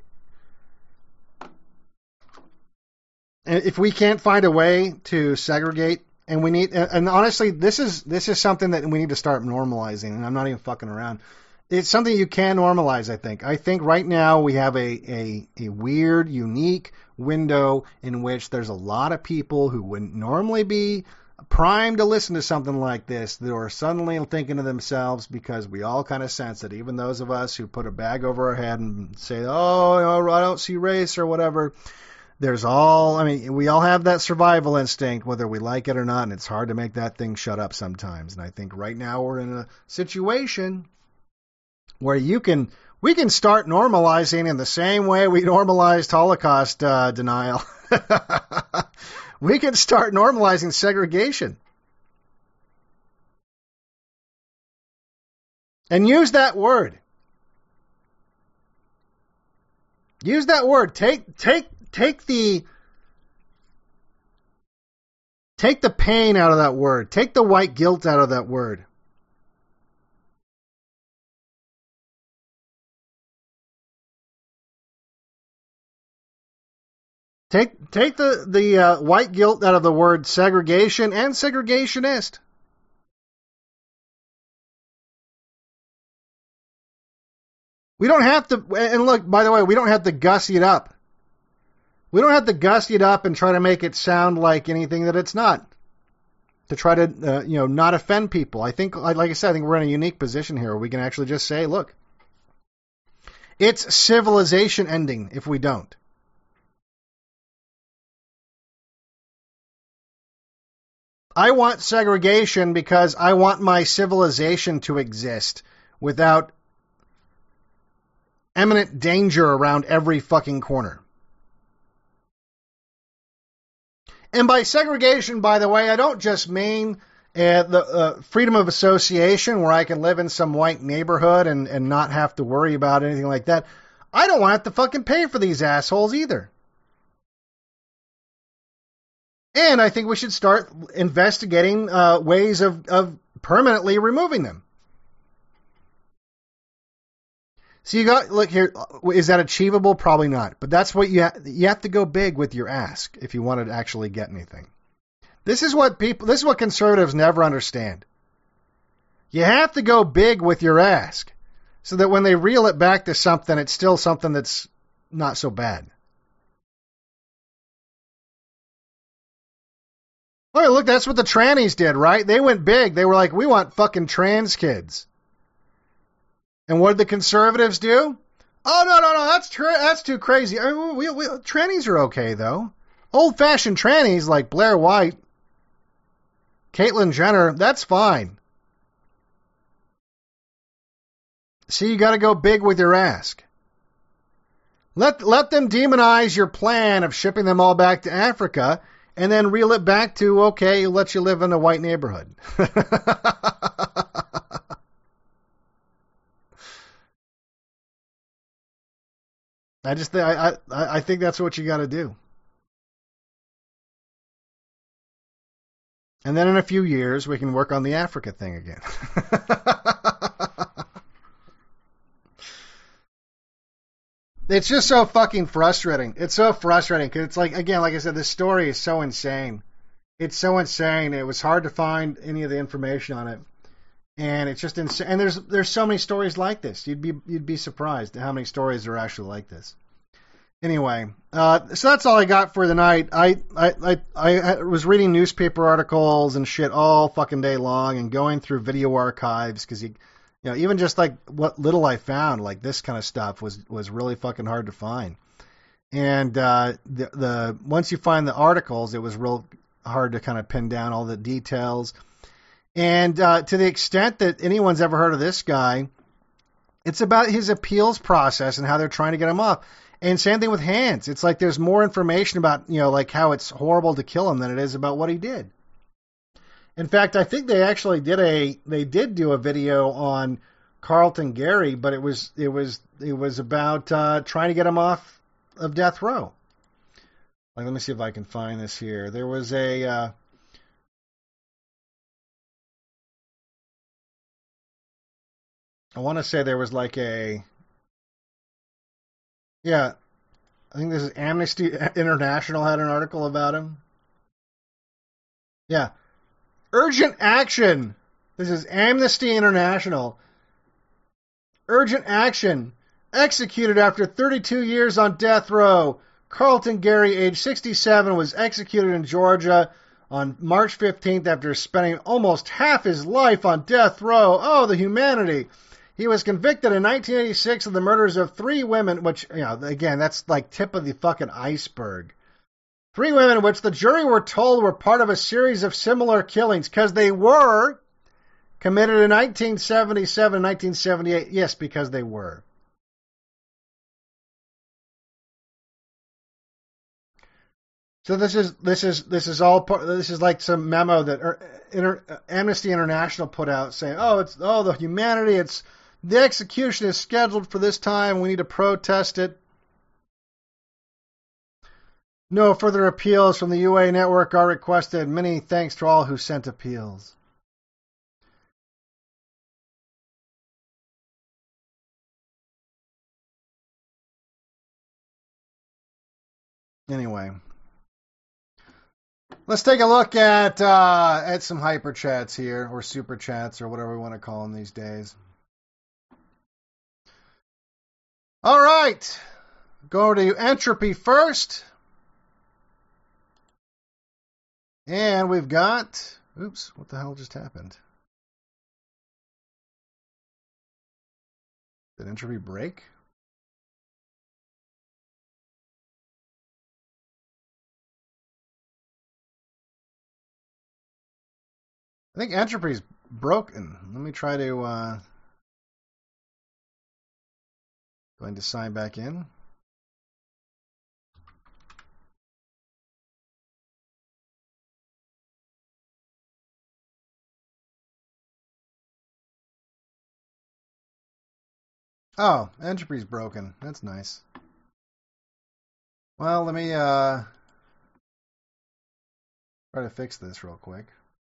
And if we can't find a way to segregate, and we need, and honestly, this is this is something that we need to start normalizing. And I'm not even fucking around. It's something you can normalize, I think. I think right now we have a, a, a weird, unique window in which there's a lot of people who wouldn't normally be primed to listen to something like this that are suddenly thinking to themselves, because we all kind of sense that even those of us who put a bag over our head and say, oh, I don't see race or whatever, there's all, I mean, we all have that survival instinct, whether we like it or not, and it's hard to make that thing shut up sometimes. And I think right now we're in a situation where you can, we can start normalizing in the same way we normalized Holocaust uh, denial. We can start normalizing segregation. And use that word. Use that word. Take, take, take the, take the pain out of that word. Take the white guilt out of that word. Take take the, the uh, white guilt out of the word segregation and segregationist. We don't have to, and look, by the way, we don't have to gussy it up. We don't have to gussy it up and try to make it sound like anything that it's not. To try to, uh, you know, not offend people. I think, like I said, I think we're in a unique position here where we can actually just say, look, it's civilization ending if we don't. I want segregation because I want my civilization to exist without imminent danger around every fucking corner. And by segregation, by the way, I don't just mean uh, the uh, freedom of association where I can live in some white neighborhood and, and not have to worry about anything like that. I don't want to have to fucking pay for these assholes either. And I think we should start investigating uh, ways of, of permanently removing them. So you got, look here, is that achievable? Probably not. But that's what you ha- you have to go big with your ask if you want to actually get anything. This is what people, this is what conservatives never understand. You have to go big with your ask so that when they reel it back to something, it's still something that's not so bad. Oh, look, that's what the trannies did, right? They went big. They were like, we want fucking trans kids. And what did the conservatives do? Oh, no, no, no, that's tra- that's too crazy. I mean, we, we, trannies are okay, though. Old-fashioned trannies like Blair White, Caitlyn Jenner, that's fine. See, you got to go big with your ask. Let, let them demonize your plan of shipping them all back to Africa, and then reel it back to, okay, let you live in a white neighborhood. I just th- I, I I think that's what you got to do. And then in a few years, we can work on the Africa thing again. It's just so fucking frustrating. It's so frustrating because it's like, again, like I said, this story is so insane. It's so insane. It was hard to find any of the information on it, and it's just insane. And there's there's so many stories like this. You'd be you'd be surprised at how many stories are actually like this. Anyway, uh, so that's all I got for the night. I, I I I was reading newspaper articles and shit all fucking day long, and going through video archives because you. You know, even just like what little I found, like this kind of stuff was, was really fucking hard to find. And uh, the, the once you find the articles, it was real hard to kind of pin down all the details. And uh, to the extent that anyone's ever heard of this guy, it's about his appeals process and how they're trying to get him off. And same thing with Hans. It's like there's more information about, you know, like how it's horrible to kill him than it is about what he did. In fact, I think they actually did a they did do a video on Carlton Gary, but it was it was it was about uh, trying to get him off of death row. Like, let me see if I can find this here. There was a uh, I want to say there was like a yeah, I think this is Amnesty International had an article about him. Yeah. Urgent action. This is Amnesty International. Urgent action. Executed after thirty-two years on death row. Carlton Gary, age sixty-seven, was executed in Georgia on March fifteenth after spending almost half his life on death row. Oh, the humanity. He was convicted in nineteen eighty-six of the murders of three women, which, you know, again, that's like tip of the fucking iceberg. Three women, which the jury were told were part of a series of similar killings, because they were committed in nineteen seventy-seven, nineteen seventy-eight. Yes, because they were. So this is this is this is all part. This is like some memo that er, Inter, Amnesty International put out saying, "Oh, it's oh the humanity. It's the execution is scheduled for this time. We need to protest it." No further appeals from the U A network are requested. Many thanks to all who sent appeals. Anyway, let's take a look at uh, at some hyper chats here, or super chats, or whatever we want to call them these days. All right, go over to Entropy first. And we've got, oops, what the hell just happened? Did Entropy break? I think Entropy's broken. Let me try to, uh, going to sign back in. Oh, Entropy's broken. That's nice. Well, let me uh, try to fix this real quick.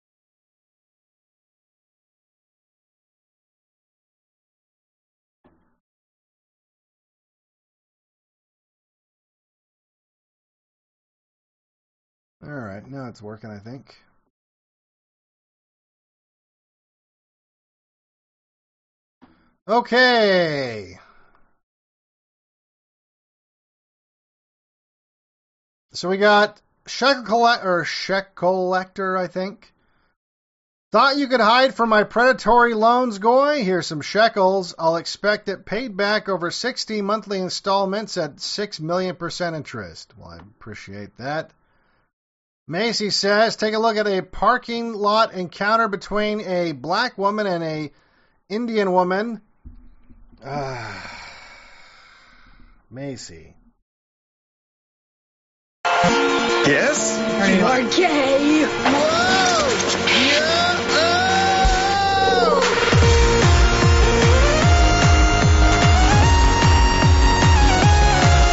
All right, now it's working, I think. Okay. So we got Shekel Collect or Shekel Collector, I think. Thought you could hide from my predatory loans, Goy? Here's some shekels. I'll expect it paid back over sixty monthly installments at six million percent interest. Well, I appreciate that. Macy says, take a look at a parking lot encounter between a black woman and a Indian woman. Uh, Macy. Yes? You are gay. Whoa! Yeah! Oh!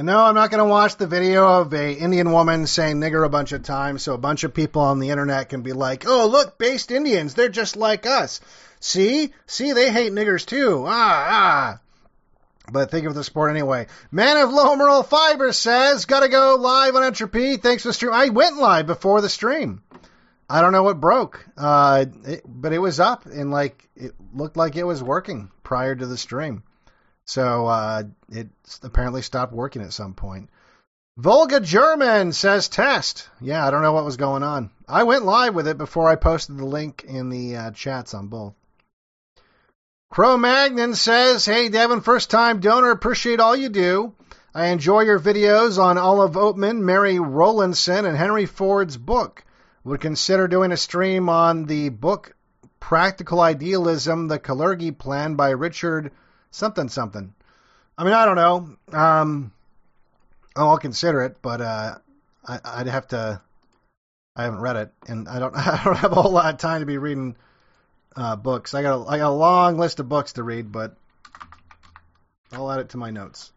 And no, I'm not going to watch the video of a Indian woman saying nigger a bunch of times so a bunch of people on the internet can be like, oh, look, based Indians, they're just like us. See? See, they hate niggers too. Ah, ah. But think of the sport anyway. Man of Low Moral Fiber says, gotta go live on Entropy. Thanks for the stream. I went live before the stream. I don't know what broke, uh, it, but it was up and like it looked like it was working prior to the stream. So uh, it apparently stopped working at some point. Volga German says test. Yeah, I don't know what was going on. I went live with it before I posted the link in the uh, chats on both. Cro-Magnon says, hey, Devin, first-time donor, appreciate all you do. I enjoy your videos on Olive Oatman, Mary Rowlandson, and Henry Ford's book. Would consider doing a stream on the book Practical Idealism, the Kalergi Plan by Richard something something. I mean, I don't know. Um, oh, I'll consider it, but uh, I, I'd have to. I haven't read it, and I don't. I don't have a whole lot of time to be reading uh, books. I got a, I got a long list of books to read, but I'll add it to my notes.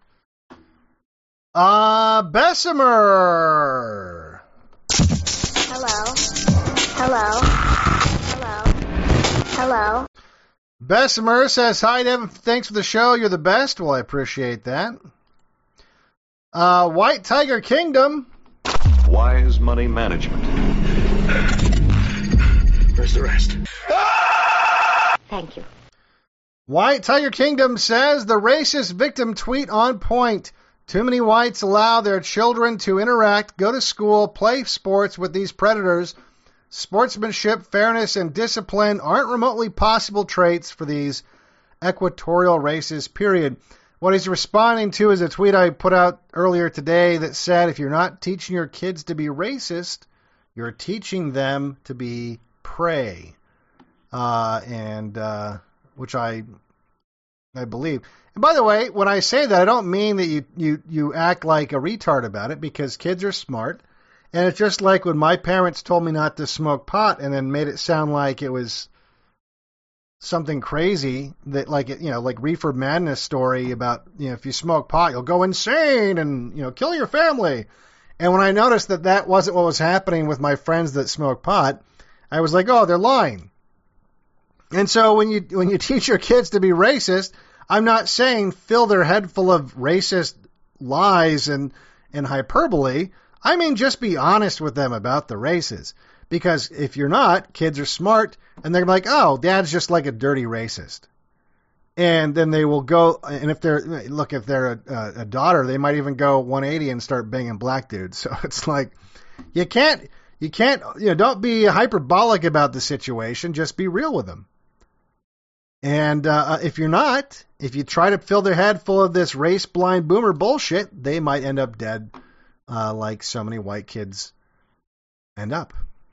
Uh, Bessemer. Hello. Hello. Hello. Hello. Bessemer says, hi, Devin. Thanks for the show. You're the best. Well, I appreciate that. Uh, White Tiger Kingdom. Wise money management. Where's the rest? Thank you. White Tiger Kingdom says, the racist victim tweet on point. Too many whites allow their children to interact, go to school, play sports with these predators. Sportsmanship, fairness, and discipline aren't remotely possible traits for these equatorial races, period. What he's responding to is a tweet I put out earlier today that said, if you're not teaching your kids to be racist, you're teaching them to be prey. Uh, and, uh, which I, I believe. And by the way, when I say that, I don't mean that you, you, you act like a retard about it, because kids are smart. And it's just like when my parents told me not to smoke pot and then made it sound like it was something crazy, that like, you know, like Reefer Madness story about, you know, if you smoke pot, you'll go insane and, you know, kill your family. And when I noticed that that wasn't what was happening with my friends that smoke pot, I was like, oh, they're lying. And so when you, when you teach your kids to be racist, I'm not saying fill their head full of racist lies and, and hyperbole. I mean, just be honest with them about the races. Because if you're not, kids are smart, and they're like, oh, dad's just like a dirty racist. And then they will go, and if they're, look, if they're a, a daughter, they might even go one eighty and start banging black dudes. So it's like, you can't, you can't, you know, don't be hyperbolic about the situation, just be real with them. And uh, if you're not, if you try to fill their head full of this race-blind boomer bullshit, they might end up dead. Uh, like so many white kids end up.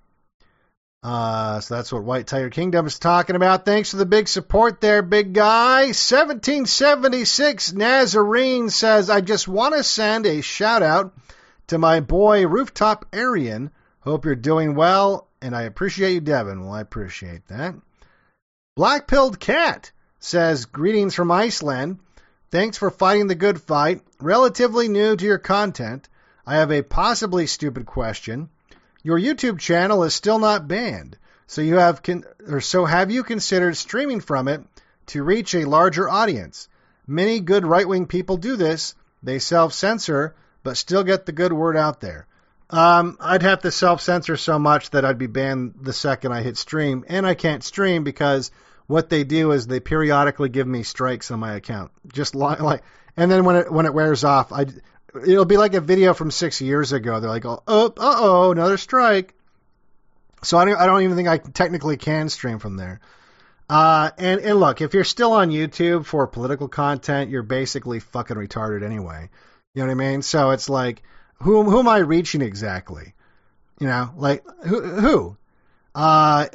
Uh, so that's what White Tiger Kingdom is talking about. Thanks for the big support there, big guy. seventeen seventy-six Nazarene says, I just want to send a shout out to my boy Rooftop Aryan. Hope you're doing well, and I appreciate you, Devin. Well, I appreciate that. Black Pilled Cat says, greetings from Iceland. Thanks for fighting the good fight. Relatively new to your content. I have a possibly stupid question. Your YouTube channel is still not banned, so you have con- or so have you considered streaming from it to reach a larger audience? Many good right-wing people do this. They self-censor, but still get the good word out there. Um, I'd have to self-censor so much that I'd be banned the second I hit stream, and I can't stream because what they do is they periodically give me strikes on my account, just like, like and then when it when it wears off, I. It'll be like a video from six years ago. They're like, oh, uh-oh, another strike. So I don't, I don't even think I technically can stream from there. Uh, and, and look, if you're still on YouTube for political content, you're basically fucking retarded anyway. You know what I mean? So it's like, who, who am I reaching exactly? You know, like, who, who? Uh,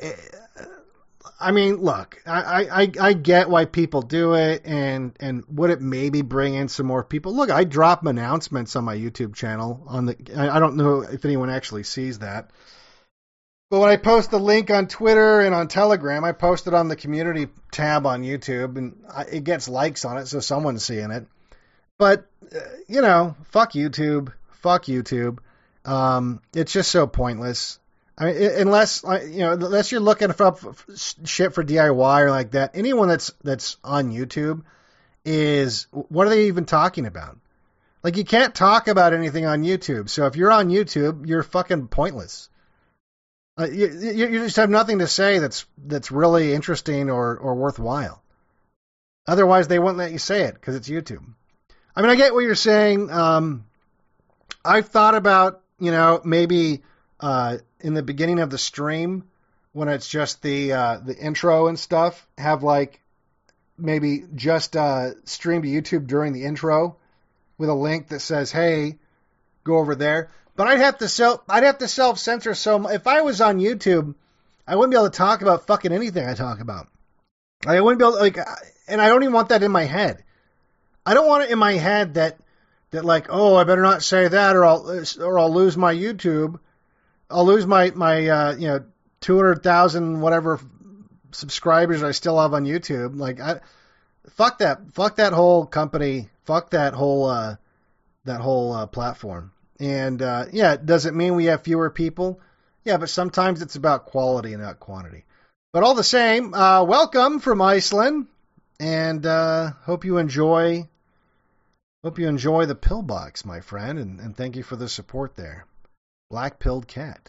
I mean, look, I, I, I get why people do it, and, and would it maybe bring in some more people? Look, I drop announcements on my YouTube channel. On the, I don't know if anyone actually sees that. But when I post the link on Twitter and on Telegram, I post it on the community tab on YouTube, and it gets likes on it, so someone's seeing it. But, uh, you know, fuck YouTube. Fuck YouTube. Um, it's just so pointless. I mean, unless, you know, unless you're looking for shit for D I Y or like that, anyone that's, that's on YouTube is, what are they even talking about? Like, you can't talk about anything on YouTube. So if you're on YouTube, you're fucking pointless. Uh, you, you, you just have nothing to say that's, that's really interesting or, or worthwhile. Otherwise, they wouldn't let you say it because it's YouTube. I mean, I get what you're saying. Um, I've thought about, you know, maybe uh, in the beginning of the stream, when it's just the uh, the intro and stuff, have like maybe just uh, stream to YouTube during the intro with a link that says, "Hey, go over there." But I'd have to self I'd have to self censor. So if I was on YouTube, I wouldn't be able to talk about fucking anything I talk about. I wouldn't be able to, like, and I don't even want that in my head. I don't want it in my head that, that like, oh, I better not say that or I'll, or I'll lose my YouTube. I'll lose my, my, uh, you know, two hundred thousand whatever subscribers I still have on YouTube. Like, I, fuck that, fuck that whole company. Fuck that whole, uh, that whole, uh, platform. And, uh, yeah, does it mean we have fewer people? Yeah, but sometimes it's about quality and not quantity. But all the same, uh, welcome from Iceland. And uh, hope you enjoy hope you enjoy the pillbox, my friend, and, and thank you for the support there. Black-pilled cat.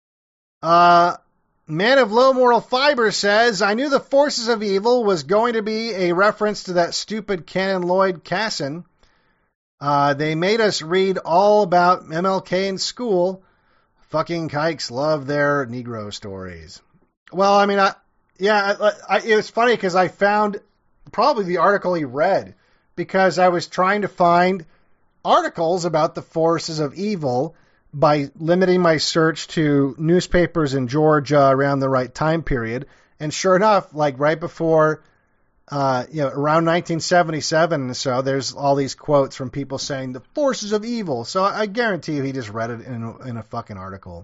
Uh, Man of Low Moral Fiber says, I knew the Forces of Evil was going to be a reference to that stupid Canon Lloyd Casson. Uh, they made us read all about M L K in school. Fucking kikes love their Negro stories. Well, I mean, I, yeah, I, I, it was funny because I found probably the article he read because I was trying to find articles about the Forces of Evil by limiting my search to newspapers in Georgia around the right time period. And sure enough, like right before, uh, you know, around nineteen seventy-seven and so, there's all these quotes from people saying the Forces of Evil. So I guarantee you he just read it in a, in a fucking article.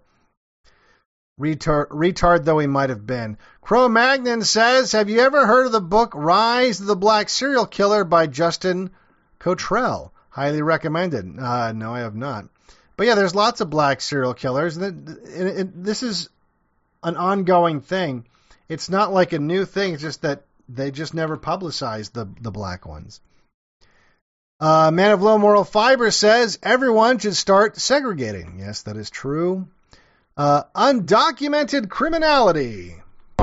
Retard, retard though he might have been. Cro-Magnon says, have you ever heard of the book Rise of the Black Serial Killer by Justin Cottrell? Highly recommended. Uh, no, I have not. But yeah, there's lots of black serial killers. This is an ongoing thing. It's not like a new thing. It's just that they just never publicized the, the black ones. Uh, Man of Low Moral Fiber says, everyone should start segregating. Yes, that is true. Uh, undocumented criminality.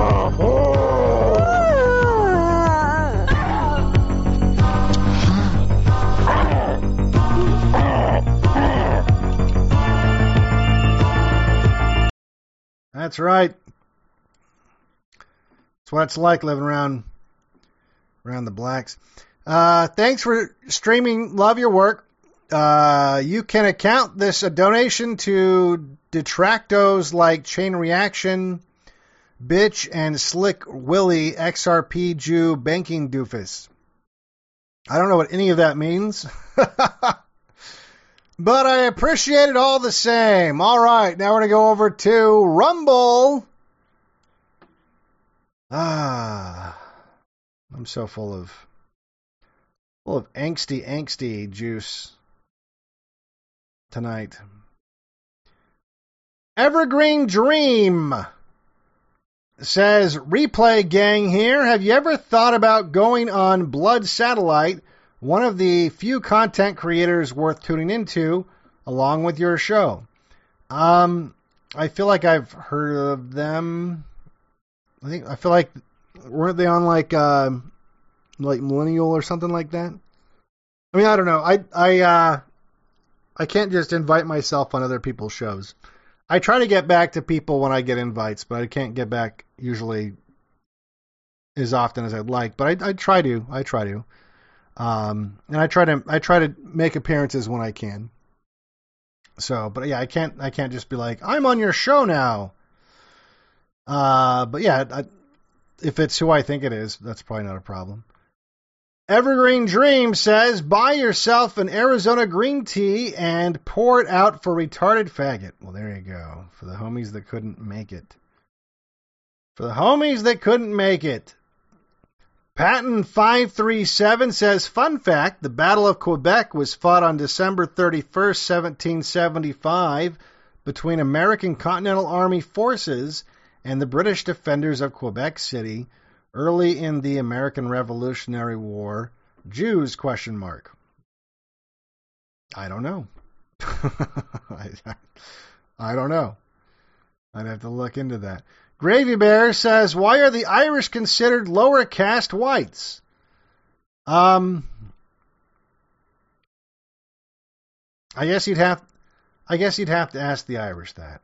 That's right. That's what it's like living around around the blacks. Uh, thanks for streaming. Love your work. Uh, you can account this a donation to detractos like Chain Reaction, Bitch, and Slick Willie X R P Jew Banking Doofus. I don't know what any of that means. But I appreciate it all the same. All right, now we're going to go over to Rumble. Ah, I'm so full of full of angsty, angsty juice tonight. Evergreen Dream says, Replay Gang here. Have you ever thought about going on Blood Satellite, one of the few content creators worth tuning into, along with your show? Um, I feel like I've heard of them. I think I feel like weren't they on like uh, like Millennial or something like that? I mean, I don't know. I I uh, I can't just invite myself on other people's shows. I try to get back to people when I get invites, but I can't get back usually as often as I'd like. But I, I try to. I try to. Um, and I try to I try to make appearances when I can. So, but yeah, I can't I can't just be like, I'm on your show now. Uh, but yeah, I, if it's who I think it is, that's probably not a problem. Evergreen Dream says, buy yourself an Arizona green tea and pour it out for retarded faggot. Well, there you go. For the homies that couldn't make it. For the homies that couldn't make it. Patton five three seven says, fun fact, the Battle of Quebec was fought on December thirty-first, seventeen seventy-five, between American Continental Army forces and the British defenders of Quebec City early in the American Revolutionary War. Jews, question mark. I don't know. I, I don't know. I'd have to look into that. Gravy Bear says, why are the Irish considered lower caste whites? Um, I guess you'd have, I guess you'd have to ask the Irish that.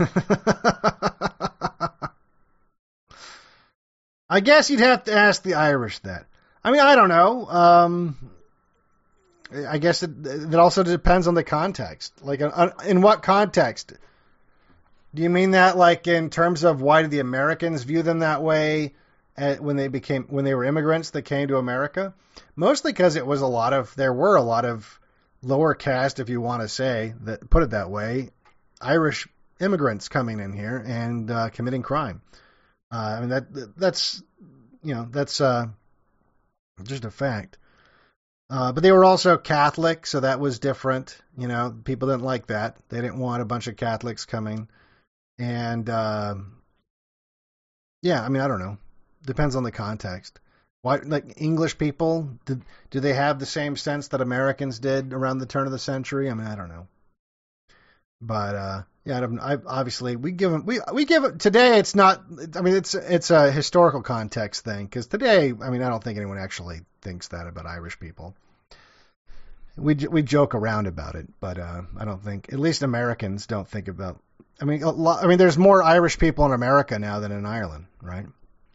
I guess you'd have to ask the Irish that. I mean, I don't know. Um, I guess it, it also depends on the context. Like, in what context? Do you mean that, like, in terms of why did the Americans view them that way at, when they became when they were immigrants that came to America? Mostly because it was a lot of there were a lot of lower caste, if you want to say that, put it that way, Irish immigrants coming in here and uh, committing crime. Uh, I mean that that's you know that's uh, just a fact. Uh, but they were also Catholic, so that was different. You know, people didn't like that. They didn't want a bunch of Catholics coming. And, uh, yeah, I mean, I don't know. Depends on the context. Why, like, English people, did, do they have the same sense that Americans did around the turn of the century? I mean, I don't know. But, uh, yeah, I don't, I, obviously, we give them, we, we give it, today it's not, I mean, it's, it's a historical context thing, because today, I mean, I don't think anyone actually thinks that about Irish people. We, we joke around about it, but, uh, I don't think, at least Americans don't think about, I mean, a lot, I mean, there's more Irish people in America now than in Ireland, right?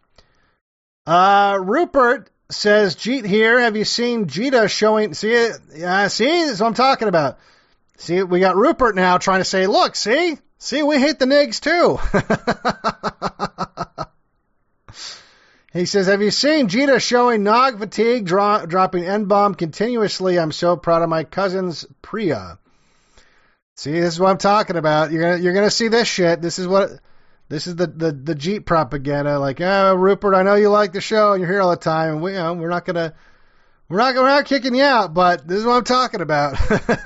Uh, Rupert says, Jeet here. Have you seen Jita showing? See it? Yeah, see, that's what I'm talking about. See, we got Rupert now trying to say, look, see, see, we hate the nigs too. He says, have you seen Jita showing Nog fatigue, dro- dropping N-bomb continuously? I'm so proud of my cousins, Priya. See, this is what I'm talking about. You're gonna, you're gonna see this shit. This is what, this is the, the, the Jeep propaganda. Like, oh, Rupert, I know you like the show and you're here all the time, and we, you know, we're not gonna, we're not, we're not kicking you out, but this is what I'm talking about.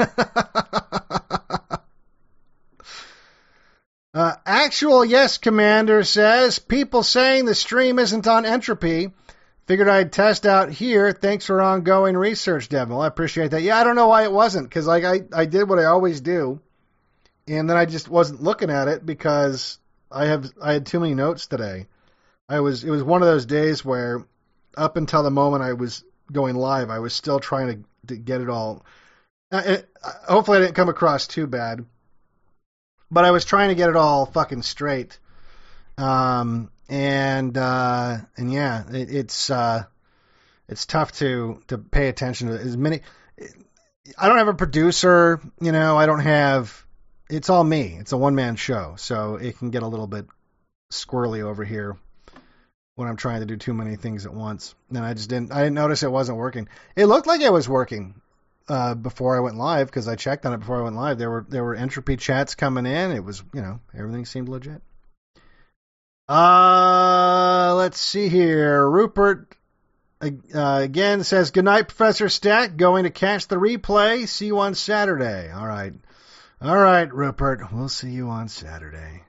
uh, actual yes, Commander says, people saying the stream isn't on Entropy. Figured I'd test out here. Thanks for ongoing research, Devin. Well, I appreciate that. Yeah, I don't know why it wasn't, because like I, I did what I always do, and then I just wasn't looking at it because I have I had too many notes today. I was it was one of those days where up until the moment I was going live, I was still trying to, to get it all. Uh, it, hopefully, I didn't come across too bad, but I was trying to get it all fucking straight. Um. And, uh, and yeah, it, it's, uh, it's tough to, to pay attention to as many. I don't have a producer, you know, I don't have, it's all me. It's a one man show. So it can get a little bit squirrely over here when I'm trying to do too many things at once. And I just didn't, I didn't notice it wasn't working. It looked like it was working, uh, before I went live, because I checked on it before I went live. There were, there were Entropy chats coming in. It was, you know, everything seemed legit. Uh, let's see here. Rupert uh, again says, good night, Professor Stack. Going to catch the replay. See you on Saturday. All right. All right, Rupert. We'll see you on Saturday.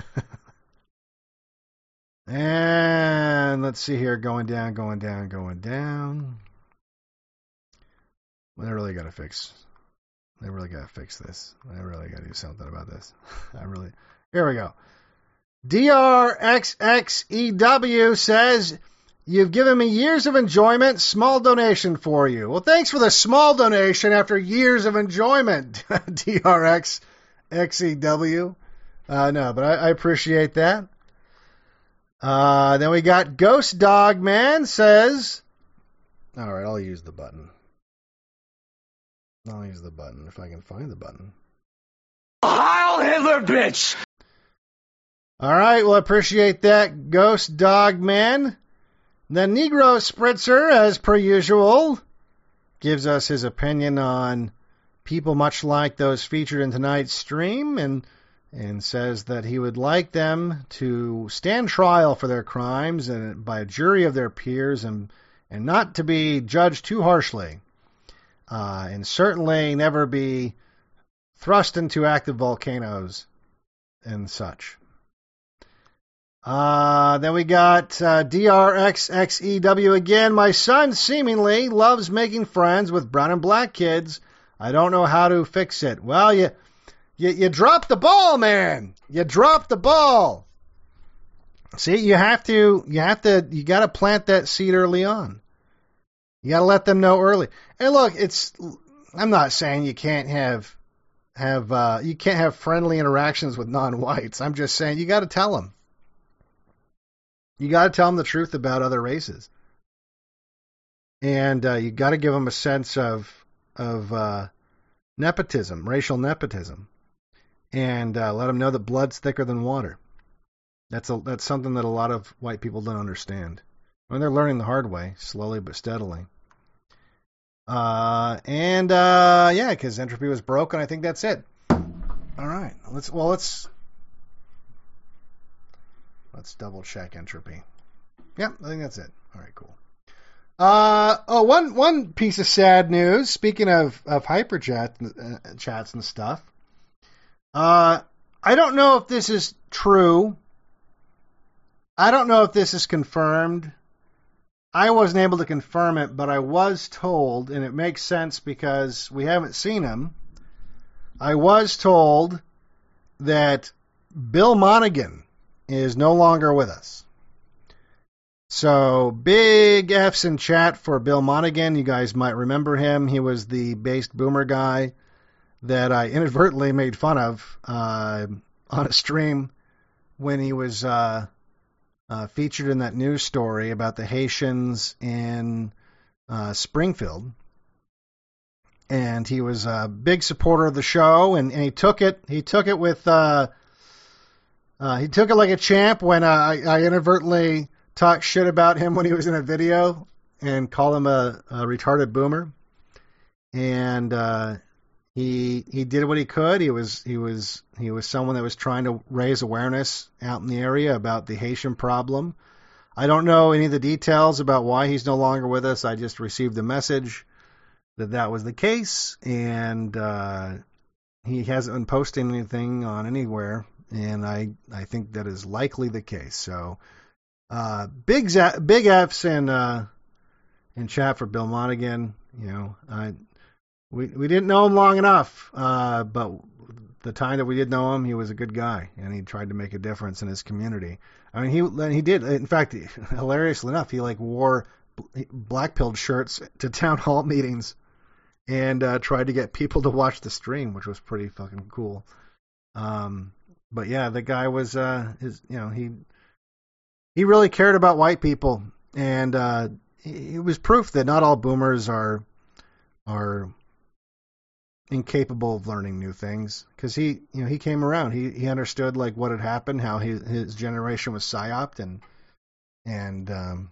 And let's see here. Going down, going down, going down. Well, I really got to fix. I really got to fix this. I really got to do something about this. I really. Here we go. D R X X E W says, you've given me years of enjoyment, small donation for you. Well, thanks for the small donation after years of enjoyment, D R X X E W. Uh, no, but I, I appreciate that. Uh, then we got Ghost Dog Man says, all right, I'll use the button. I'll use the button if I can find the button. Heil Hitler, bitch! All right, well, I appreciate that, Ghost Dog Man. The Negro Spritzer, as per usual, gives us his opinion on people much like those featured in tonight's stream, and and says that he would like them to stand trial for their crimes and by a jury of their peers and and not to be judged too harshly, uh, and certainly never be thrust into active volcanoes and such. Uh, then we got uh, D R X X E W again. My son seemingly loves making friends with brown and black kids. I don't know how to fix it. Well, you, you, you dropped the ball, man. You dropped the ball. See, you have to, you have to, you got to plant that seed early on. You got to let them know early. And look, it's, I'm not saying you can't have, have, uh, you can't have friendly interactions with non-whites. I'm just saying you got to tell them. You got to tell them the truth about other races. And, uh, you got to give them a sense of, of, uh, nepotism, racial nepotism. And, uh, let them know that blood's thicker than water. That's a, that's something that a lot of white people don't understand. I mean, they're learning the hard way, slowly but steadily. Uh, and, uh, yeah, because entropy was broken. I think that's it. All right. Let's, well, let's, let's double check entropy. Yep, I think that's it. All right, cool. Uh, oh, one, one piece of sad news. Speaking of, of hyperchat, uh, chats and stuff. Uh, I don't know if this is true. I don't know if this is confirmed. I wasn't able to confirm it, but I was told, and it makes sense because we haven't seen him. I was told that Bill Monaghan is no longer with us. So, big F's in chat for Bill Monaghan. You guys might remember him. He was the based boomer guy that I inadvertently made fun of uh, on a stream when he was uh, uh, featured in that news story about the Haitians in uh, Springfield. And he was a big supporter of the show, and, and he took it. He took it with. Uh, uh, he took it like a champ when uh, I, I inadvertently talked shit about him when he was in a video and called him a, a retarded boomer. And uh, he he did what he could. He was he was he was someone that was trying to raise awareness out in the area about the Haitian problem. I don't know any of the details about why he's no longer with us. I just received the message that that was the case, and uh, he hasn't been posting anything on anywhere, and I, I think that is likely the case. So, uh, big za- big F's in uh, in chat for Bill Monaghan. You know, I we we didn't know him long enough, uh, but the time that we did know him, he was a good guy, and he tried to make a difference in his community. I mean, he he did. In fact, hilariously enough, he like wore black-pilled shirts to town hall meetings. And uh, tried to get people to watch the stream, which was pretty fucking cool. Um, but yeah, the guy was, uh, his, you know, he he really cared about white people, and uh, it was proof that not all boomers are are incapable of learning new things. Because he, you know, he came around, he he understood like what had happened, how his his generation was psyoped, and and um,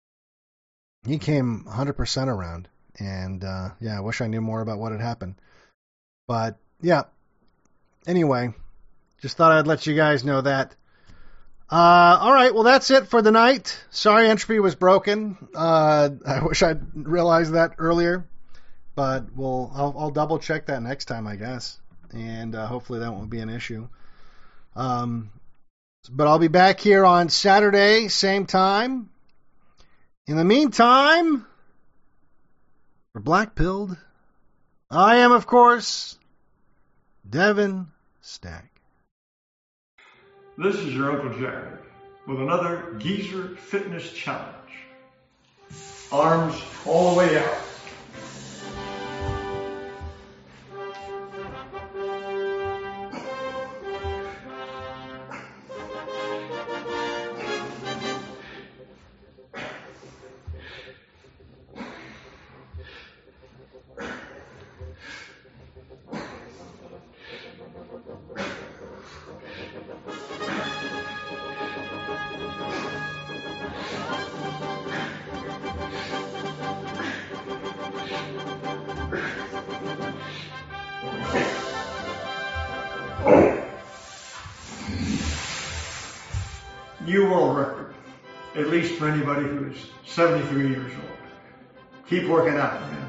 he came one hundred percent around. And, uh, yeah, I wish I knew more about what had happened. But, yeah. Anyway, just thought I'd let you guys know that. Uh, all right, well, that's it for the night. Sorry entropy was broken. Uh, I wish I'd realized that earlier. But we'll, I'll, I'll double check that next time, I guess. And uh, hopefully that won't be an issue. Um, but I'll be back here on Saturday, same time. In the meantime... For Black Pilled, I am, of course, Devin Stack. This is your Uncle Jared with another Geezer Fitness Challenge. Arms all the way out. New world record, at least for anybody who is seventy-three years old. Keep working out, man.